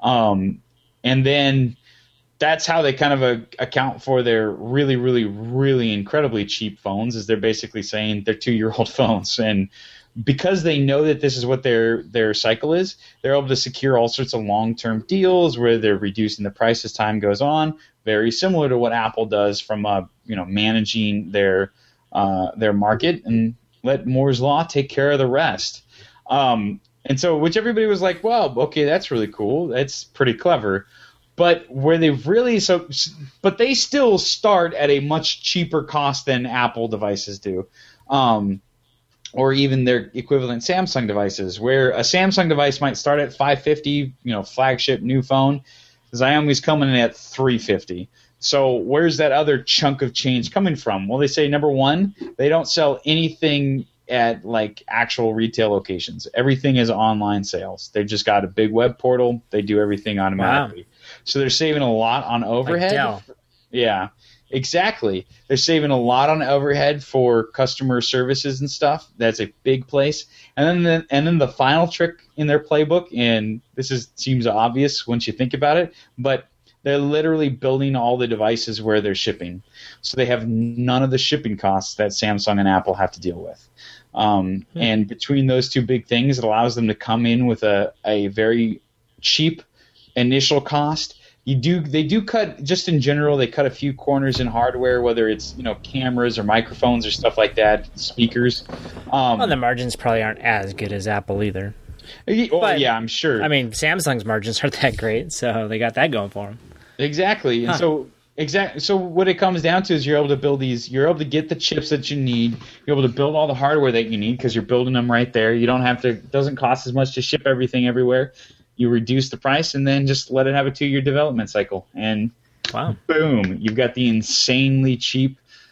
um, and then that's how they kind of uh, account for their really, really, really incredibly cheap phones. Is they're basically saying they're two-year-old phones, and because they know that this is what their their cycle is, they're able to secure all sorts of long-term deals where they're reducing the price as time goes on. Very similar to what Apple does from uh, you know managing their uh, their market, and let Moore's law take care of the rest. Um, and so, which everybody was like, "Well, okay, that's really cool. That's pretty clever." But where they've really so, but they still start at a much cheaper cost than Apple devices do. Um, or even their equivalent Samsung devices, where a Samsung device might start at five hundred fifty dollars, you know, flagship new phone. Xiaomi's coming in at three hundred fifty dollars. So where's that other chunk of change coming from? Well, they say, number one, they don't sell anything at like actual retail locations. Everything is online sales. They've just got a big web portal. They do everything automatically. Wow. So they're saving a lot on overhead. Like Dell. Yeah. Exactly. They're saving a lot on overhead for customer services and stuff. That's a big place. And then the, and then the final trick in their playbook, and this is seems obvious once you think about it, but they're literally building all the devices where they're shipping. So they have none of the shipping costs that Samsung and Apple have to deal with. Um, hmm. And between those two big things, it allows them to come in with a, a very cheap initial cost. You do they do cut, just in general, they cut a few corners in hardware, whether it's you know cameras or microphones or stuff like that, speakers. Um, well, the margins probably aren't as good as Apple either. Well, but, yeah, I'm sure. I mean, Samsung's margins aren't that great, so they got that going for them. Exactly, and huh. so exactly. So what it comes down to is you're able to build these. You're able to get the chips that you need. You're able to build all the hardware that you need because you're building them right there. You don't have to. It doesn't cost as much to ship everything everywhere. You reduce the price and then just let it have a two-year development cycle. And wow, boom, you've got the insanely cheap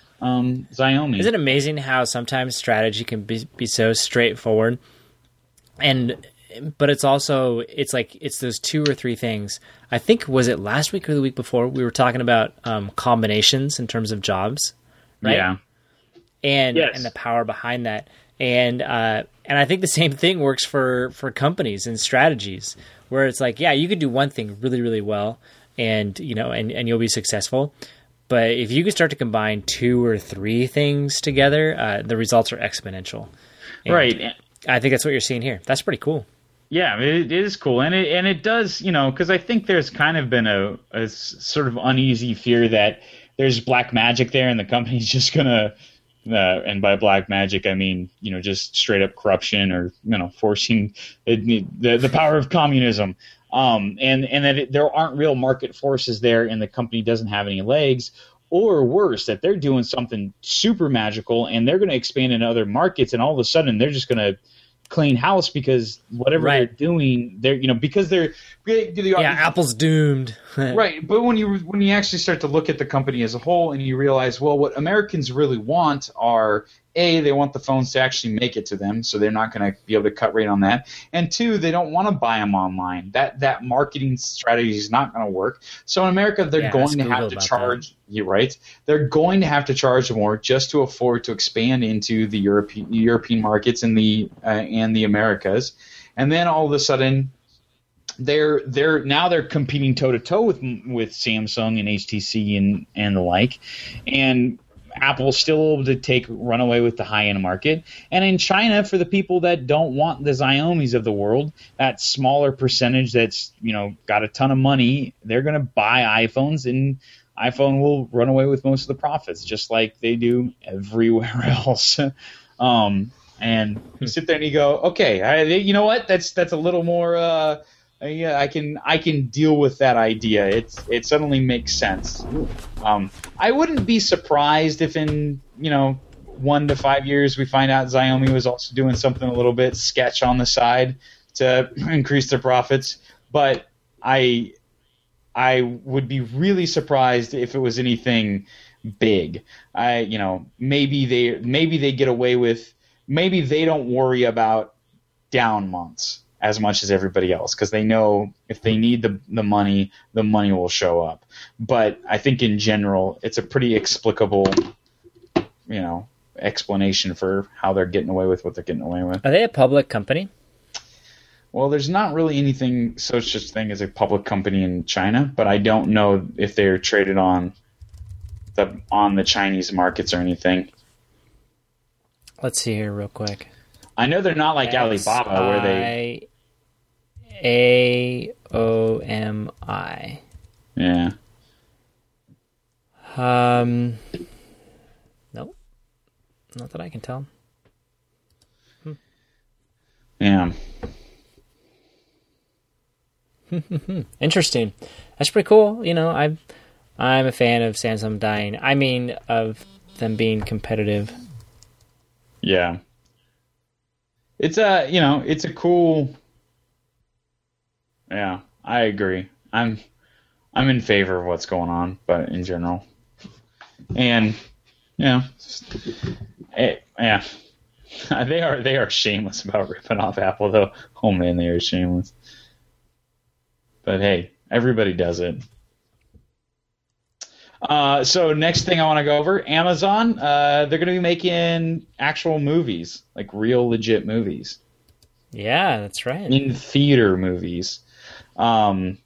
um, Xiaomi. Isn't it amazing how sometimes strategy can be, be so straightforward? And but it's also, it's like, it's those two or three things. I think, was it last week or the week before, we were talking about um, combinations in terms of jobs, right? Yeah. And, yes. and the power behind that. And uh, and I think the same thing works for, for companies and strategies, where it's like, yeah, you could do one thing really, really well, and you know, and, and you'll be successful. But if you could start to combine two or three things together, uh, the results are exponential. And right. I think that's what you're seeing here. That's pretty cool. Yeah, it is cool, and it and it does, you know, because I think there's kind of been a, a sort of uneasy fear that there's black magic there, and the company's just gonna. Uh, and by black magic, I mean, you know, just straight up corruption or, you know, forcing it, the the power of communism. um, and and that it, there aren't real market forces there, and the company doesn't have any legs. Or worse, that they're doing something super magical and they're going to expand in other markets, and all of a sudden they're just going to clean house because whatever right. they're doing, they're you know because they're yeah, Apple's doomed. Right, but when you when you actually start to look at the company as a whole and you realize, well, what Americans really want are A, they want the phones to actually make it to them, so they're not going to be able to cut rate on that. And two, they don't want to buy them online. That that marketing strategy is not going to work. So in America, they're yeah, going to have to charge. That. You're right. They're going to have to charge more just to afford to expand into the European European markets and the uh, and the Americas. And then all of a sudden, they're they're now they're competing toe to toe with with Samsung and H T C and and the like, and Apple's still able to take run away with the high end market. And in China, for the people that don't want the Xiaomis of the world, that smaller percentage that's you know got a ton of money, they're going to buy iPhones, and iPhone will run away with most of the profits, just like they do everywhere else. um, and you sit there and you go, okay, I, you know what? That's that's a little more. Uh, Yeah, I can I can deal with that idea. It's it suddenly makes sense. Um, I wouldn't be surprised if in you know one to five years we find out Xiaomi was also doing something a little bit sketch on the side to increase their profits. But I I would be really surprised if it was anything big. I you know maybe they maybe they get away with maybe they don't worry about down months as much as everybody else, because they know if they need the the money, the money will show up. But I think in general, it's a pretty explicable, you know, explanation for how they're getting away with what they're getting away with. Are they a public company? Well, there's not really anything such a thing as a public company in China, but I don't know if they're traded on the on the Chinese markets or anything. Let's see here real quick. I know they're not like Alibaba, where they A O M I. Yeah. Um. Nope. Not that I can tell. Hmm. Yeah. Interesting. That's pretty cool. You know, I'm I'm a fan of Samsung dying. I mean, of them being competitive. Yeah. It's a, you know, it's a cool. Yeah, I agree. I'm, I'm in favor of what's going on, but in general, and you know, it, yeah, they are they are shameless about ripping off Apple, though. Oh man, they are shameless. But hey, everybody does it. Uh, so next thing I want to go over, Amazon. Uh, they're going to be making actual movies, like real legit movies. Yeah, that's right. In theater movies. Um,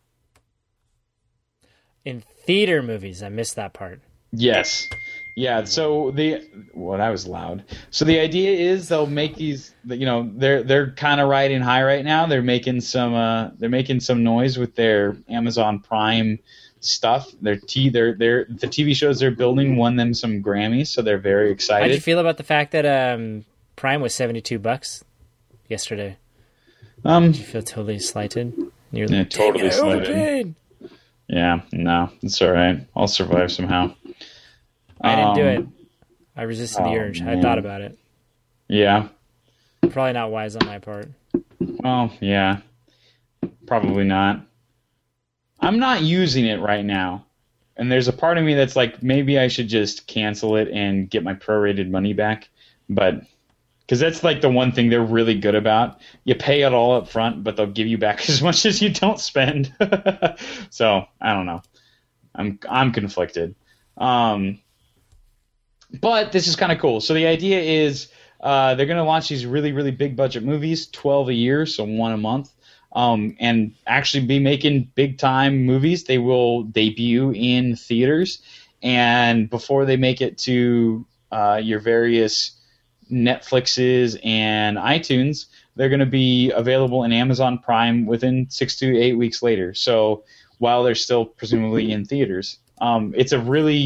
In theater movies, I missed that part. Yes. Yeah, so the well, that was loud. So the idea is they'll make these, you know, they're they're kind of riding high right now. They're making some uh, they're making some noise with their Amazon Prime stuff. Their t their their the T V shows they're building won them some Grammys, so they're very excited. How'd you feel about the fact that um, Prime was seventy-two bucks yesterday? Um, Did you feel totally slighted? You're yeah, like, totally slighted. Overpaid. Yeah, no, it's all right. I'll survive somehow. I didn't um, do it. I resisted the oh, urge. man. I thought about it. Yeah. Probably not wise on my part. Well, yeah. Probably not. I'm not using it right now. And there's a part of me that's like, maybe I should just cancel it and get my prorated money back. But, because that's like the one thing they're really good about. You pay it all up front, but they'll give you back as much as you don't spend. So, I don't know. I'm I'm conflicted. Um, but this is kind of cool. So the idea is uh, they're going to launch these really, really big budget movies, twelve a year, so one a month, um, and actually be making big time movies. They will debut in theaters, and before they make it to uh, your various Netflixes and iTunes, they're going to be available in Amazon Prime within six to eight weeks later. So while they're still presumably in theaters, um, it's a really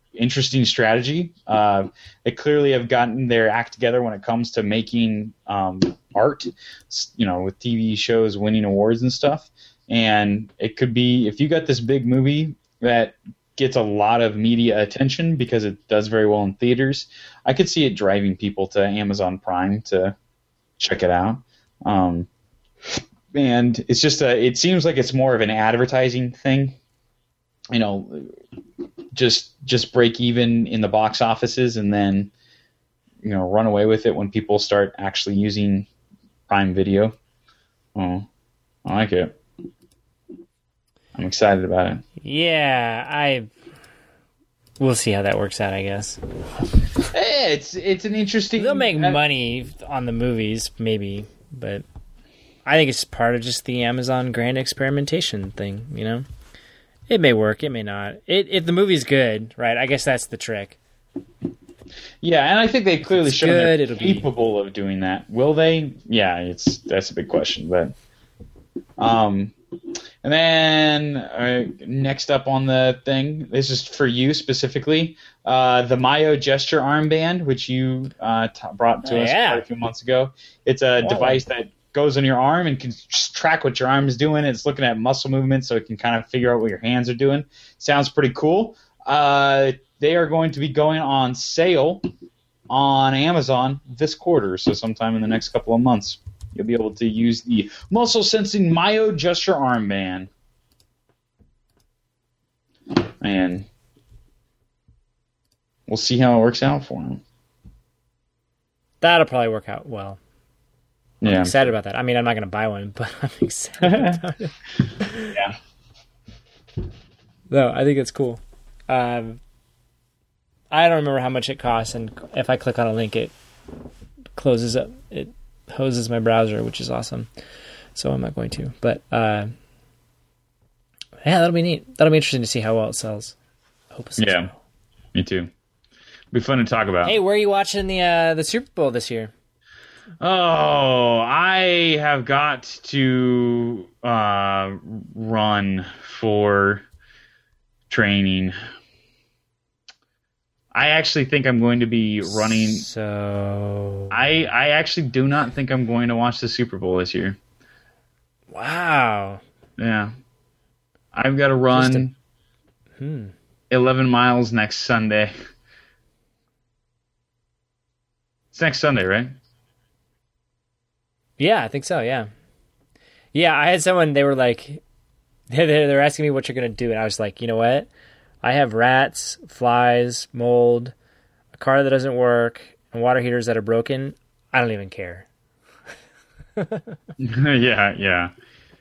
interesting strategy. Uh, they clearly have gotten their act together when it comes to making um, art, you know, with T V shows winning awards and stuff. And it could be, if you got this big movie that gets a lot of media attention because it does very well in theaters, I could see it driving people to Amazon Prime to check it out. Um, and it's just a, it seems like it's more of an advertising thing. You know, just just break even in the box offices and then, you know, run away with it when people start actually using Prime Video. Oh, I like it. I'm excited about it. Yeah, I. We'll see how that works out, I guess. Hey, it's it's an interesting. They'll make uh, money on the movies, maybe, but I think it's part of just the Amazon grand experimentation thing. You know, it may work, it may not. It if the movie's good, right? I guess that's the trick. Yeah, and I think they clearly show they're it'll be- capable of doing that. Will they? Yeah, it's that's a big question, but um. And then uh, next up on the thing, this is for you specifically, uh, the Mayo gesture armband, which you uh, t- brought to Oh, us yeah. quite a few months ago. It's a Yeah. device that goes on your arm and can just track what your arm is doing. It's looking at muscle movements, so it can kind of figure out what your hands are doing. Sounds pretty cool. Uh, they are going to be going on sale on Amazon this quarter, so sometime in the next couple of months. You'll be able to use the muscle sensing Mayo gesture armband. And we'll see how it works out for him. That'll probably work out well. I'm Yeah. excited about that. I mean, I'm not going to buy one, but I'm excited about it. Yeah. No, I think it's cool. Um, I don't remember how much it costs, and if I click on a link, it closes up. It hoses my browser, which is awesome. So I'm not going to. But uh, yeah, that'll be neat. That'll be interesting to see how well it sells. I hope it sells Yeah. well. Me too. Be fun to talk about. Hey, where are you watching the uh, the Super Bowl this year? Oh, I have got to uh, run for training. I actually think I'm going to be running. So I I actually do not think I'm going to watch the Super Bowl this year. wow. Yeah, I've got to run Just a- Hmm. eleven miles next Sunday. It's next Sunday, right? Yeah, I think so. Yeah, yeah. I had someone. They were like, they're they're asking me what you're gonna do, and I was like, you know what? I have rats, flies, mold, a car that doesn't work, and water heaters that are broken. I don't even care. yeah, yeah.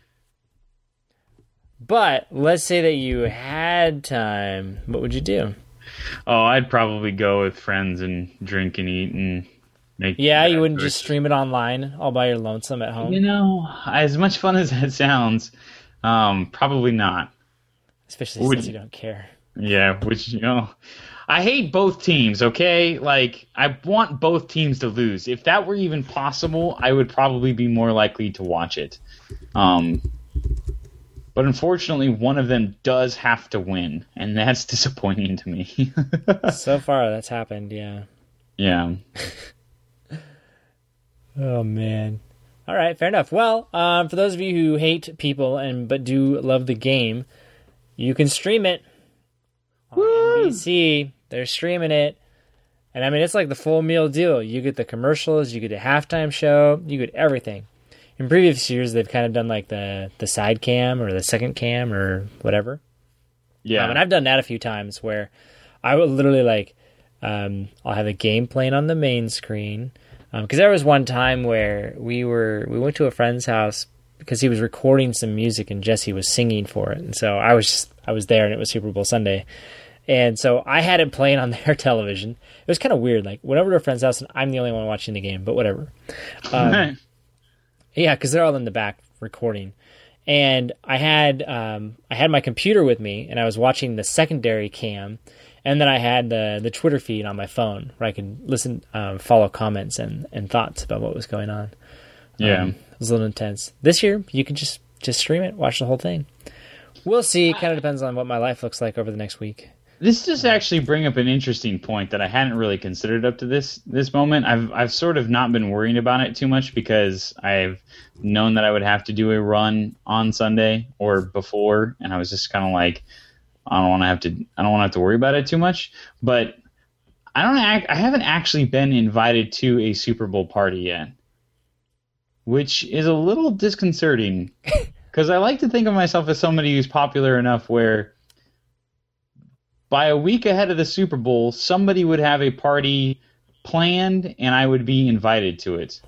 But let's say that you had time. What would you do? Oh, I'd probably go with friends and drink and eat and make. Yeah, you bad wouldn't choices. just stream it online all by your lonesome at home, You know, as much fun as that sounds, um, probably not. especially would- since you don't care. Yeah, which, you know, I hate both teams, okay? Like, I want both teams to lose. If that were even possible, I would probably be more likely to watch it. Um, but unfortunately, one of them does have to win, and that's disappointing to me. So far, that's happened. Yeah. Yeah. Oh man. All right, fair enough. Well, um, for those of you who hate people and but do love the game, you can stream it on N B C. They're streaming it, and I mean it's like the full meal deal. You get the commercials, you get a halftime show, you get everything. In previous years, they've kind of done like the the side cam or the second cam or whatever. Yeah. Um, and I've done that a few times where I would literally like, um, I'll have a game playing on the main screen. Because there was one time where we were we went to a friend's house because he was recording some music and Jesse was singing for it, and so I was just, I was there and it was Super Bowl Sunday, and so I had it playing on their television. It was kind of weird. Like whenever to a friend's house and I'm the only one watching the game, but whatever. Um, yeah, because they're all in the back recording. And I had um, I had my computer with me, and I was watching the secondary cam, and then I had the the Twitter feed on my phone where I could listen, um, follow comments and, and thoughts about what was going on. Yeah. Um, it was a little intense. This year, you can just just stream it, watch the whole thing. We'll see. It kind of depends on what my life looks like over the next week. This just actually bring up an interesting point that I hadn't really considered up to this this moment. I've I've sort of not been worrying about it too much because I've known that I would have to do a run on Sunday or before, and I was just kind of like, I don't want to have to I don't want to have to worry about it too much. But I don't act, I haven't actually been invited to a Super Bowl party yet, which is a little disconcerting because I like to think of myself as somebody who's popular enough where by a week ahead of the Super Bowl, somebody would have a party planned and I would be invited to it.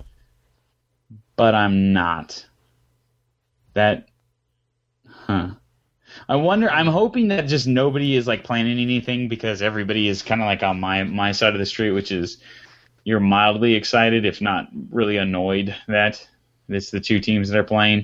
But I'm not. That, huh. I wonder, I'm hoping that just nobody is like planning anything because everybody is kind of like on my, my side of the street, which is you're mildly excited, if not really annoyed that it's the two teams that are playing.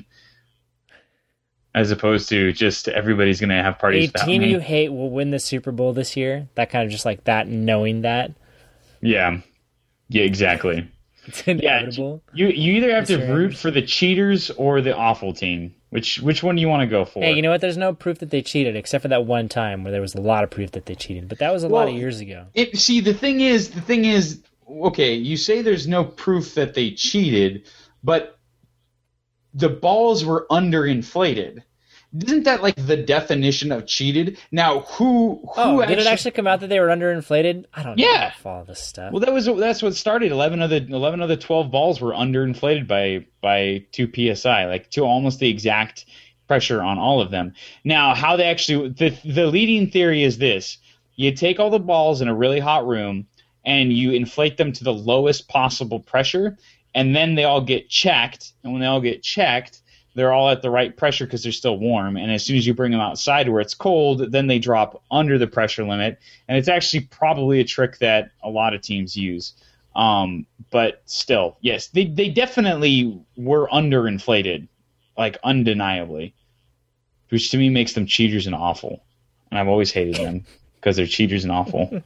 As opposed to just everybody's going to have parties. A team you hate will win the Super Bowl this year. That kind of just like that, knowing that. Yeah. Yeah, exactly. It's inevitable. Yeah, you you either have That's to right. root for the cheaters or the awful team. Which which one do you want to go for? Hey, you know what? There's no proof that they cheated, except for that one time where there was a lot of proof that they cheated. But that was a Well, lot of years ago. It, see, the thing is, the thing is, okay, you say there's no proof that they cheated, but the balls were underinflated. Isn't that like the definition of cheated? Now, who who Oh, actually, did it actually come out that they were underinflated? I don't know. Yeah. I don't follow this stuff. Well, that was that's what started. Eleven of the eleven of the twelve balls were underinflated by by two P S I, like to almost the exact pressure on all of them. Now, how they actually the the leading theory is this: you take all the balls in a really hot room and you inflate them to the lowest possible pressure, and then they all get checked. And when they all get checked, they're all at the right pressure because they're still warm. And as soon as you bring them outside where it's cold, then they drop under the pressure limit. And it's actually probably a trick that a lot of teams use. Um, but still, yes, they, they definitely were underinflated, like undeniably, which to me makes them cheaters and awful. And I've always hated them because they're cheaters and awful.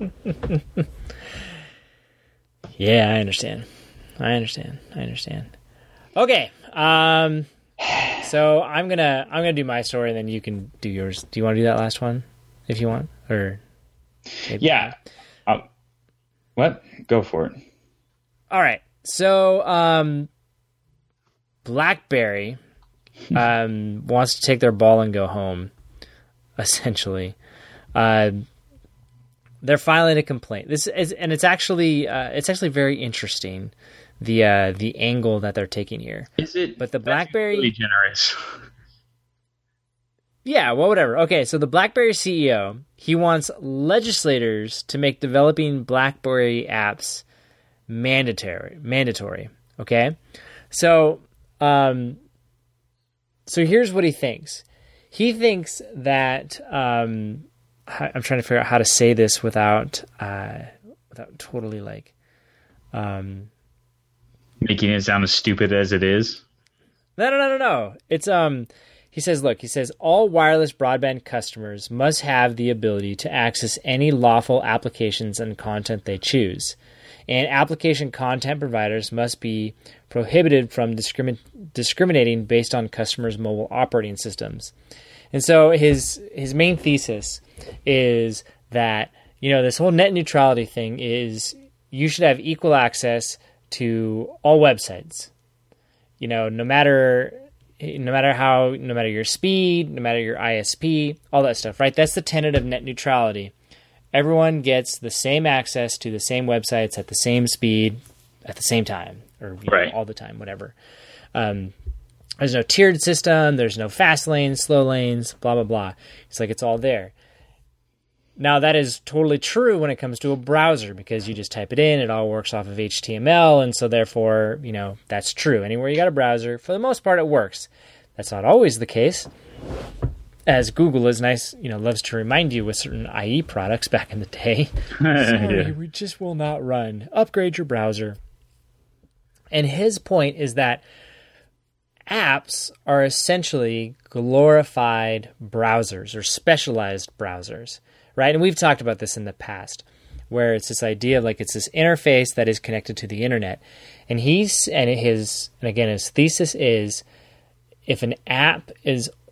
Yeah, I understand. I understand. I understand. Okay. Um, so I'm gonna I'm gonna do my story, and then you can do yours. Do you want to do that last one, if you want, or maybe- Yeah. Uh, what? Go for it. All right. So um, BlackBerry um, wants to take their ball and go home. Essentially, uh, they're filing a complaint. This is, and it's actually uh, it's actually very interesting. The uh, the angle that they're taking here. Is it? But the that's BlackBerry- really generous. Yeah, well, whatever. Okay, so the BlackBerry C E O, he wants legislators to make developing BlackBerry apps mandatory. Mandatory. Okay, so um, so here's what he thinks. He thinks that um, I'm trying to figure out how to say this without uh, without totally like. Um, Making it sound as stupid as it is. No, no, no, no, no. It's um. He says, look. He says all wireless broadband customers must have the ability to access any lawful applications and content they choose, and application content providers must be prohibited from discrimin- discriminating based on customers' mobile operating systems. And so his his main thesis is that, you know, this whole net neutrality thing is you should have equal access to all websites, you know, no matter, no matter how, no matter your speed, no matter your I S P, all that stuff, right? That's the tenet of net neutrality. Everyone gets the same access to the same websites at the same speed at the same time, or you Right. know, all the time, whatever. Um, there's no tiered system. There's no fast lanes, slow lanes, blah, blah, blah. It's like it's all there. Now, that is totally true when it comes to a browser because you just type it in, it all works off of H T M L, and so therefore, you know, that's true. Anywhere you got a browser, for the most part, it works. That's not always the case, as Google is nice, you know, loves to remind you with certain I E products back in the day. Sorry, Yeah. we just will not run. Upgrade your browser. And his point is that apps are essentially glorified browsers or specialized browsers. Right, and we've talked about this in the past, where it's this idea of like it's this interface that is connected to the internet, and he's and his and again his thesis is if an app is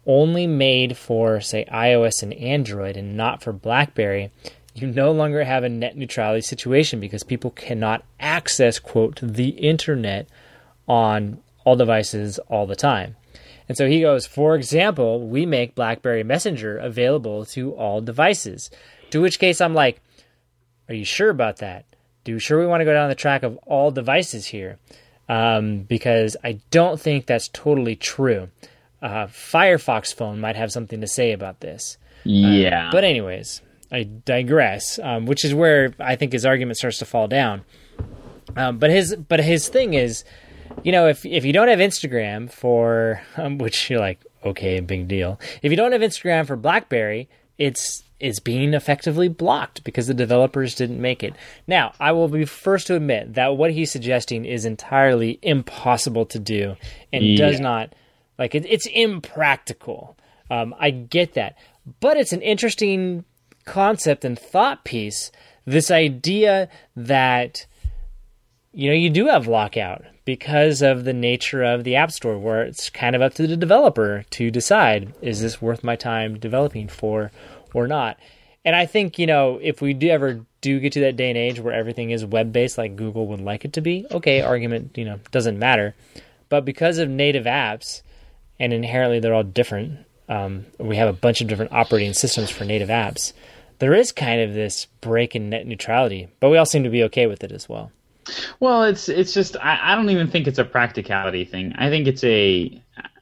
only made for, say, iOS and Android and not for BlackBerry, you no longer have a net neutrality situation because people cannot access, quote, the internet on all devices all the time. And so he goes, for example, we make BlackBerry Messenger available to all devices. To which case I'm like, are you sure about that? Do you sure we want to go down the track of all devices here? Um, because I don't think that's totally true. Uh, Firefox phone might have something to say about this. Yeah. Uh, but anyways, I digress, um, which is where I think his argument starts to fall down. Um, but his but his thing is, you know, if if you don't have Instagram for, um, which you're like, okay, big deal. If you don't have Instagram for BlackBerry, it's it's being effectively blocked because the developers didn't make it. Now, I will be first to admit that what he's suggesting is entirely impossible to do and yeah. does not, like, it, it's impractical. Um, I get that. But it's an interesting concept and thought piece, this idea that, you know, you do have lockout because of the nature of the App Store, where it's kind of up to the developer to decide, is this worth my time developing for or not? And I think, you know, if we do ever do get to that day and age where everything is web-based like Google would like it to be, okay, argument, you know, doesn't matter. But because of native apps, and inherently they're all different, um, we have a bunch of different operating systems for native apps, there is kind of this break in net neutrality, but we all seem to be okay with it as well. Well, it's it's just, I, I don't even think it's a practicality thing. I think it's a,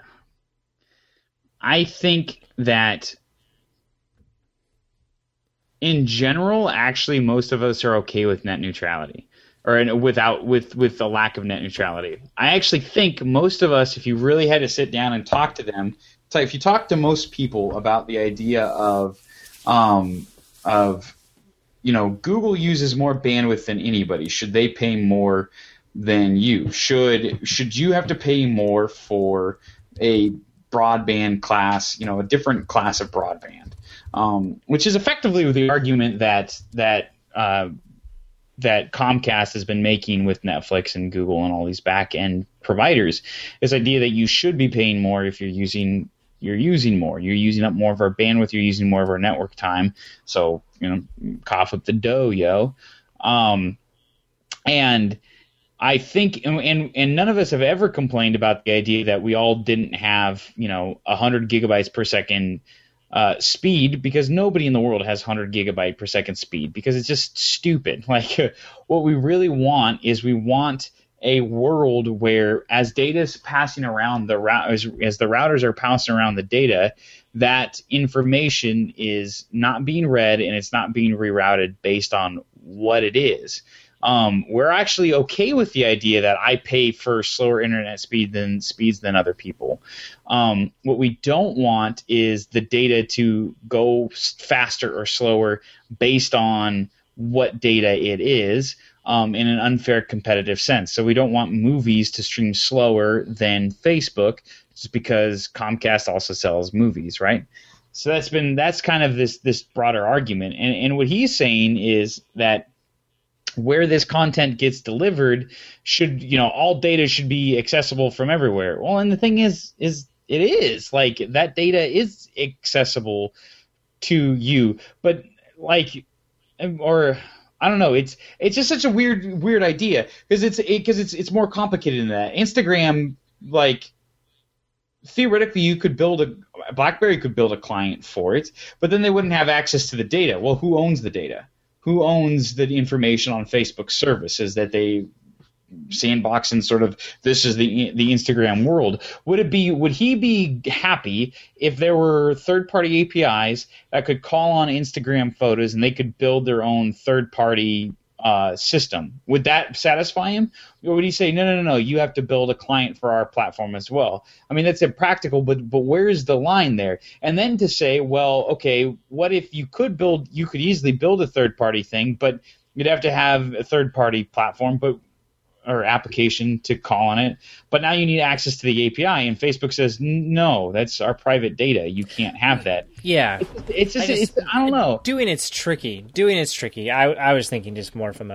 I think that in general, actually, most of us are okay with net neutrality, or without with with the lack of net neutrality. I actually think most of us, if you really had to sit down and talk to them, so if you talk to most people about the idea of um, of you know, Google uses more bandwidth than anybody. Should they pay more than you? Should should you have to pay more for a broadband class, you know, a different class of broadband? Um, which is effectively the argument that that uh, that Comcast has been making with Netflix and Google and all these back end providers. This idea that you should be paying more if you're using you're using more. You're using up more of our bandwidth. You're using more of our network time. So, you know, cough up the dough, yo. Um, and I think, and and none of us have ever complained about the idea that we all didn't have, you know, one hundred gigabytes per second uh, speed, because nobody in the world has one hundred gigabyte per second speed, because it's just stupid. Like, what we really want is we want a world where, as data is passing around the route, as, as the routers are passing around the data, that information is not being read and it's not being rerouted based on what it is. Um, we're actually okay with the idea that I pay for slower internet speed than speeds than other people. Um, what we don't want is the data to go faster or slower based on what data it is. Um, in an unfair competitive sense. So we don't want movies to stream slower than Facebook, just because Comcast also sells movies, right? So that's been that's kind of this this broader argument. And and what he's saying is that where this content gets delivered should, you know, all data should be accessible from everywhere. Well, and the thing is is it is. Like, that data is accessible to you, but like or I don't know. It's it's just such a weird weird idea, because it's because it, it's it's more complicated than that. Instagram, like, theoretically, you could build a BlackBerry could build a client for it, but then they wouldn't have access to the data. Well, who owns the data? Who owns the information on Facebook services that they sandbox and sort of, this is the the Instagram world? Would it be would he be happy if there were third-party A P Is that could call on Instagram photos and they could build their own third-party uh, system? Would that satisfy him? Or would he say, no, no, no, no, you have to build a client for our platform as well? I mean, that's impractical, but but where's the line there? And then to say, well, okay, what if you could build, you could easily build a third-party thing, but you'd have to have a third-party platform, but or application to call on it, but now you need access to the A P I, and Facebook says, no, that's our private data. You can't have that. Yeah. It's, it's just, I, just, it's, I don't know. Doing it's tricky. Doing it's tricky. I, I was thinking just more from a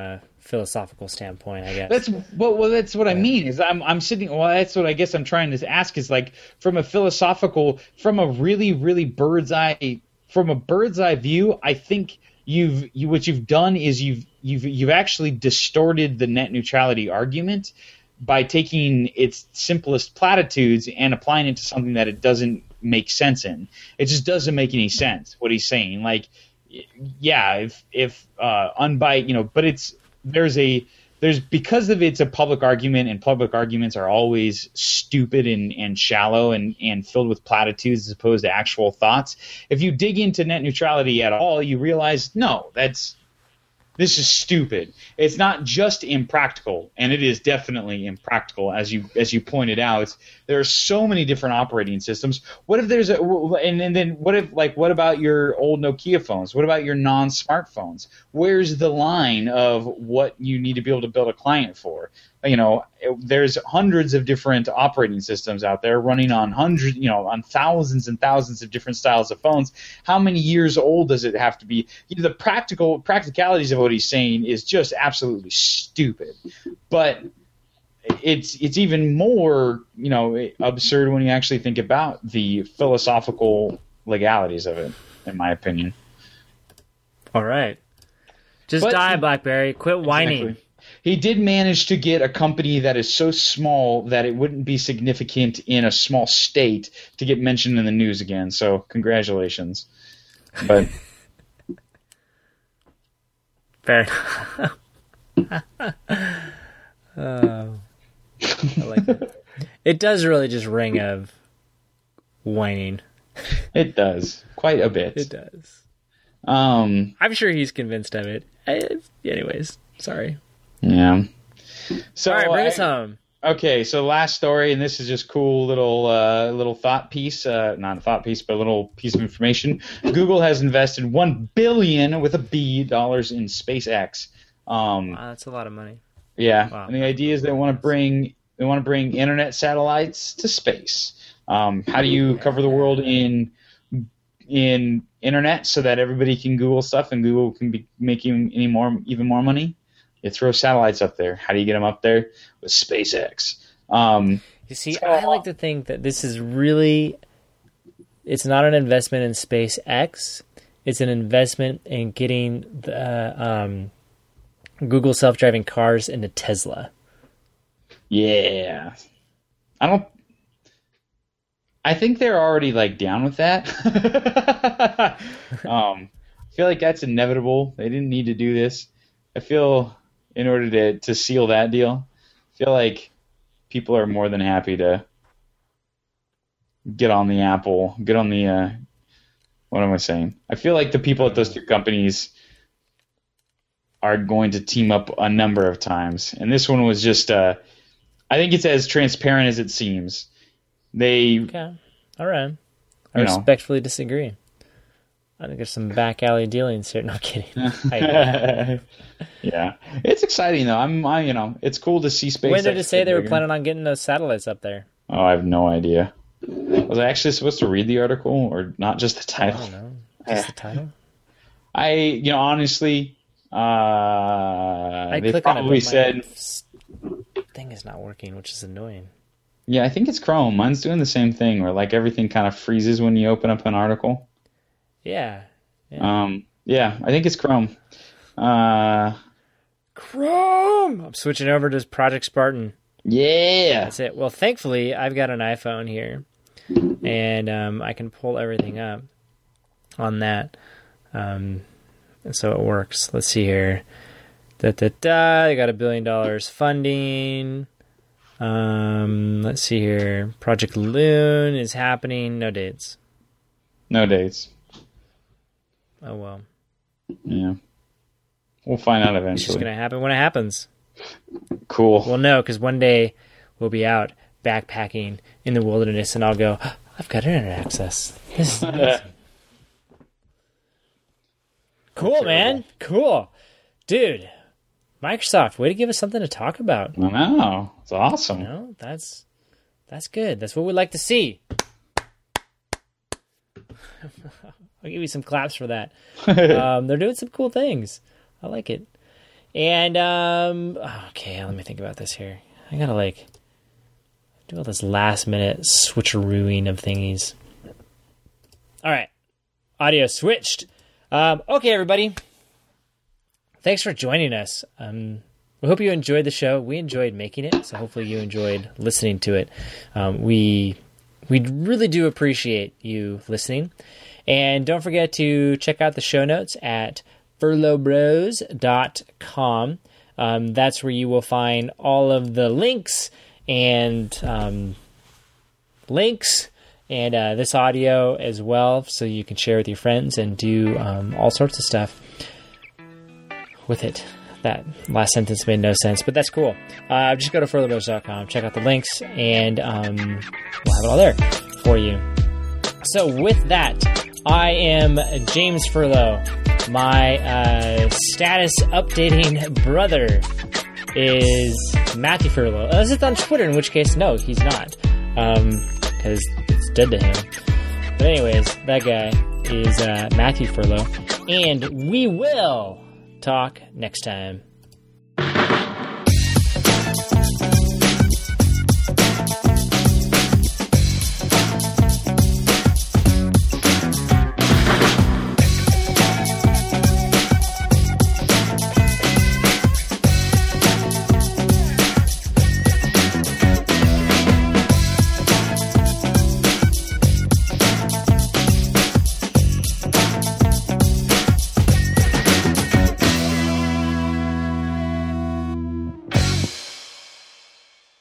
philosophical standpoint, I guess. That's well, well that's what I mean. Is I'm I'm sitting. Well, that's what I guess I'm trying to ask. Is like from a philosophical, from a really really bird's eye, from a bird's eye view. I think you've you what you've done is you've you've you've actually distorted the net neutrality argument by taking its simplest platitudes and applying it to something that it doesn't make sense in. It just doesn't make any sense what he's saying. Like, yeah, if if uh, unbiased, you know, but it's there's a there's because of it's a public argument, and public arguments are always stupid and, and shallow and, and filled with platitudes as opposed to actual thoughts. If you dig into net neutrality at all, you realize no, that's this is stupid. It's not just impractical, and it is definitely impractical, as you as you pointed out. There are so many different operating systems. What if there's a and, and then what if like what about your old Nokia phones? What about your non-smartphones? Where's the line of what you need to be able to build a client for? You know, there's hundreds of different operating systems out there running on hundreds, you know, on thousands and thousands of different styles of phones. How many years old does it have to be? You know, the practical practicalities of what he's saying is just absolutely stupid. But it's it's even more, you know, absurd when you actually think about the philosophical legalities of it, in my opinion. All right. Just But- die, BlackBerry. Quit whining. Exactly. He did manage to get a company that is so small that it wouldn't be significant in a small state to get mentioned in the news again. So congratulations. But Fair enough. Oh, I like it. It does really just ring of whining. it does quite a bit. It does. Um, I'm sure he's convinced of it. I, anyways, sorry. yeah. So All right, bring I- us home. Okay, so last story, and this is just cool little uh, little thought piece, uh, not a thought piece, but a little piece of information. Google has invested one billion with a B dollars in SpaceX. Um, Wow, that's a lot of money. yeah, Wow. and the idea is they want to bring they want to bring internet satellites to space. Um, how do you cover the world in in internet so that everybody can Google stuff and Google can be making any more even more money? You throw satellites up there. How do you get them up there? With SpaceX. Um, You see, So- I like to think that this is really, it's not an investment in SpaceX. It's an investment in getting the um, Google self-driving cars into Tesla. yeah. I don't. I think they're already like down with that. um, I feel like that's inevitable. They didn't need to do this. I feel in order to to seal that deal, I feel like people are more than happy to get on the Apple, get on the. Uh, what am I saying? I feel like the people at those two companies are going to team up a number of times, and this one was just. Uh, I think it's as transparent as it seems. They. Okay. All right. I You know. respectfully disagree. I think there's some back alley dealings here. No kidding. I- yeah, it's exciting though. I'm, I, you know, it's cool to see space. when did it say they were planning on getting those satellites up there? Oh, I have no idea. Was I actually supposed to read the article or not just the I title? don't know. Just the title? I, you know, honestly, uh, I they click on it, probably but my said, s- thing is not working, which is annoying. yeah, I think it's Chrome. Mine's doing the same thing where like everything kind of freezes when you open up an article. Yeah. yeah. Um, yeah, I think it's Chrome. Uh, Chrome! I'm switching over to Project Spartan. yeah. That's it. Well, thankfully, I've got an iPhone here, and um, I can pull everything up on that. Um, and so it works. Let's see here. Da, da, da. They got a billion dollars funding. Um, let's see here. Project Loon is happening. No dates. No dates. Oh, well. Yeah. We'll find out It's just eventually. going to happen when it happens. Cool. Well, no, because one day we'll be out backpacking in the wilderness, and I'll go, "Oh, I've got internet access. This is amazing." Cool, man. Cool. Dude, Microsoft, way to give us something to talk about. I know. It's awesome. You know, that's that's good. That's what we like to see. I'll give you some claps for that. Um, they're doing some cool things. I like it. And, um, okay, let me think about this here. I gotta, like, do all this last-minute switcherooing of thingies. All right. Audio switched. Um, okay, everybody. Thanks for joining us. Um, we hope you enjoyed the show. We enjoyed making it, so hopefully you enjoyed listening to it. Um, we we really do appreciate you listening. And don't forget to check out the show notes at furlough bros dot com. Um, that's where you will find all of the links and um, links and uh, this audio as well, so you can share with your friends and do um, all sorts of stuff with it. That last sentence made no sense, but that's cool. Uh, just go to furlough bros dot com, check out the links, and um, we'll have it all there for you. So with that, I am James Furlough. My uh, status updating brother is Matthew Furlough. Unless it's on Twitter, in which case, no, he's not. Um, because it's dead to him. But anyways, that guy is uh, Matthew Furlough. And we will talk next time.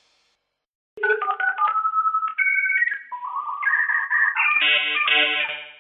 Thank you.